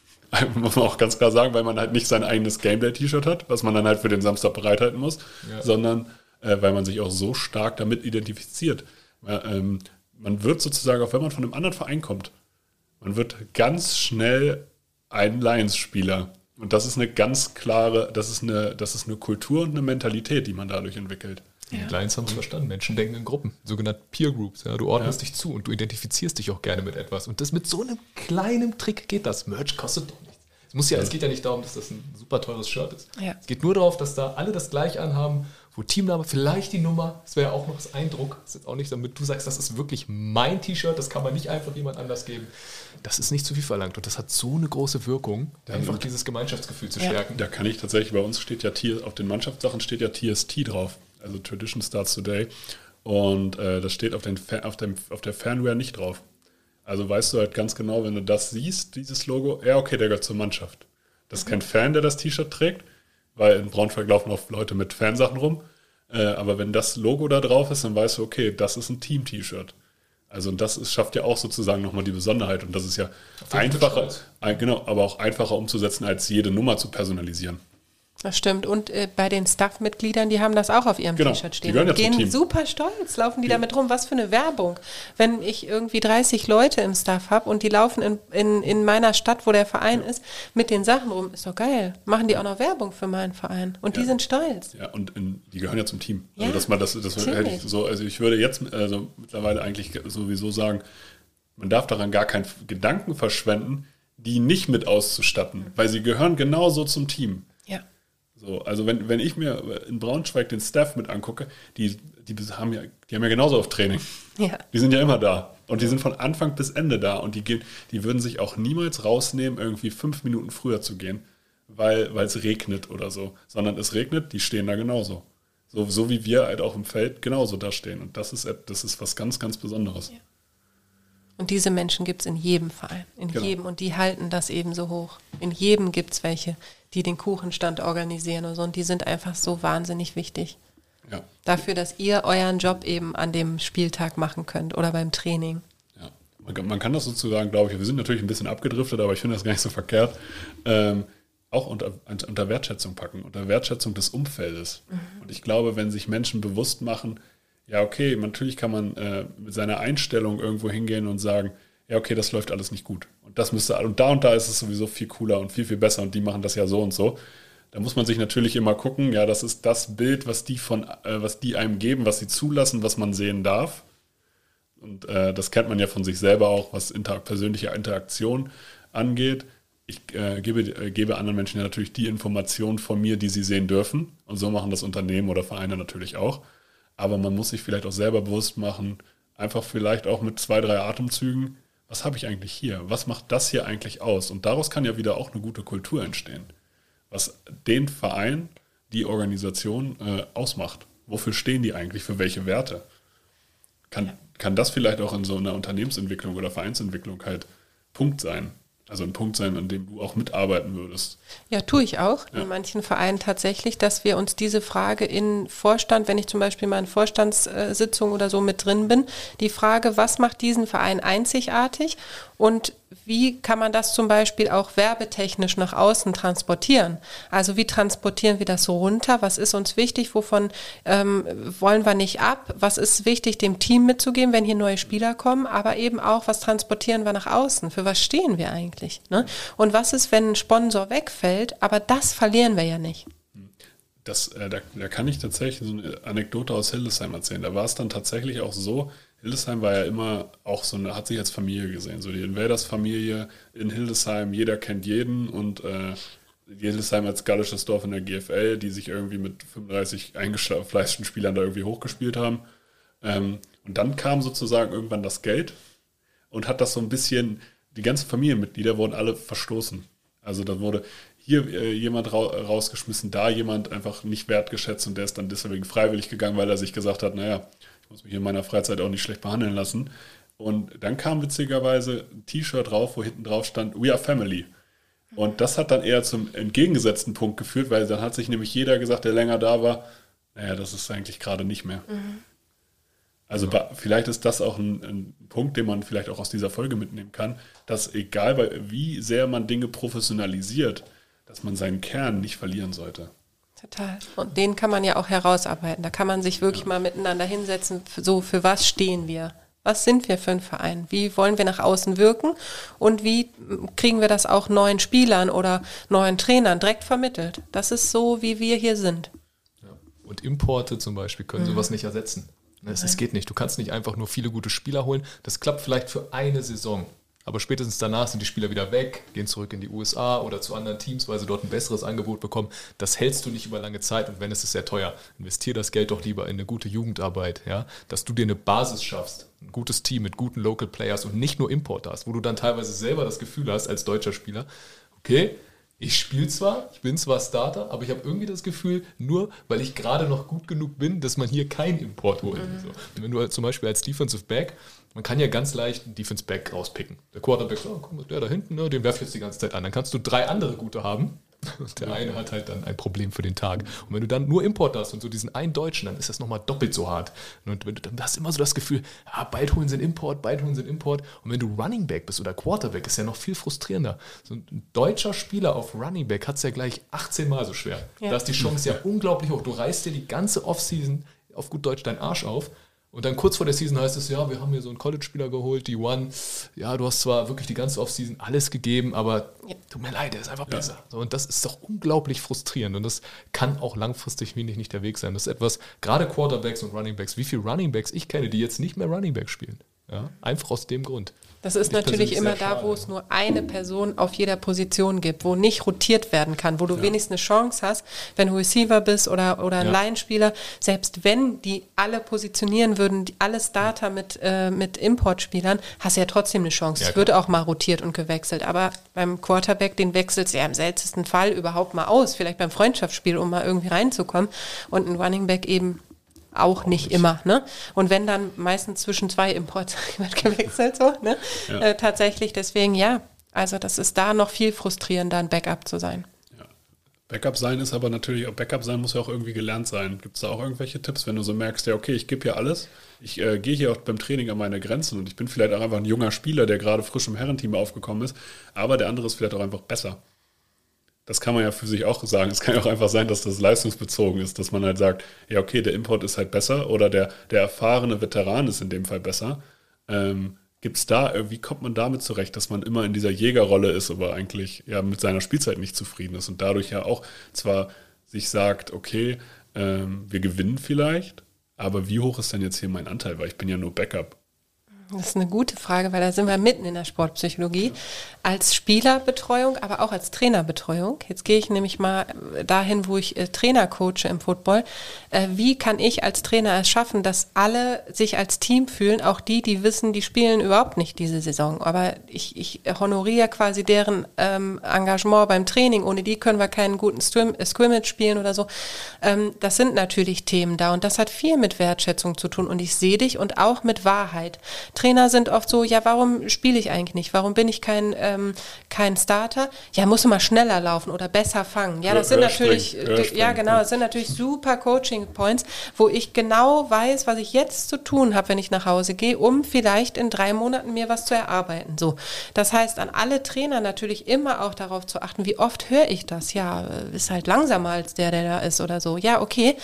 muss man auch ganz klar sagen, weil man halt nicht sein eigenes Gameday-T-Shirt hat, was man dann halt für den Samstag bereithalten muss, Ja. sondern äh, weil man sich auch so stark damit identifiziert. Weil, ähm, man wird sozusagen, auch wenn man von einem anderen Verein kommt, man wird ganz schnell ein Lions-Spieler. Und das ist eine ganz klare, das ist eine, das ist eine Kultur und eine Mentalität, die man dadurch entwickelt. Die Lions haben es verstanden. Menschen denken in Gruppen, sogenannte Peer Groups. Ja, du ordnest dich zu und du identifizierst dich auch gerne mit etwas. Und das mit so einem kleinen Trick geht das. Merch kostet doch nichts. Es, muss ja, es geht ja nicht darum, dass das ein super teures Shirt ist. Ja. Es geht nur darauf, dass da alle das gleich anhaben, wo Teamname, vielleicht die Nummer, das wäre ja auch noch das Eindruck. Das ist jetzt auch nicht, damit du sagst, das ist wirklich mein T-Shirt, das kann man nicht einfach jemand anders geben. Das ist nicht zu viel verlangt und das hat so eine große Wirkung, einfach dieses Gemeinschaftsgefühl zu Ja. stärken. Da kann ich tatsächlich, bei uns steht ja T, auf den Mannschaftssachen steht ja T S T drauf, also Tradition Starts Today. Und äh, das steht auf, den, Fa- auf, dem, auf der Fanware nicht drauf. Also weißt du halt ganz genau, wenn du das siehst, dieses Logo, ja okay, der gehört zur Mannschaft. Das ist kein Fan, der das T-Shirt trägt, weil in Braunschweig laufen oft Leute mit Fansachen rum. Äh, aber wenn das Logo da drauf ist, dann weißt du, okay, das ist ein Team-T-Shirt. Also und das ist, schafft ja auch sozusagen nochmal die Besonderheit. Und das ist ja jeden Fall einfacher, stolz. ein, genau, aber auch einfacher umzusetzen, als jede Nummer zu personalisieren. Das stimmt. Und äh, bei den Staff-Mitgliedern, die haben das auch auf ihrem Genau, T-Shirt die stehen. gehören Und ja zum gehen Team. super stolz, laufen die damit rum. Was für eine Werbung. Wenn ich irgendwie dreißig Leute im Staff habe und die laufen in, in, in meiner Stadt, wo der Verein ist, mit den Sachen rum, ist doch geil. Machen die auch noch Werbung für meinen Verein. Und die Ja. sind stolz. Ja, und in, die gehören ja zum Team. Ja, also dass man das, das hätte natürlich. ich so, also ich würde jetzt also mittlerweile eigentlich sowieso sagen, man darf daran gar keinen Gedanken verschwenden, die nicht mit auszustatten, weil sie gehören genauso zum Team. Ja. So, also wenn, wenn ich mir in Braunschweig den Staff mit angucke, die, die haben ja, die haben ja genauso auf Training. Ja. Die sind ja immer da. Und die sind von Anfang bis Ende da. Und die gehen, die würden sich auch niemals rausnehmen, irgendwie fünf Minuten früher zu gehen, weil weil es regnet oder so. Sondern es regnet, die stehen da genauso. So, so wie wir halt auch im Feld genauso da stehen. Und das ist, das ist was ganz, ganz Besonderes. Ja. Und diese Menschen gibt es in jedem Verein, in Genau. jedem. Und die halten das ebenso hoch. In jedem gibt es welche, die den Kuchenstand organisieren oder so. Und die sind einfach so wahnsinnig wichtig. Ja. Dafür, dass ihr euren Job eben an dem Spieltag machen könnt oder beim Training. Ja. Man, kann- man kann das sozusagen, glaube ich, wir sind natürlich ein bisschen abgedriftet, aber ich finde das gar nicht so verkehrt, ähm, auch unter, unter Wertschätzung packen, unter Wertschätzung des Umfeldes. Mhm. Und ich glaube, wenn sich Menschen bewusst machen, ja okay, natürlich kann man äh, mit seiner Einstellung irgendwo hingehen und sagen, ja okay, das läuft alles nicht gut. Und das müsste, und da und da ist es sowieso viel cooler und viel, viel besser und die machen das ja so und so. Da muss man sich natürlich immer gucken, ja, das ist das Bild, was die von, äh, was die einem geben, was sie zulassen, was man sehen darf. Und äh, das kennt man ja von sich selber auch, was inter- persönliche Interaktion angeht. Ich äh, gebe, äh, gebe anderen Menschen ja natürlich die Informationen von mir, die sie sehen dürfen. Und so machen das Unternehmen oder Vereine natürlich auch. Aber man muss sich vielleicht auch selber bewusst machen, einfach vielleicht auch mit zwei, drei Atemzügen, was habe ich eigentlich hier? Was macht das hier eigentlich aus? Und daraus kann ja wieder auch eine gute Kultur entstehen. Was den Verein, die Organisation äh, ausmacht. Wofür stehen die eigentlich? Für welche Werte? Kann, ja. kann das vielleicht auch in so einer Unternehmensentwicklung oder Vereinsentwicklung halt Punkt sein? Also ein Punkt sein, an dem du auch mitarbeiten würdest. Ja, tue ich auch. Ja. In manchen Vereinen tatsächlich, dass wir uns diese Frage in Vorstand, wenn ich zum Beispiel mal in Vorstandssitzungen oder so mit drin bin, die Frage, was macht diesen Verein einzigartig und wie kann man das zum Beispiel auch werbetechnisch nach außen transportieren? Also wie transportieren wir das so runter? Was ist uns wichtig? Wovon ähm, wollen wir nicht ab? Was ist wichtig, dem Team mitzugeben, wenn hier neue Spieler kommen? Aber eben auch, was transportieren wir nach außen? Für was stehen wir eigentlich? Ne? Und was ist, wenn ein Sponsor wegfällt? Aber das verlieren wir ja nicht. Das, äh, da, da kann ich tatsächlich so eine Anekdote aus Hildesheim erzählen. Da war es dann tatsächlich auch so, Hildesheim war ja immer auch so eine, hat sich als Familie gesehen, so die Invaders-Familie in Hildesheim, jeder kennt jeden und äh, Hildesheim als gallisches Dorf in der G F L, die sich irgendwie mit fünfunddreißig eingefleischten Spielern da irgendwie hochgespielt haben. Ähm, und dann kam sozusagen irgendwann das Geld und hat das so ein bisschen, die ganzen Familienmitglieder wurden alle verstoßen. Also da wurde hier äh, jemand ra- rausgeschmissen, da jemand einfach nicht wertgeschätzt und der ist dann deswegen freiwillig gegangen, weil er sich gesagt hat, naja, ich muss mich in meiner Freizeit auch nicht schlecht behandeln lassen. Und dann kam witzigerweise ein T-Shirt drauf, wo hinten drauf stand, We are Family. Und das hat dann eher zum entgegengesetzten Punkt geführt, weil dann hat sich nämlich jeder gesagt, der länger da war, naja, das ist eigentlich gerade nicht mehr. Mhm. Also ja. Vielleicht ist das auch ein, ein Punkt, den man vielleicht auch aus dieser Folge mitnehmen kann, dass egal wie sehr man Dinge professionalisiert, dass man seinen Kern nicht verlieren sollte. Total. Und den kann man ja auch herausarbeiten. Da kann man sich wirklich ja. mal miteinander hinsetzen, so für was stehen wir? Was sind wir für ein Verein? Wie wollen wir nach außen wirken? Und wie kriegen wir das auch neuen Spielern oder neuen Trainern direkt vermittelt? Das ist so, wie wir hier sind. Ja. Und Importe zum Beispiel können mhm. sowas nicht ersetzen. Es, es geht nicht. Du kannst nicht einfach nur viele gute Spieler holen. Das klappt vielleicht für eine Saison. Aber spätestens danach sind die Spieler wieder weg, gehen zurück in die U S A oder zu anderen Teams, weil sie dort ein besseres Angebot bekommen. Das hältst du nicht über lange Zeit und wenn, es ist sehr teuer. Investier das Geld doch lieber in eine gute Jugendarbeit, ja? Dass du dir eine Basis schaffst, ein gutes Team mit guten Local Players und nicht nur Importer hast, wo du dann teilweise selber das Gefühl hast als deutscher Spieler, okay, ich spiele zwar, ich bin zwar Starter, aber ich habe irgendwie das Gefühl, nur weil ich gerade noch gut genug bin, dass man hier keinen Import holt. Mhm. So. Und wenn du zum Beispiel als Defensive Back, man kann ja ganz leicht einen Defensive Back rauspicken. Der Quarterback sagt, oh, guck mal, der da hinten, ne, den werf ich jetzt die ganze Zeit an. Dann kannst du drei andere gute haben. Und der eine hat halt dann ein Problem für den Tag. Und wenn du dann nur Import hast und so diesen einen Deutschen, dann ist das nochmal doppelt so hart. Und wenn du, dann hast du immer so das Gefühl, ah, bald holen sie einen Import, bald holen sie einen Import. Und wenn du Running Back bist oder Quarterback, ist ja noch viel frustrierender. So ein deutscher Spieler auf Running Back hat es ja gleich achtzehn Mal so schwer. Ja. Da ist die Chance ja unglaublich hoch. Du reißt dir die ganze Offseason auf gut Deutsch deinen Arsch auf. Und dann kurz vor der Season heißt es, ja, wir haben hier so einen College-Spieler geholt, die One. Ja, du hast zwar wirklich die ganze Offseason alles gegeben, aber tut mir leid, der ist einfach besser. So, und das ist doch unglaublich frustrierend. Und das kann auch langfristig wenig nicht der Weg sein. Das ist etwas, gerade Quarterbacks und Runningbacks, wie viele Runningbacks ich kenne, die jetzt nicht mehr Runningback spielen. Ja, einfach aus dem Grund. Das ist natürlich immer da, wo es nur eine Person auf jeder Position gibt, wo nicht rotiert werden kann, wo du ja. wenigstens eine Chance hast, wenn du Receiver bist oder, oder ein ja. Laienspieler, selbst wenn die alle positionieren würden, die, alle Starter mit, äh, mit Importspielern, hast du ja trotzdem eine Chance. Es ja, wird auch mal rotiert und gewechselt, aber beim Quarterback, den wechselt es ja im seltensten Fall überhaupt mal aus, vielleicht beim Freundschaftsspiel, um mal irgendwie reinzukommen und ein Runningback eben auch, auch nicht, nicht immer, ne? Und wenn dann meistens zwischen zwei Imports wird gewechselt, so, ne? Ja. Äh, tatsächlich, deswegen ja, also das ist da noch viel frustrierender, ein Backup zu sein. Ja. Backup sein ist aber natürlich, auch Backup sein muss ja auch irgendwie gelernt sein. Gibt es da auch irgendwelche Tipps, wenn du so merkst, ja okay, ich gebe hier alles, ich äh, gehe hier auch beim Training an meine Grenzen und ich bin vielleicht auch einfach ein junger Spieler, der gerade frisch im Herrenteam aufgekommen ist, aber der andere ist vielleicht auch einfach besser. Das kann man ja für sich auch sagen. Es kann ja auch einfach sein, dass das leistungsbezogen ist, dass man halt sagt, ja okay, der Import ist halt besser oder der, der erfahrene Veteran ist in dem Fall besser. Ähm, Gibt es da, wie kommt man damit zurecht, dass man immer in dieser Jägerrolle ist, aber eigentlich ja mit seiner Spielzeit nicht zufrieden ist und dadurch ja auch zwar sich sagt, okay, ähm, wir gewinnen vielleicht, aber wie hoch ist denn jetzt hier mein Anteil, weil ich bin ja nur Backup. Das ist eine gute Frage, weil da sind wir mitten in der Sportpsychologie. Als Spielerbetreuung, aber auch als Trainerbetreuung. Jetzt gehe ich nämlich mal dahin, wo ich äh, Trainer coache im Football. Äh, wie kann ich als Trainer es schaffen, dass alle sich als Team fühlen, auch die, die wissen, die spielen überhaupt nicht diese Saison. Aber ich, ich honoriere quasi deren ähm, Engagement beim Training. Ohne die können wir keinen guten Swim, äh, Scrimmage spielen oder so. Ähm, das sind natürlich Themen da und das hat viel mit Wertschätzung zu tun und ich sehe dich und auch mit Wahrheit. Trainer sind oft so, ja, warum spiele ich eigentlich nicht? Warum bin ich kein, ähm, kein Starter? Ja, muss mal schneller laufen oder besser fangen. Ja, das sind natürlich, ja genau, das sind natürlich super Coaching Points, wo ich genau weiß, was ich jetzt zu tun habe, wenn ich nach Hause gehe, um vielleicht in drei Monaten mir was zu erarbeiten. So, das heißt, an alle Trainer natürlich immer auch darauf zu achten, wie oft höre ich das? Ja, ist halt langsamer als der, der da ist oder so. Ja, okay.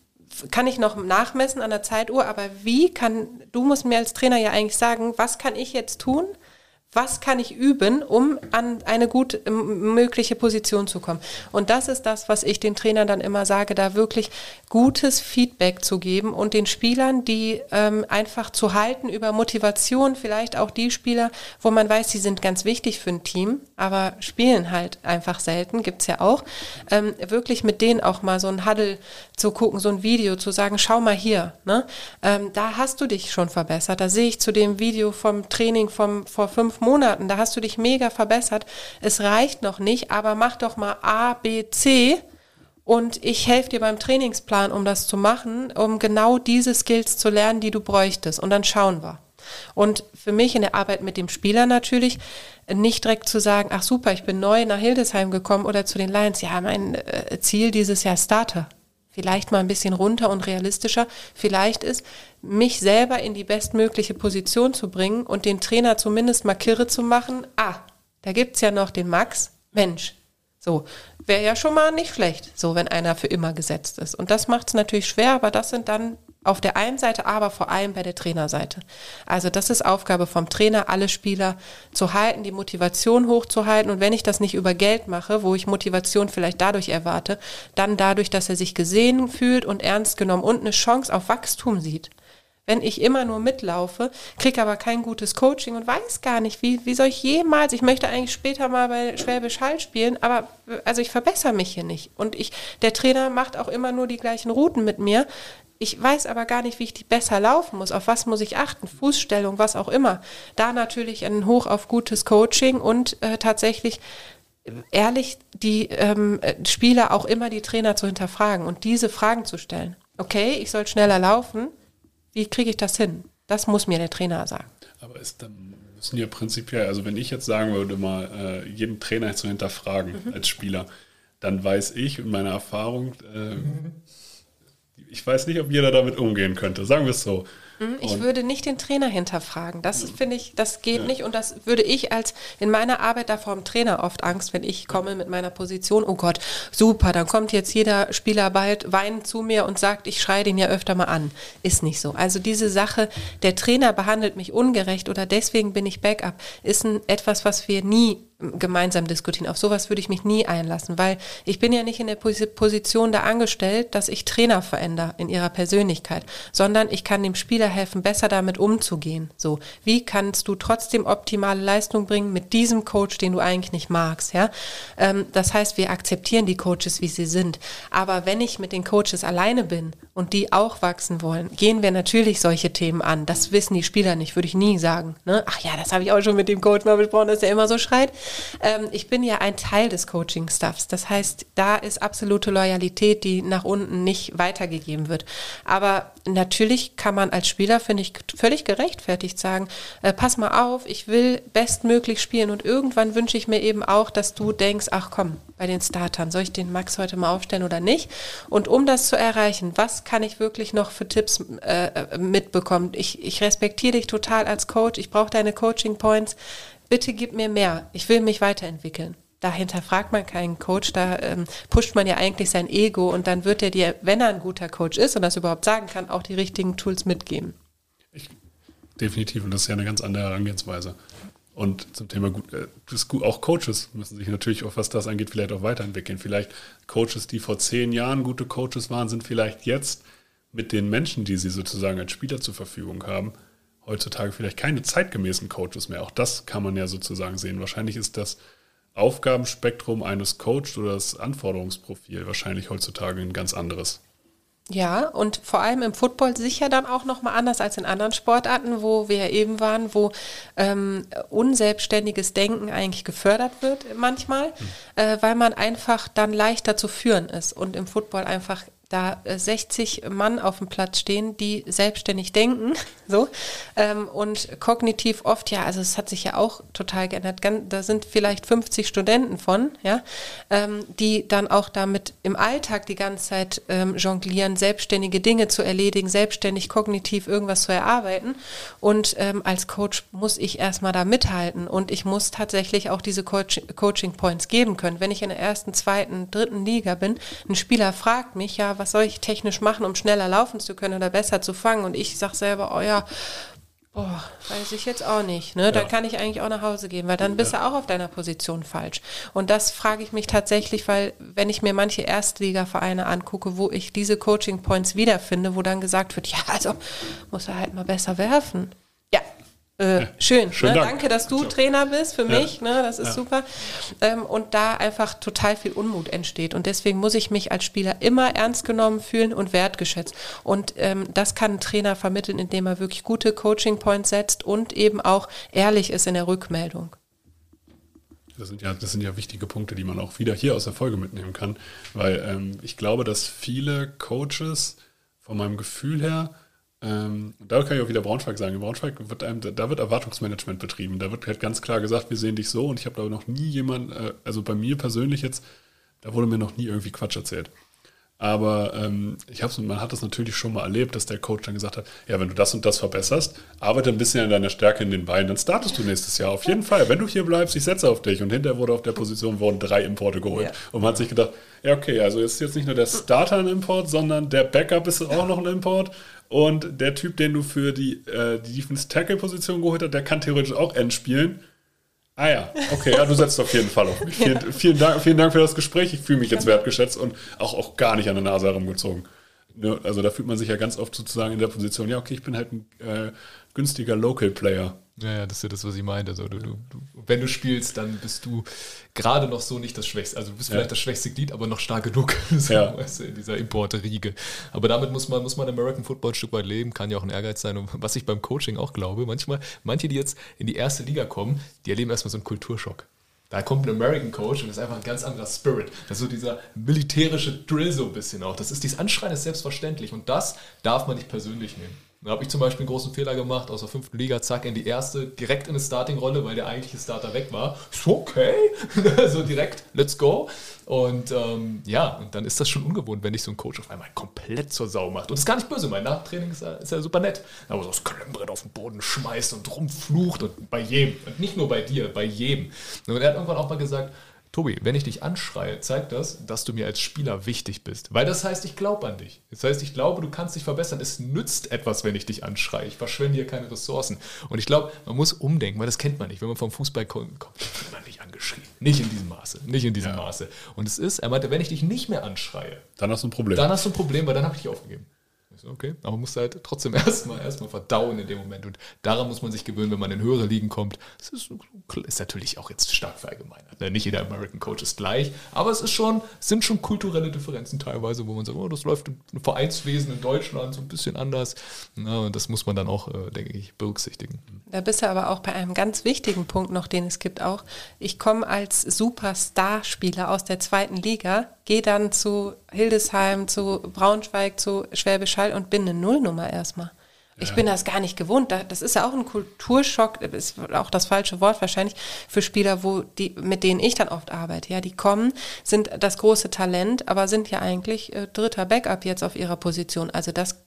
Kann ich noch nachmessen an der Zeituhr, aber wie kann, du musst mir als Trainer ja eigentlich sagen, was kann ich jetzt tun, was kann ich üben, um an eine gut mögliche Position zu kommen. Und das ist das, was ich den Trainern dann immer sage, da wirklich gutes Feedback zu geben und den Spielern, die ähm, einfach zu halten über Motivation, vielleicht auch die Spieler, wo man weiß, die sind ganz wichtig für ein Team, aber spielen halt einfach selten, gibt's ja auch, ähm, wirklich mit denen auch mal so ein Huddle zu gucken, so ein Video zu sagen, schau mal hier, ne? ähm, da hast du dich schon verbessert, da sehe ich zu dem Video vom Training vom vor fünf Monaten, da hast du dich mega verbessert, es reicht noch nicht, aber mach doch mal A, B, C und ich helfe dir beim Trainingsplan, um das zu machen, um genau diese Skills zu lernen, die du bräuchtest und dann schauen wir. Und für mich in der Arbeit mit dem Spieler natürlich nicht direkt zu sagen, ach super, ich bin neu nach Hildesheim gekommen oder zu den Lions, ja, mein äh, Ziel dieses Jahr Starter. Vielleicht mal ein bisschen runter und realistischer. Vielleicht ist, mich selber in die bestmögliche Position zu bringen und den Trainer zumindest mal kirre zu machen. Ah, da gibt's ja noch den Max. Mensch, so, wäre ja schon mal nicht schlecht, so wenn einer für immer gesetzt ist. Und das macht's natürlich schwer, aber das sind dann auf der einen Seite, aber vor allem bei der Trainerseite. Also das ist Aufgabe vom Trainer, alle Spieler zu halten, die Motivation hochzuhalten. Und wenn ich das nicht über Geld mache, wo ich Motivation vielleicht dadurch erwarte, dann dadurch, dass er sich gesehen fühlt und ernst genommen und eine Chance auf Wachstum sieht. Wenn ich immer nur mitlaufe, kriege aber kein gutes Coaching und weiß gar nicht, wie, wie soll ich jemals, ich möchte eigentlich später mal bei Schwäbisch Hall spielen, aber also ich verbessere mich hier nicht. Und ich, der Trainer macht auch immer nur die gleichen Routen mit mir. Ich weiß aber gar nicht, wie ich die besser laufen muss. Auf was muss ich achten? Fußstellung, was auch immer. Da natürlich ein Hoch auf gutes Coaching und äh, tatsächlich ehrlich die ähm, Spieler auch immer die Trainer zu hinterfragen und diese Fragen zu stellen. Okay, ich soll schneller laufen. Wie kriege ich das hin? Das muss mir der Trainer sagen. Aber ist dann müssen ja prinzipiell, also wenn ich jetzt sagen würde, mal äh, jeden Trainer zu hinterfragen mhm. als Spieler, dann weiß ich in meiner Erfahrung, äh, mhm. ich weiß nicht, ob jeder damit umgehen könnte. Sagen wir es so. Ich und würde nicht den Trainer hinterfragen. Das ja. finde ich, das geht ja. nicht. Und das würde ich als in meiner Arbeit da vor dem Trainer oft Angst, wenn ich komme mit meiner Position. Oh Gott, super, dann kommt jetzt jeder Spieler bald weinend zu mir und sagt, ich schreie den ja öfter mal an. Ist nicht so. Also diese Sache, der Trainer behandelt mich ungerecht oder deswegen bin ich Backup, ist ein, etwas, was wir nie gemeinsam diskutieren. Auf sowas würde ich mich nie einlassen, weil ich bin ja nicht in der Position da angestellt, dass ich Trainer verändere in ihrer Persönlichkeit, sondern ich kann dem Spieler helfen, besser damit umzugehen. So, wie kannst du trotzdem optimale Leistung bringen mit diesem Coach, den du eigentlich nicht magst, ja? Ähm, das heißt, wir akzeptieren die Coaches, wie sie sind. Aber wenn ich mit den Coaches alleine bin und die auch wachsen wollen, gehen wir natürlich solche Themen an. Das wissen die Spieler nicht, würde ich nie sagen. Ne? Ach ja, das habe ich auch schon mit dem Coach mal besprochen, dass der immer so schreit. Ähm, ich bin ja ein Teil des Coaching-Staffs. Das heißt, da ist absolute Loyalität, die nach unten nicht weitergegeben wird. Aber natürlich kann man als Spieler, finde ich, völlig gerechtfertigt sagen, äh, pass mal auf, ich will bestmöglich spielen und irgendwann wünsche ich mir eben auch, dass du denkst, ach komm, bei den Startern, soll ich den Max heute mal aufstellen oder nicht? Und um das zu erreichen, was kann ich wirklich noch für Tipps äh, mitbekommen? Ich, ich respektiere dich total als Coach, ich brauche deine Coaching-Points. Bitte gib mir mehr. Ich will mich weiterentwickeln. da hinterfragt man keinen Coach, da ähm, pusht man ja eigentlich sein Ego und dann wird er dir, wenn er ein guter Coach ist und das überhaupt sagen kann, auch die richtigen Tools mitgeben. Ich, definitiv, und das ist ja eine ganz andere Herangehensweise. Und zum Thema gut, äh, auch Coaches müssen sich natürlich, auch was das angeht, vielleicht auch weiterentwickeln. Vielleicht Coaches, die vor zehn Jahren gute Coaches waren, sind vielleicht jetzt mit den Menschen, die sie sozusagen als Spieler zur Verfügung haben, heutzutage vielleicht keine zeitgemäßen Coaches mehr. Auch das kann man ja sozusagen sehen. Wahrscheinlich ist das Aufgabenspektrum eines Coaches oder das Anforderungsprofil wahrscheinlich heutzutage ein ganz anderes. Ja, und vor allem im Football sicher dann auch nochmal anders als in anderen Sportarten, wo wir ja eben waren, wo ähm, unselbstständiges Denken eigentlich gefördert wird manchmal, hm. äh, weil man einfach dann leichter zu führen ist und im Football einfach da sechzig Mann auf dem Platz stehen, die selbstständig denken, so, ähm, und kognitiv oft, ja, also es hat sich ja auch total geändert, da sind vielleicht fünfzig Studenten von, ja, ähm, die dann auch damit im Alltag die ganze Zeit ähm, jonglieren, selbstständige Dinge zu erledigen, selbstständig kognitiv irgendwas zu erarbeiten und ähm, als Coach muss ich erstmal da mithalten und ich muss tatsächlich auch diese Coach- Coaching Points geben können. Wenn ich in der ersten, zweiten, dritten Liga bin, ein Spieler fragt mich, ja, was soll ich technisch machen, um schneller laufen zu können oder besser zu fangen? Und ich sage selber, oh ja, boah, weiß ich jetzt auch nicht. Ne? Da ja. kann ich eigentlich auch nach Hause gehen, weil dann bist ja. du auch auf deiner Position falsch. Und das frage ich mich tatsächlich, weil wenn ich mir manche Erstligavereine angucke, wo ich diese Coaching Points wiederfinde, wo dann gesagt wird, ja, also muss er halt mal besser werfen. Ja, Äh, ja, schön, ne? Dank. Danke, dass du Trainer bist für mich, ja. ne? Das ist ja. super. Ähm, und da einfach total viel Unmut entsteht. Und deswegen muss ich mich als Spieler immer ernst genommen fühlen und wertgeschätzt. Und ähm, das kann ein Trainer vermitteln, indem er wirklich gute Coaching-Points setzt und eben auch ehrlich ist in der Rückmeldung. Das sind ja, das sind ja wichtige Punkte, die man auch wieder hier aus der Folge mitnehmen kann. Weil ähm, ich glaube, dass viele Coaches von meinem Gefühl her, Ähm, da kann ich auch wieder Braunschweig sagen. In Braunschweig wird einem, da wird Erwartungsmanagement betrieben. Da wird halt ganz klar gesagt, wir sehen dich so und ich habe da noch nie jemand, äh, also bei mir persönlich jetzt, da wurde mir noch nie irgendwie Quatsch erzählt. Aber ähm, ich hab's, man hat das natürlich schon mal erlebt, dass der Coach dann gesagt hat, ja, wenn du das und das verbesserst, arbeite ein bisschen an deiner Stärke in den Beinen, dann startest du nächstes Jahr auf jeden Fall. Wenn du hier bleibst, ich setze auf dich. Und hinterher wurde auf der Position wurden drei Importe geholt. Ja. Und man hat sich gedacht, ja okay, also ist jetzt nicht nur der Starter ein Import, sondern der Backup ist auch noch ein Import. Und der Typ, den du für die, äh, die Defense-Tackle-Position geholt hast, der kann theoretisch auch End spielen. Ah ja, okay, ja, du setzt auf jeden Fall auf mich. Vielen, ja. vielen, Dank, vielen Dank für das Gespräch. Ich fühle mich jetzt wertgeschätzt und auch, auch gar nicht an der Nase herumgezogen. Ne? Also da fühlt man sich ja ganz oft sozusagen in der Position, ja okay, ich bin halt ein äh, günstiger Local-Player. Ja, ja, das ist ja das, was ich meinte. Also du, du, du, wenn du spielst, dann bist du gerade noch so nicht das Schwächste. Also du bist ja. vielleicht das schwächste Glied, aber noch stark genug so, ja. weißt du, in dieser Importe-Riege. Aber damit muss man, muss man American Football ein Stück weit leben, kann ja auch ein Ehrgeiz sein. Und was ich beim Coaching auch glaube, manchmal, manche, die jetzt in die erste Liga kommen, die erleben erstmal so einen Kulturschock. Da kommt ein American Coach und das ist einfach ein ganz anderer Spirit. Das ist so dieser militärische Drill so ein bisschen auch. Das ist dieses Anschreien ist selbstverständlich und das darf man nicht persönlich nehmen. Da habe ich zum Beispiel einen großen Fehler gemacht, aus der fünften Liga, zack, in die erste, direkt in eine Starting-Rolle, weil der eigentliche Starter weg war. Ist okay, so direkt, let's go. Und ähm, ja, und dann ist das schon ungewohnt, wenn dich so ein Coach auf einmal komplett zur Sau macht. Und das ist gar nicht böse, mein Nachtraining ist ja, ist ja super nett. Aber so das Klemmbrett auf den Boden schmeißt und rumflucht und bei jedem, und nicht nur bei dir, bei jedem. Und er hat irgendwann auch mal gesagt, Tobi, wenn ich dich anschreie, zeigt das, dass du mir als Spieler wichtig bist. Weil das heißt, ich glaube an dich. Das heißt, ich glaube, du kannst dich verbessern. Es nützt etwas, wenn ich dich anschreie. Ich verschwende hier keine Ressourcen. Und ich glaube, man muss umdenken, weil das kennt man nicht. Wenn man vom Fußball kommt, kommt man nicht angeschrien. Nicht in diesem Maße. Nicht in diesem ja. Maße. Und es ist, er meinte, wenn ich dich nicht mehr anschreie, dann hast du ein Problem. Dann hast du ein Problem, weil dann habe ich dich aufgegeben. Okay, aber man muss halt trotzdem erstmal erstmal verdauen in dem Moment und daran muss man sich gewöhnen, wenn man in höhere Ligen kommt. Das ist, ist natürlich auch jetzt stark verallgemeinert. Nicht jeder American Coach ist gleich, aber es ist schon, es sind schon kulturelle Differenzen teilweise, wo man sagt, oh, das läuft im Vereinswesen in Deutschland so ein bisschen anders. Na, und das muss man dann auch, äh, denke ich, berücksichtigen. Da bist du aber auch bei einem ganz wichtigen Punkt noch, den es gibt auch. Ich komme als Superstar-Spieler aus der zweiten Liga, gehe dann zu Hildesheim, zu Braunschweig, zu Schwäbisch Hall und bin eine Nullnummer erstmal. Ich ja. bin das gar nicht gewohnt. Das ist ja auch ein Kulturschock, das ist auch das falsche Wort wahrscheinlich, für Spieler, wo die, mit denen ich dann oft arbeite. Ja, die kommen, sind das große Talent, aber sind ja eigentlich äh, dritter Backup jetzt auf ihrer Position. Also das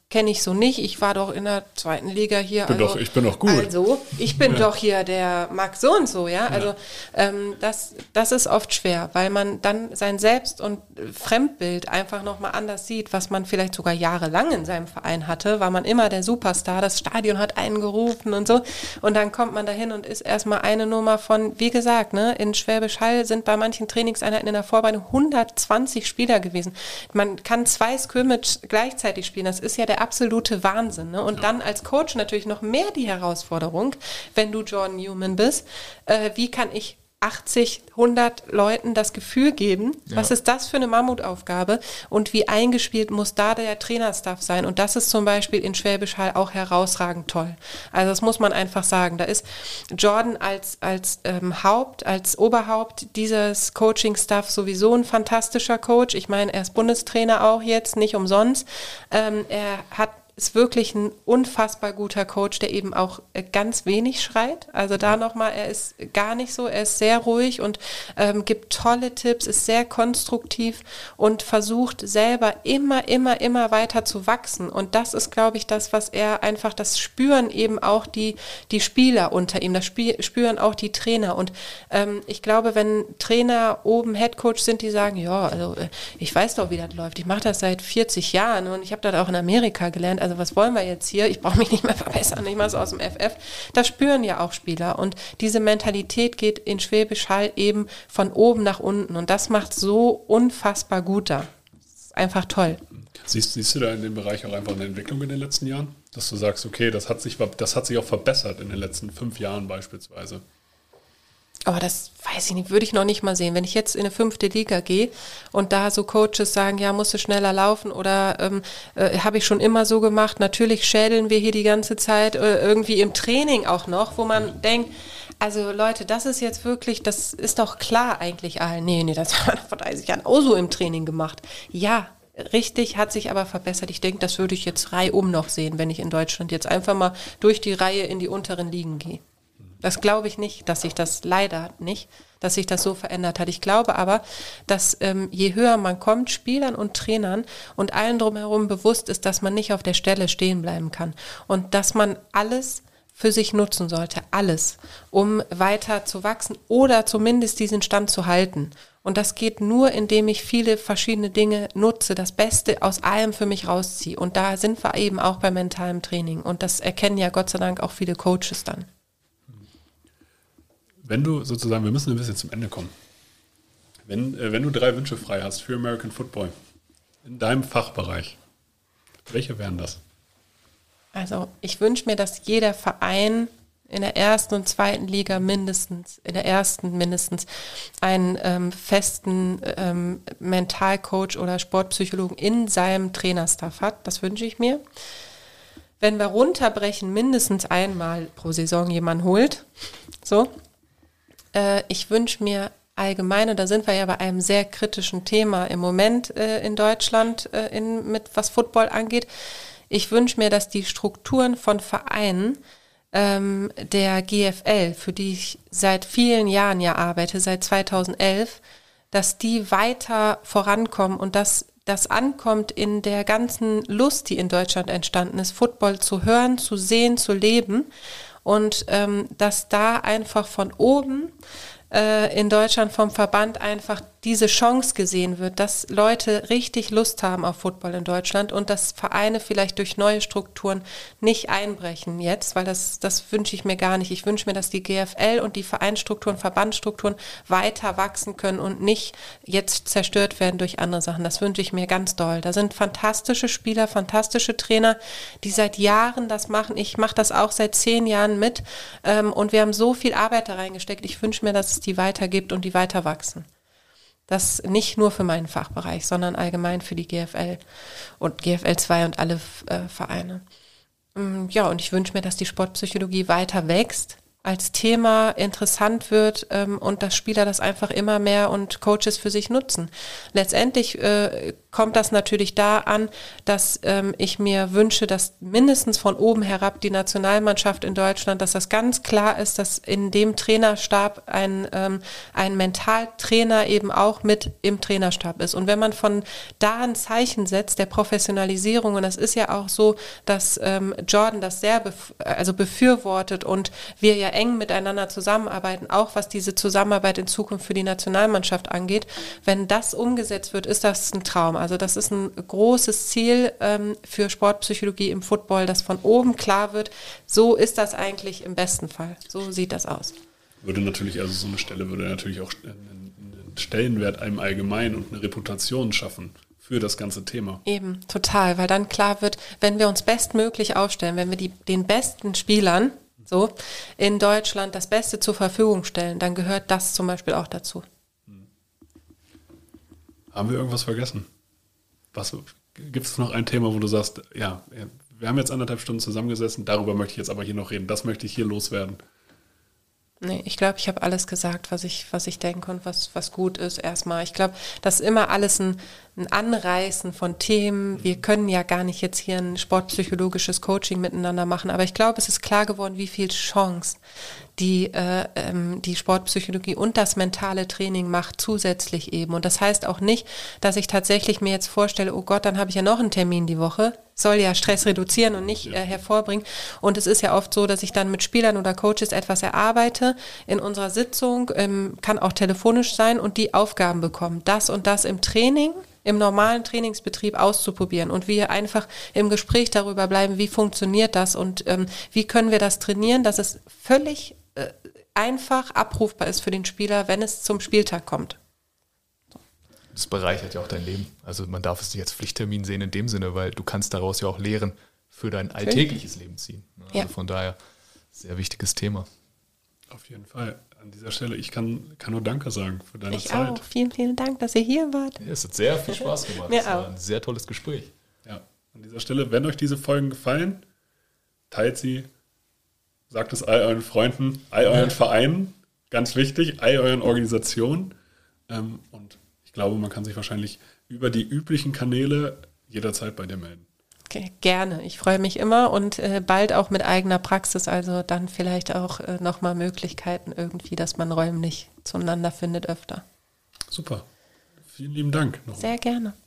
kenne ich so nicht. Ich war doch in der zweiten Liga hier. Bin also, doch, ich bin doch gut. Also, ich bin Ja. doch hier der Max so und so, ja. Also, Ja. ähm, das, das ist oft schwer, weil man dann sein Selbst- und Fremdbild einfach nochmal anders sieht, was man vielleicht sogar jahrelang in seinem Verein hatte, war man immer der Superstar, das Stadion hat einen gerufen und so. Und dann kommt man dahin und ist erstmal eine Nummer von, wie gesagt, ne, in Schwäbisch Hall sind bei manchen Trainingseinheiten in der Vorbereitung hundertzwanzig Spieler gewesen. Man kann zwei Scrimmage gleichzeitig spielen, das ist ja der absolute Wahnsinn. Ne? Und ja. dann als Coach natürlich noch mehr die Herausforderung, wenn du Jordan Newman bist, äh, wie kann ich achtzig, hundert Leuten das Gefühl geben, ja. was ist das für eine Mammutaufgabe und wie eingespielt muss da der Trainerstaff sein, und das ist zum Beispiel in Schwäbisch Hall auch herausragend toll. Also das muss man einfach sagen, da ist Jordan als, als ähm, Haupt, als Oberhaupt dieses Coaching-Staff sowieso ein fantastischer Coach, ich meine, er ist Bundestrainer auch jetzt, nicht umsonst, ähm, er hat ist wirklich ein unfassbar guter Coach, der eben auch ganz wenig schreit. Also da nochmal, er ist gar nicht so, er ist sehr ruhig und ähm, gibt tolle Tipps, ist sehr konstruktiv und versucht selber immer, immer, immer weiter zu wachsen. Und das ist, glaube ich, das, was er einfach, das spüren eben auch die, die Spieler unter ihm, das Spiel, spüren auch die Trainer. Und ähm, ich glaube, wenn Trainer oben Headcoach sind, die sagen, ja, also ich weiß doch, wie das läuft. Ich mache das seit vierzig Jahren und ich habe das auch in Amerika gelernt. Also was wollen wir jetzt hier? Ich brauche mich nicht mehr verbessern, ich mache es aus dem F F. Das spüren ja auch Spieler. Und diese Mentalität geht in Schwäbisch Hall eben von oben nach unten. Und das macht so unfassbar gut da. Das ist einfach toll. Siehst, siehst du da in dem Bereich auch einfach eine Entwicklung in den letzten Jahren? Dass du sagst, okay, das hat sich, das hat sich auch verbessert in den letzten fünf Jahren beispielsweise. Aber das weiß ich nicht, würde ich noch nicht mal sehen. Wenn ich jetzt in eine fünfte Liga gehe und da so Coaches sagen, ja, musst du schneller laufen oder ähm, äh, habe ich schon immer so gemacht. Natürlich schädeln wir hier die ganze Zeit, äh, irgendwie im Training auch noch, wo man denkt, also Leute, das ist jetzt wirklich, das ist doch klar eigentlich allen. Nee, nee, das haben wir vor dreißig Jahren auch so im Training gemacht. Ja, richtig, hat sich aber verbessert. Ich denke, das würde ich jetzt reihum noch sehen, wenn ich in Deutschland jetzt einfach mal durch die Reihe in die unteren Ligen gehe. Das glaube ich nicht, dass sich das leider nicht, dass sich das so verändert hat. Ich glaube aber, dass ähm, je höher man kommt, Spielern und Trainern und allen drumherum bewusst ist, dass man nicht auf der Stelle stehen bleiben kann und dass man alles für sich nutzen sollte, alles, um weiter zu wachsen oder zumindest diesen Stand zu halten. Und das geht nur, indem ich viele verschiedene Dinge nutze, das Beste aus allem für mich rausziehe. Und da sind wir eben auch bei mentalem Training. Und das erkennen ja Gott sei Dank auch viele Coaches dann. Wenn du sozusagen, wir müssen ein bisschen zum Ende kommen. Wenn, äh, wenn du drei Wünsche frei hast für American Football in deinem Fachbereich, welche wären das? Also ich wünsche mir, dass jeder Verein in der ersten und zweiten Liga mindestens, in der ersten mindestens einen ähm, festen ähm, Mentalcoach oder Sportpsychologen in seinem Trainerstaff hat. Das wünsche ich mir. Wenn wir runterbrechen, mindestens einmal pro Saison jemanden holt. So. Äh, ich wünsche mir allgemein, und da sind wir ja bei einem sehr kritischen Thema im Moment äh, in Deutschland, äh, in, mit was Football angeht. Ich wünsche mir, dass die Strukturen von Vereinen ähm, der G F L, für die ich seit vielen Jahren ja arbeite, seit zweitausendelf, dass die weiter vorankommen und dass das ankommt in der ganzen Lust, die in Deutschland entstanden ist, Football zu hören, zu sehen, zu leben, und ähm, dass da einfach von oben äh, in Deutschland vom Verband einfach diese Chance gesehen wird, dass Leute richtig Lust haben auf Football in Deutschland und dass Vereine vielleicht durch neue Strukturen nicht einbrechen jetzt, weil das, das wünsche ich mir gar nicht. Ich wünsche mir, dass die G F L und die Vereinsstrukturen, Verbandsstrukturen weiter wachsen können und nicht jetzt zerstört werden durch andere Sachen. Das wünsche ich mir ganz doll. Da sind fantastische Spieler, fantastische Trainer, die seit Jahren das machen. Ich mache das auch seit zehn Jahren mit ähm, und wir haben so viel Arbeit da reingesteckt. Ich wünsche mir, dass es die weiter gibt und die weiter wachsen. Das nicht nur für meinen Fachbereich, sondern allgemein für die G F L und G F L zwei und alle äh, Vereine. Ja, und ich wünsche mir, dass die Sportpsychologie weiter wächst, als Thema interessant wird ähm, und dass Spieler das einfach immer mehr und Coaches für sich nutzen. Letztendlich äh, kommt das natürlich da an, dass ähm, ich mir wünsche, dass mindestens von oben herab die Nationalmannschaft in Deutschland, dass das ganz klar ist, dass in dem Trainerstab ein, ähm, ein Mentaltrainer eben auch mit im Trainerstab ist. Und wenn man von da ein Zeichen setzt, der Professionalisierung, und das ist ja auch so, dass ähm, Jordan das sehr bef- also befürwortet und wir ja eng miteinander zusammenarbeiten, auch was diese Zusammenarbeit in Zukunft für die Nationalmannschaft angeht. Wenn das umgesetzt wird, ist das ein Traum. Also das ist ein großes Ziel ähm, für Sportpsychologie im Football, dass von oben klar wird, so ist das eigentlich im besten Fall. So sieht das aus. Würde natürlich, also so eine Stelle würde natürlich auch einen, einen Stellenwert einem allgemein und eine Reputation schaffen für das ganze Thema. Eben, total, weil dann klar wird, wenn wir uns bestmöglich aufstellen, wenn wir die, den besten Spielern so in Deutschland das Beste zur Verfügung stellen, dann gehört das zum Beispiel auch dazu. Haben wir irgendwas vergessen? Was, gibt es noch ein Thema, wo du sagst, ja, wir haben jetzt anderthalb Stunden zusammengesessen, darüber möchte ich jetzt aber hier noch reden, das möchte ich hier loswerden? Nee, ich glaube, ich habe alles gesagt, was ich, was ich denke und was, was gut ist erstmal. Ich glaube, das ist immer alles ein, ein Anreißen von Themen. Wir können ja gar nicht jetzt hier ein sportpsychologisches Coaching miteinander machen, aber ich glaube, es ist klar geworden, wie viel Chance die, äh, ähm, die Sportpsychologie und das mentale Training macht zusätzlich eben. Und das heißt auch nicht, dass ich tatsächlich mir jetzt vorstelle, oh Gott, dann habe ich ja noch einen Termin die Woche. Soll ja Stress reduzieren und nicht äh, hervorbringen. Und es ist ja oft so, dass ich dann mit Spielern oder Coaches etwas erarbeite in unserer Sitzung, ähm, kann auch telefonisch sein und die Aufgaben bekommen, das und das im Training, im normalen Trainingsbetrieb auszuprobieren und wir einfach im Gespräch darüber bleiben, wie funktioniert das und ähm, wie können wir das trainieren, dass es völlig äh, einfach abrufbar ist für den Spieler, wenn es zum Spieltag kommt. Das bereichert ja auch dein Leben. Also man darf es nicht als Pflichttermin sehen in dem Sinne, weil du kannst daraus ja auch Lehren für dein alltägliches Leben ziehen. Also ja. Von daher, sehr wichtiges Thema. Auf jeden Fall. An dieser Stelle, ich kann, kann nur Danke sagen für deine ich Zeit. Auch. Vielen, vielen Dank, dass ihr hier wart. Ja, es hat sehr viel Spaß gemacht. Mir es war auch. ein sehr tolles Gespräch. Ja, an dieser Stelle, wenn euch diese Folgen gefallen, teilt sie, sagt es all euren Freunden, all euren ja. Vereinen, ganz wichtig, all euren Organisationen. Ähm, und ich glaube, man kann sich wahrscheinlich über die üblichen Kanäle jederzeit bei dir melden. Okay, gerne. Ich freue mich immer und äh, bald auch mit eigener Praxis, also dann vielleicht auch äh, nochmal Möglichkeiten irgendwie, dass man räumlich zueinander findet öfter. Super. Vielen lieben Dank. Sehr gerne.